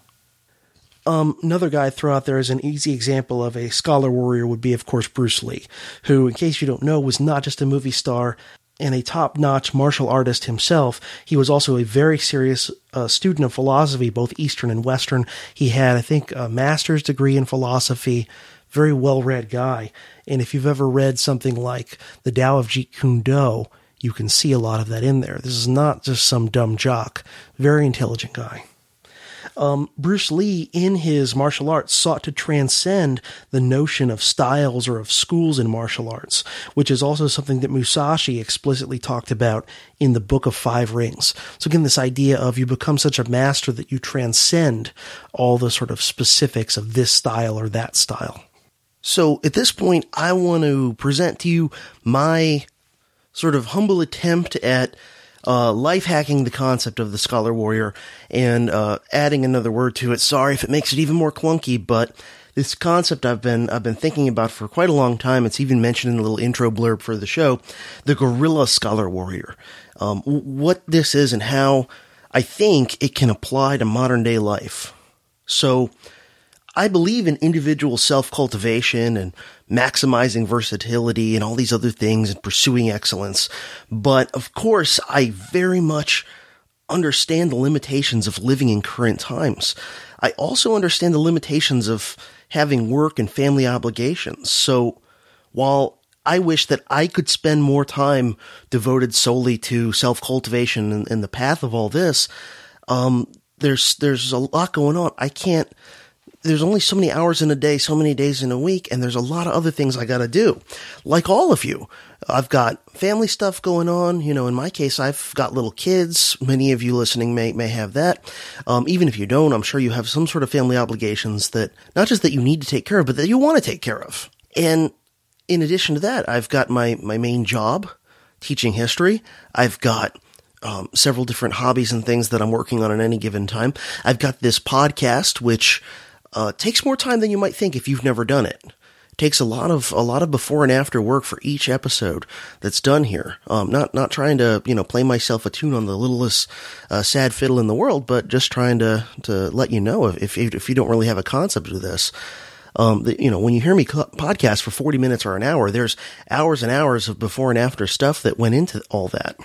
Another guy I'd throw out there as an easy example of a scholar warrior would be, of course, Bruce Lee, who, in case you don't know, was not just a movie star and a top-notch martial artist himself. He was also a very serious student of philosophy, both Eastern and Western. He had, I think, a master's degree in philosophy, very well-read guy. And if you've ever read something like The Tao of Jeet Kune Do, you can see a lot of that in there. This is not just some dumb jock. Very intelligent guy. Bruce Lee, in his martial arts, sought to transcend the notion of styles or of schools in martial arts, which is also something that Musashi explicitly talked about in the Book of Five Rings. So again, this idea of you become such a master that you transcend all the sort of specifics of this style or that style. So at this point, I want to present to you my sort of humble attempt at life hacking the concept of the scholar warrior and adding another word to it. Sorry if it makes it even more clunky, but this concept I've been thinking about for quite a long time. It's even mentioned in a little intro blurb for the show, the guerrilla scholar warrior. What this is and how I think it can apply to modern day life. So I believe in individual self-cultivation and maximizing versatility and all these other things and pursuing excellence. But of course, I very much understand the limitations of living in current times. I also understand the limitations of having work and family obligations. So while I wish that I could spend more time devoted solely to self-cultivation and the path of all this, There's a lot going on. There's only so many hours in a day, so many days in a week, and there's a lot of other things I gotta do. Like all of you. I've got family stuff going on. In my case, I've got little kids. Many of you listening may have that. Even if you don't, I'm sure you have some sort of family obligations that, not just that you need to take care of, but that you want to take care of. And in addition to that, I've got my main job, teaching history. I've got several different hobbies and things that I'm working on at any given time. I've got this podcast, which takes more time than you might think if you've never done it. It takes a lot of before and after work for each episode that's done here. Not trying to, play myself a tune on the littlest sad fiddle in the world, but just trying to let you know if you don't really have a concept of this. When you hear me podcast for 40 minutes or an hour, there's hours and hours of before and after stuff that went into all that.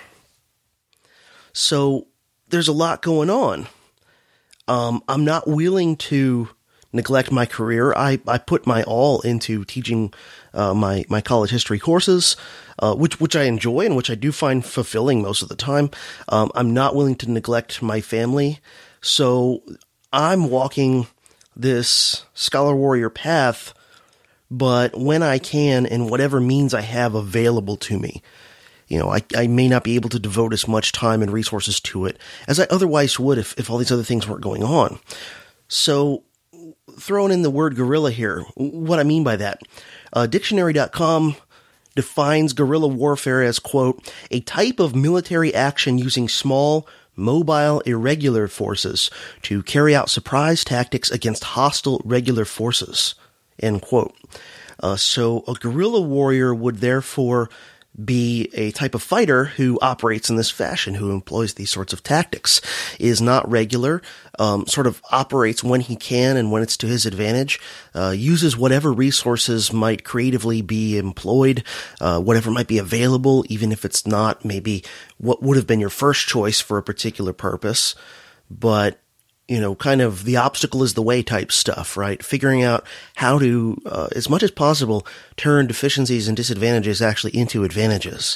So there's a lot going on. I'm not willing to neglect my career. I put my all into teaching my college history courses, which I enjoy and which I do find fulfilling most of the time. I'm not willing to neglect my family. So I'm walking this scholar warrior path, but when I can, and whatever means I have available to me. I may not be able to devote as much time and resources to it as I otherwise would if all these other things weren't going on. So, throwing in the word guerrilla here, what I mean by that. Dictionary.com defines guerrilla warfare as, quote, a type of military action using small, mobile, irregular forces to carry out surprise tactics against hostile regular forces, end quote. So a guerrilla warrior would therefore be a type of fighter who operates in this fashion, who employs these sorts of tactics, is not regular, sort of operates when he can and when it's to his advantage, uses whatever resources might creatively be employed, whatever might be available, even if it's not maybe what would have been your first choice for a particular purpose, but kind of the obstacle is the way type stuff, right? Figuring out how to, as much as possible, turn deficiencies and disadvantages actually into advantages.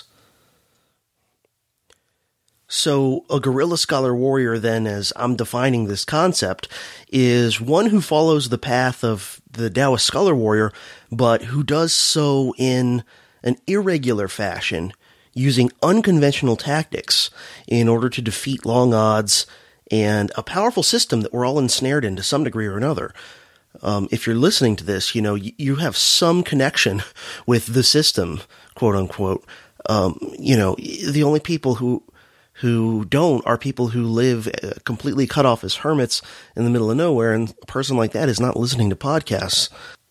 So a guerrilla scholar warrior, then, as I'm defining this concept, is one who follows the path of the Taoist scholar warrior, but who does so in an irregular fashion, using unconventional tactics in order to defeat long odds and a powerful system that we're all ensnared in to some degree or another. If you're listening to this, you have some connection with the system, quote unquote. The only people who don't are people who live completely cut off as hermits in the middle of nowhere, and a person like that is not listening to podcasts.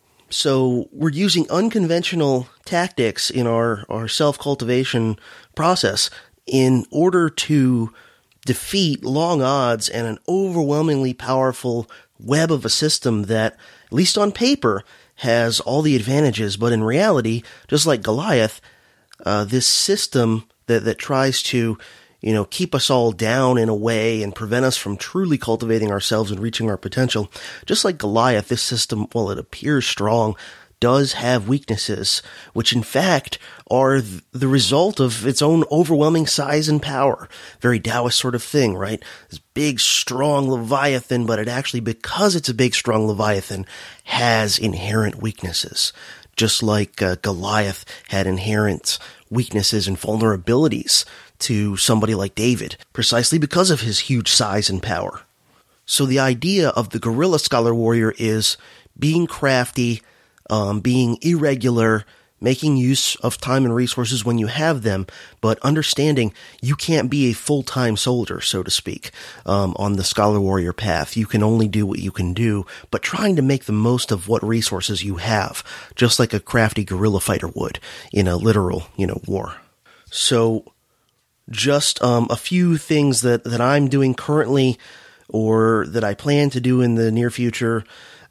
So we're using unconventional tactics in our self-cultivation process in order to defeat long odds and an overwhelmingly powerful web of a system that, at least on paper, has all the advantages, but in reality, just like Goliath, this system that tries to, keep us all down in a way and prevent us from truly cultivating ourselves and reaching our potential, just like Goliath, this system, while it appears strong, does have weaknesses, which in fact are the result of its own overwhelming size and power. Very Taoist sort of thing, right? This big, strong Leviathan, but it actually, because it's a big, strong Leviathan, has inherent weaknesses. Just like Goliath had inherent weaknesses and vulnerabilities to somebody like David, precisely because of his huge size and power. So the idea of the guerrilla scholar warrior is being crafty, being irregular, making use of time and resources when you have them, but understanding you can't be a full-time soldier, so to speak, on the scholar warrior path. You can only do what you can do, but trying to make the most of what resources you have, just like a crafty guerrilla fighter would in a literal, war. So just a few things that I'm doing currently or that I plan to do in the near future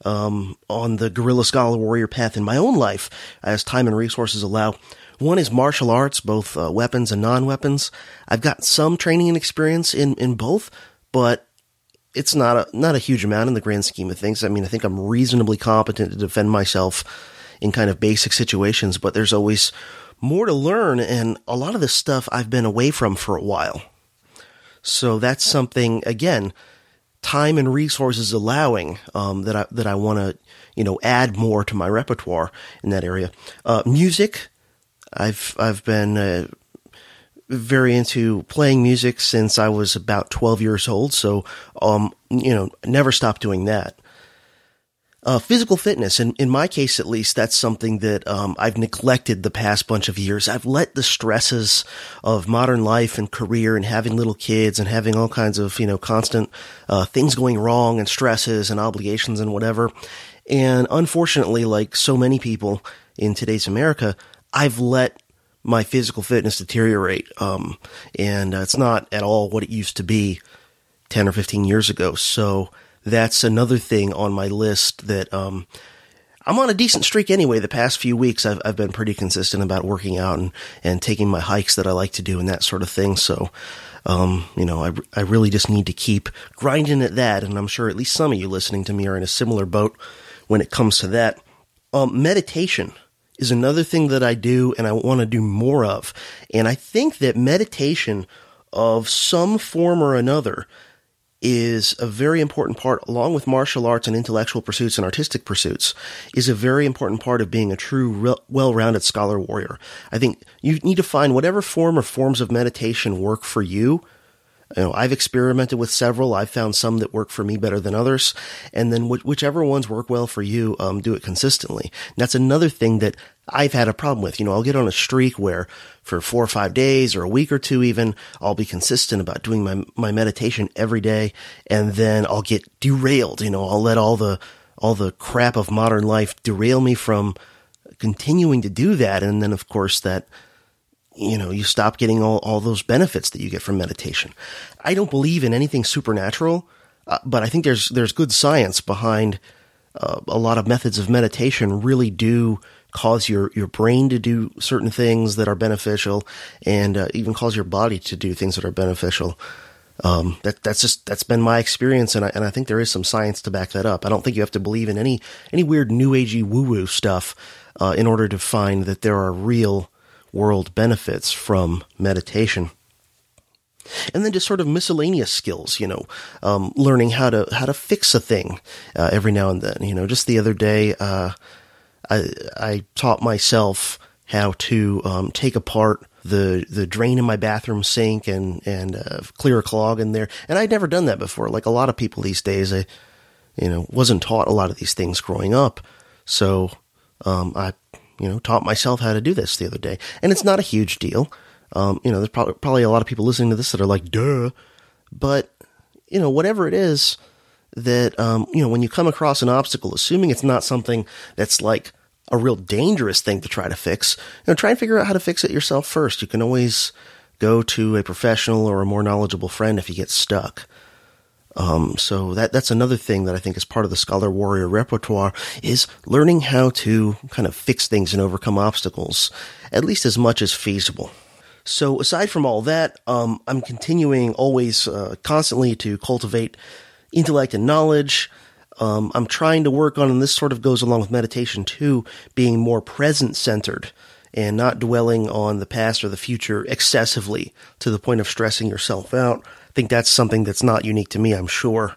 on the guerrilla scholar warrior path in my own life, as time and resources allow. One is martial arts, both weapons and non-weapons. I've got some training and experience in both, but it's not a huge amount in the grand scheme of things. I mean, I think I'm reasonably competent to defend myself in kind of basic situations, but there's always more to learn, and a lot of this stuff I've been away from for a while. So that's something, again, time and resources allowing, that I want to, add more to my repertoire in that area. Music. I've been, very into playing music since I was about 12 years old. So, never stopped doing that. Physical fitness, in my case at least, that's something that I've neglected the past bunch of years. I've let the stresses of modern life and career and having little kids and having all kinds of, constant things going wrong and stresses and obligations and whatever. And unfortunately, like so many people in today's America, I've let my physical fitness deteriorate. And it's not at all what it used to be 10 or 15 years ago. So that's another thing on my list that, I'm on a decent streak anyway. The past few weeks, I've been pretty consistent about working out and taking my hikes that I like to do and that sort of thing. So, I really just need to keep grinding at that. And I'm sure at least some of you listening to me are in a similar boat when it comes to that. Meditation is another thing that I do and I want to do more of. And I think that meditation of some form or another is a very important part, along with martial arts and intellectual pursuits and artistic pursuits, is a very important part of being a true, well-rounded scholar warrior. I think you need to find whatever form or forms of meditation work for you. I've experimented with several. I've found some that work for me better than others. And then whichever ones work well for you, do it consistently. And that's another thing that I've had a problem with. I'll get on a streak where for 4 or 5 days or a week or two even, I'll be consistent about doing my meditation every day. And then I'll get derailed. I'll let all the crap of modern life derail me from continuing to do that. And then of course that, you stop getting all those benefits that you get from meditation. I don't believe in anything supernatural, but I think there's good science behind a lot of methods of meditation really do cause your brain to do certain things that are beneficial and even cause your body to do things that are beneficial. That's been my experience, and I think there is some science to back that up. I don't think you have to believe in any weird new agey woo-woo stuff in order to find that there are real world benefits from meditation. And then just sort of miscellaneous skills, learning how to fix a thing every now and then. Just the other day, I taught myself how to take apart the drain in my bathroom sink and clear a clog in there. And I'd never done that before. Like a lot of people these days, I wasn't taught a lot of these things growing up. So I taught myself how to do this the other day. And it's not a huge deal. There's probably a lot of people listening to this that are like, duh. But, whatever it is that, when you come across an obstacle, assuming it's not something that's like a real dangerous thing to try to fix, try and figure out how to fix it yourself first. You can always go to a professional or a more knowledgeable friend if you get stuck. So that's another thing that I think is part of the Scholar Warrior repertoire is learning how to kind of fix things and overcome obstacles, at least as much as feasible. So aside from all that, I'm continuing always, constantly to cultivate intellect and knowledge. I'm trying to work on, and this sort of goes along with meditation too, being more present-centered and not dwelling on the past or the future excessively to the point of stressing yourself out. I think that's something that's not unique to me, I'm sure.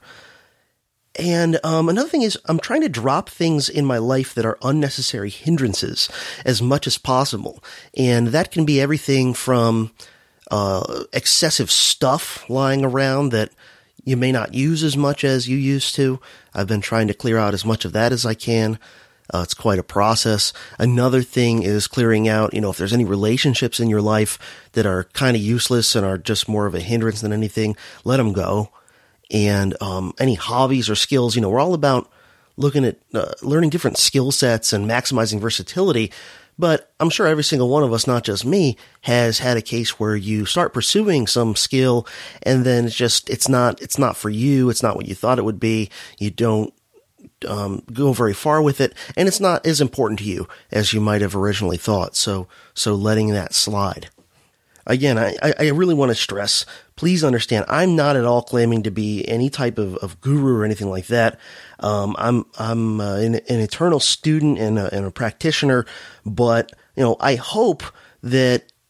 And another thing is I'm trying to drop things in my life that are unnecessary hindrances as much as possible. And that can be everything from excessive stuff lying around that you may not use as much as you used to. I've been trying to clear out as much of that as I can. It's quite a process. Another thing is clearing out, if there's any relationships in your life that are kind of useless and are just more of a hindrance than anything, let them go. And any hobbies or skills, we're all about looking at learning different skill sets and maximizing versatility. But I'm sure every single one of us, not just me, has had a case where you start pursuing some skill and then it's not for you. It's not what you thought it would be. You don't go very far with it, and it's not as important to you as you might have originally thought. So letting that slide. Again, I really want to stress, please understand, I'm not at all claiming to be any type of guru or anything like that. I'm an eternal student and a practitioner, but, I hope that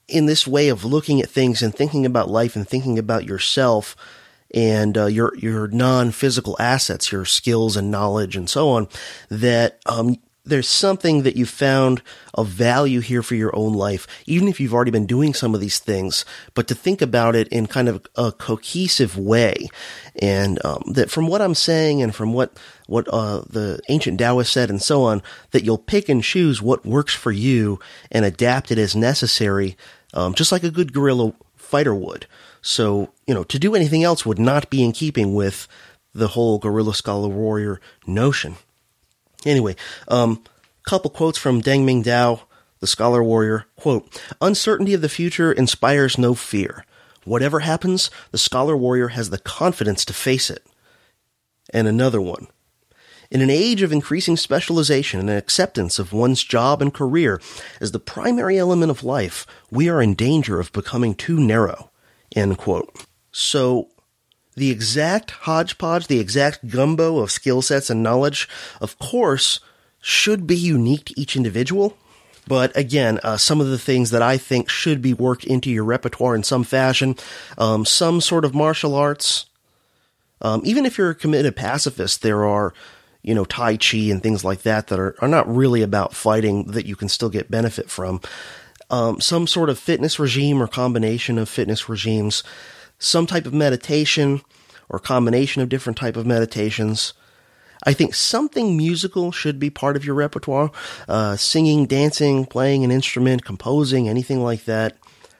in this way of looking at things and thinking about life and thinking about yourself and your non-physical assets, your skills and knowledge and so on, that there's something that you found of value here for your own life, even if you've already been doing some of these things, but to think about it in kind of a cohesive way. And that from what I'm saying and from what the ancient Taoists said and so on, that you'll pick and choose what works for you and adapt it as necessary, just like a good guerrilla fighter would. So, to do anything else would not be in keeping with the whole guerrilla scholar warrior notion. Anyway, couple quotes from Deng Ming Dao, the scholar warrior. Quote, "Uncertainty of the future inspires no fear. Whatever happens, the scholar warrior has the confidence to face it." And another one. "In an age of increasing specialization and acceptance of one's job and career as the primary element of life, we are in danger of becoming too narrow." End quote. So, the exact hodgepodge, the exact gumbo of skill sets and knowledge, of course, should be unique to each individual. But again, some of the things that I think should be worked into your repertoire in some fashion, some sort of martial arts. Even if you're a committed pacifist, there are, Tai Chi and things like that are not really about fighting that you can still get benefit from. Some sort of fitness regime or combination of fitness regimes. Some type of meditation or combination of different type of meditations. I think something musical should be part of your repertoire. Singing, dancing, playing an instrument, composing, anything like that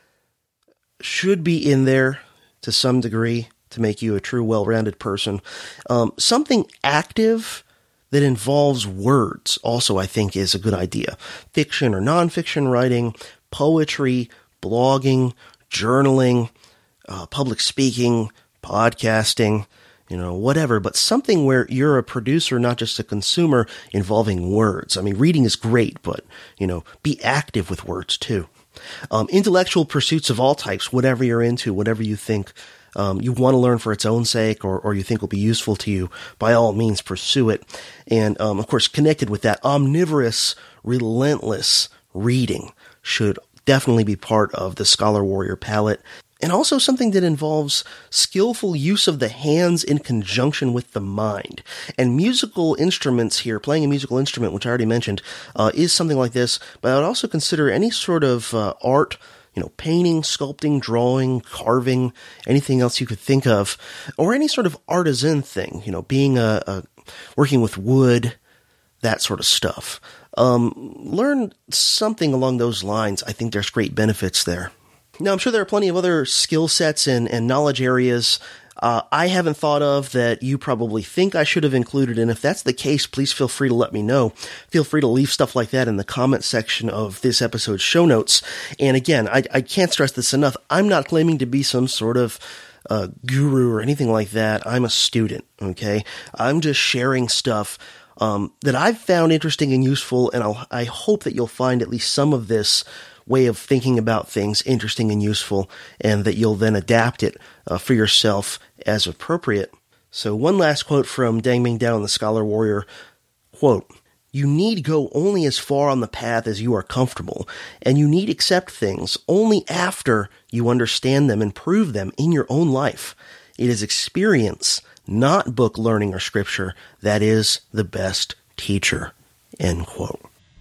should be in there to some degree to make you a true well-rounded person. Something active that involves words also I think is a good idea. Fiction or nonfiction writing, poetry, blogging, journaling, public speaking, podcasting, whatever, but something where you're a producer, not just a consumer, involving words. I mean, reading is great, but, be active with words too. Intellectual pursuits of all types, whatever you're into, whatever you think you want to learn for its own sake or you think will be useful to you, by all means pursue it. And, of course, connected with that, omnivorous, relentless reading should definitely be part of the scholar warrior palette. And also something that involves skillful use of the hands in conjunction with the mind. And musical instruments here, playing a musical instrument, which I already mentioned, is something like this. But I would also consider any sort of art, painting, sculpting, drawing, carving, anything else you could think of, or any sort of artisan thing, being working with wood, that sort of stuff. Learn something along those lines. I think there's great benefits there. Now, I'm sure there are plenty of other skill sets and knowledge areas I haven't thought of that you probably think I should have included, and if that's the case, please feel free to let me know. Feel free to leave stuff like that in the comment section of this episode's show notes. And again, I can't stress this enough. I'm not claiming to be some sort of guru or anything like that. I'm a student, okay? I'm just sharing stuff that I've found interesting and useful, and I hope that you'll find at least some of this way of thinking about things interesting and useful, and that you'll then adapt it for yourself as appropriate. So one last quote from Deng Ming Dao and the Scholar Warrior. Quote, "You need go only as far on the path as you are comfortable, and you need accept things only after you understand them and prove them in your own life. It is experience, not book learning or scripture, that is the best teacher." End quote.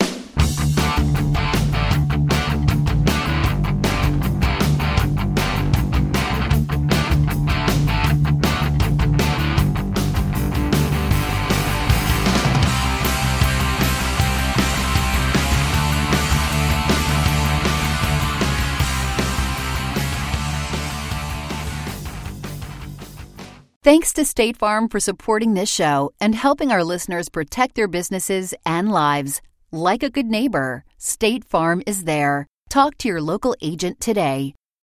Thanks to State Farm for supporting this show and helping our listeners protect their businesses and lives. Like a good neighbor, State Farm is there. Talk to your local agent today.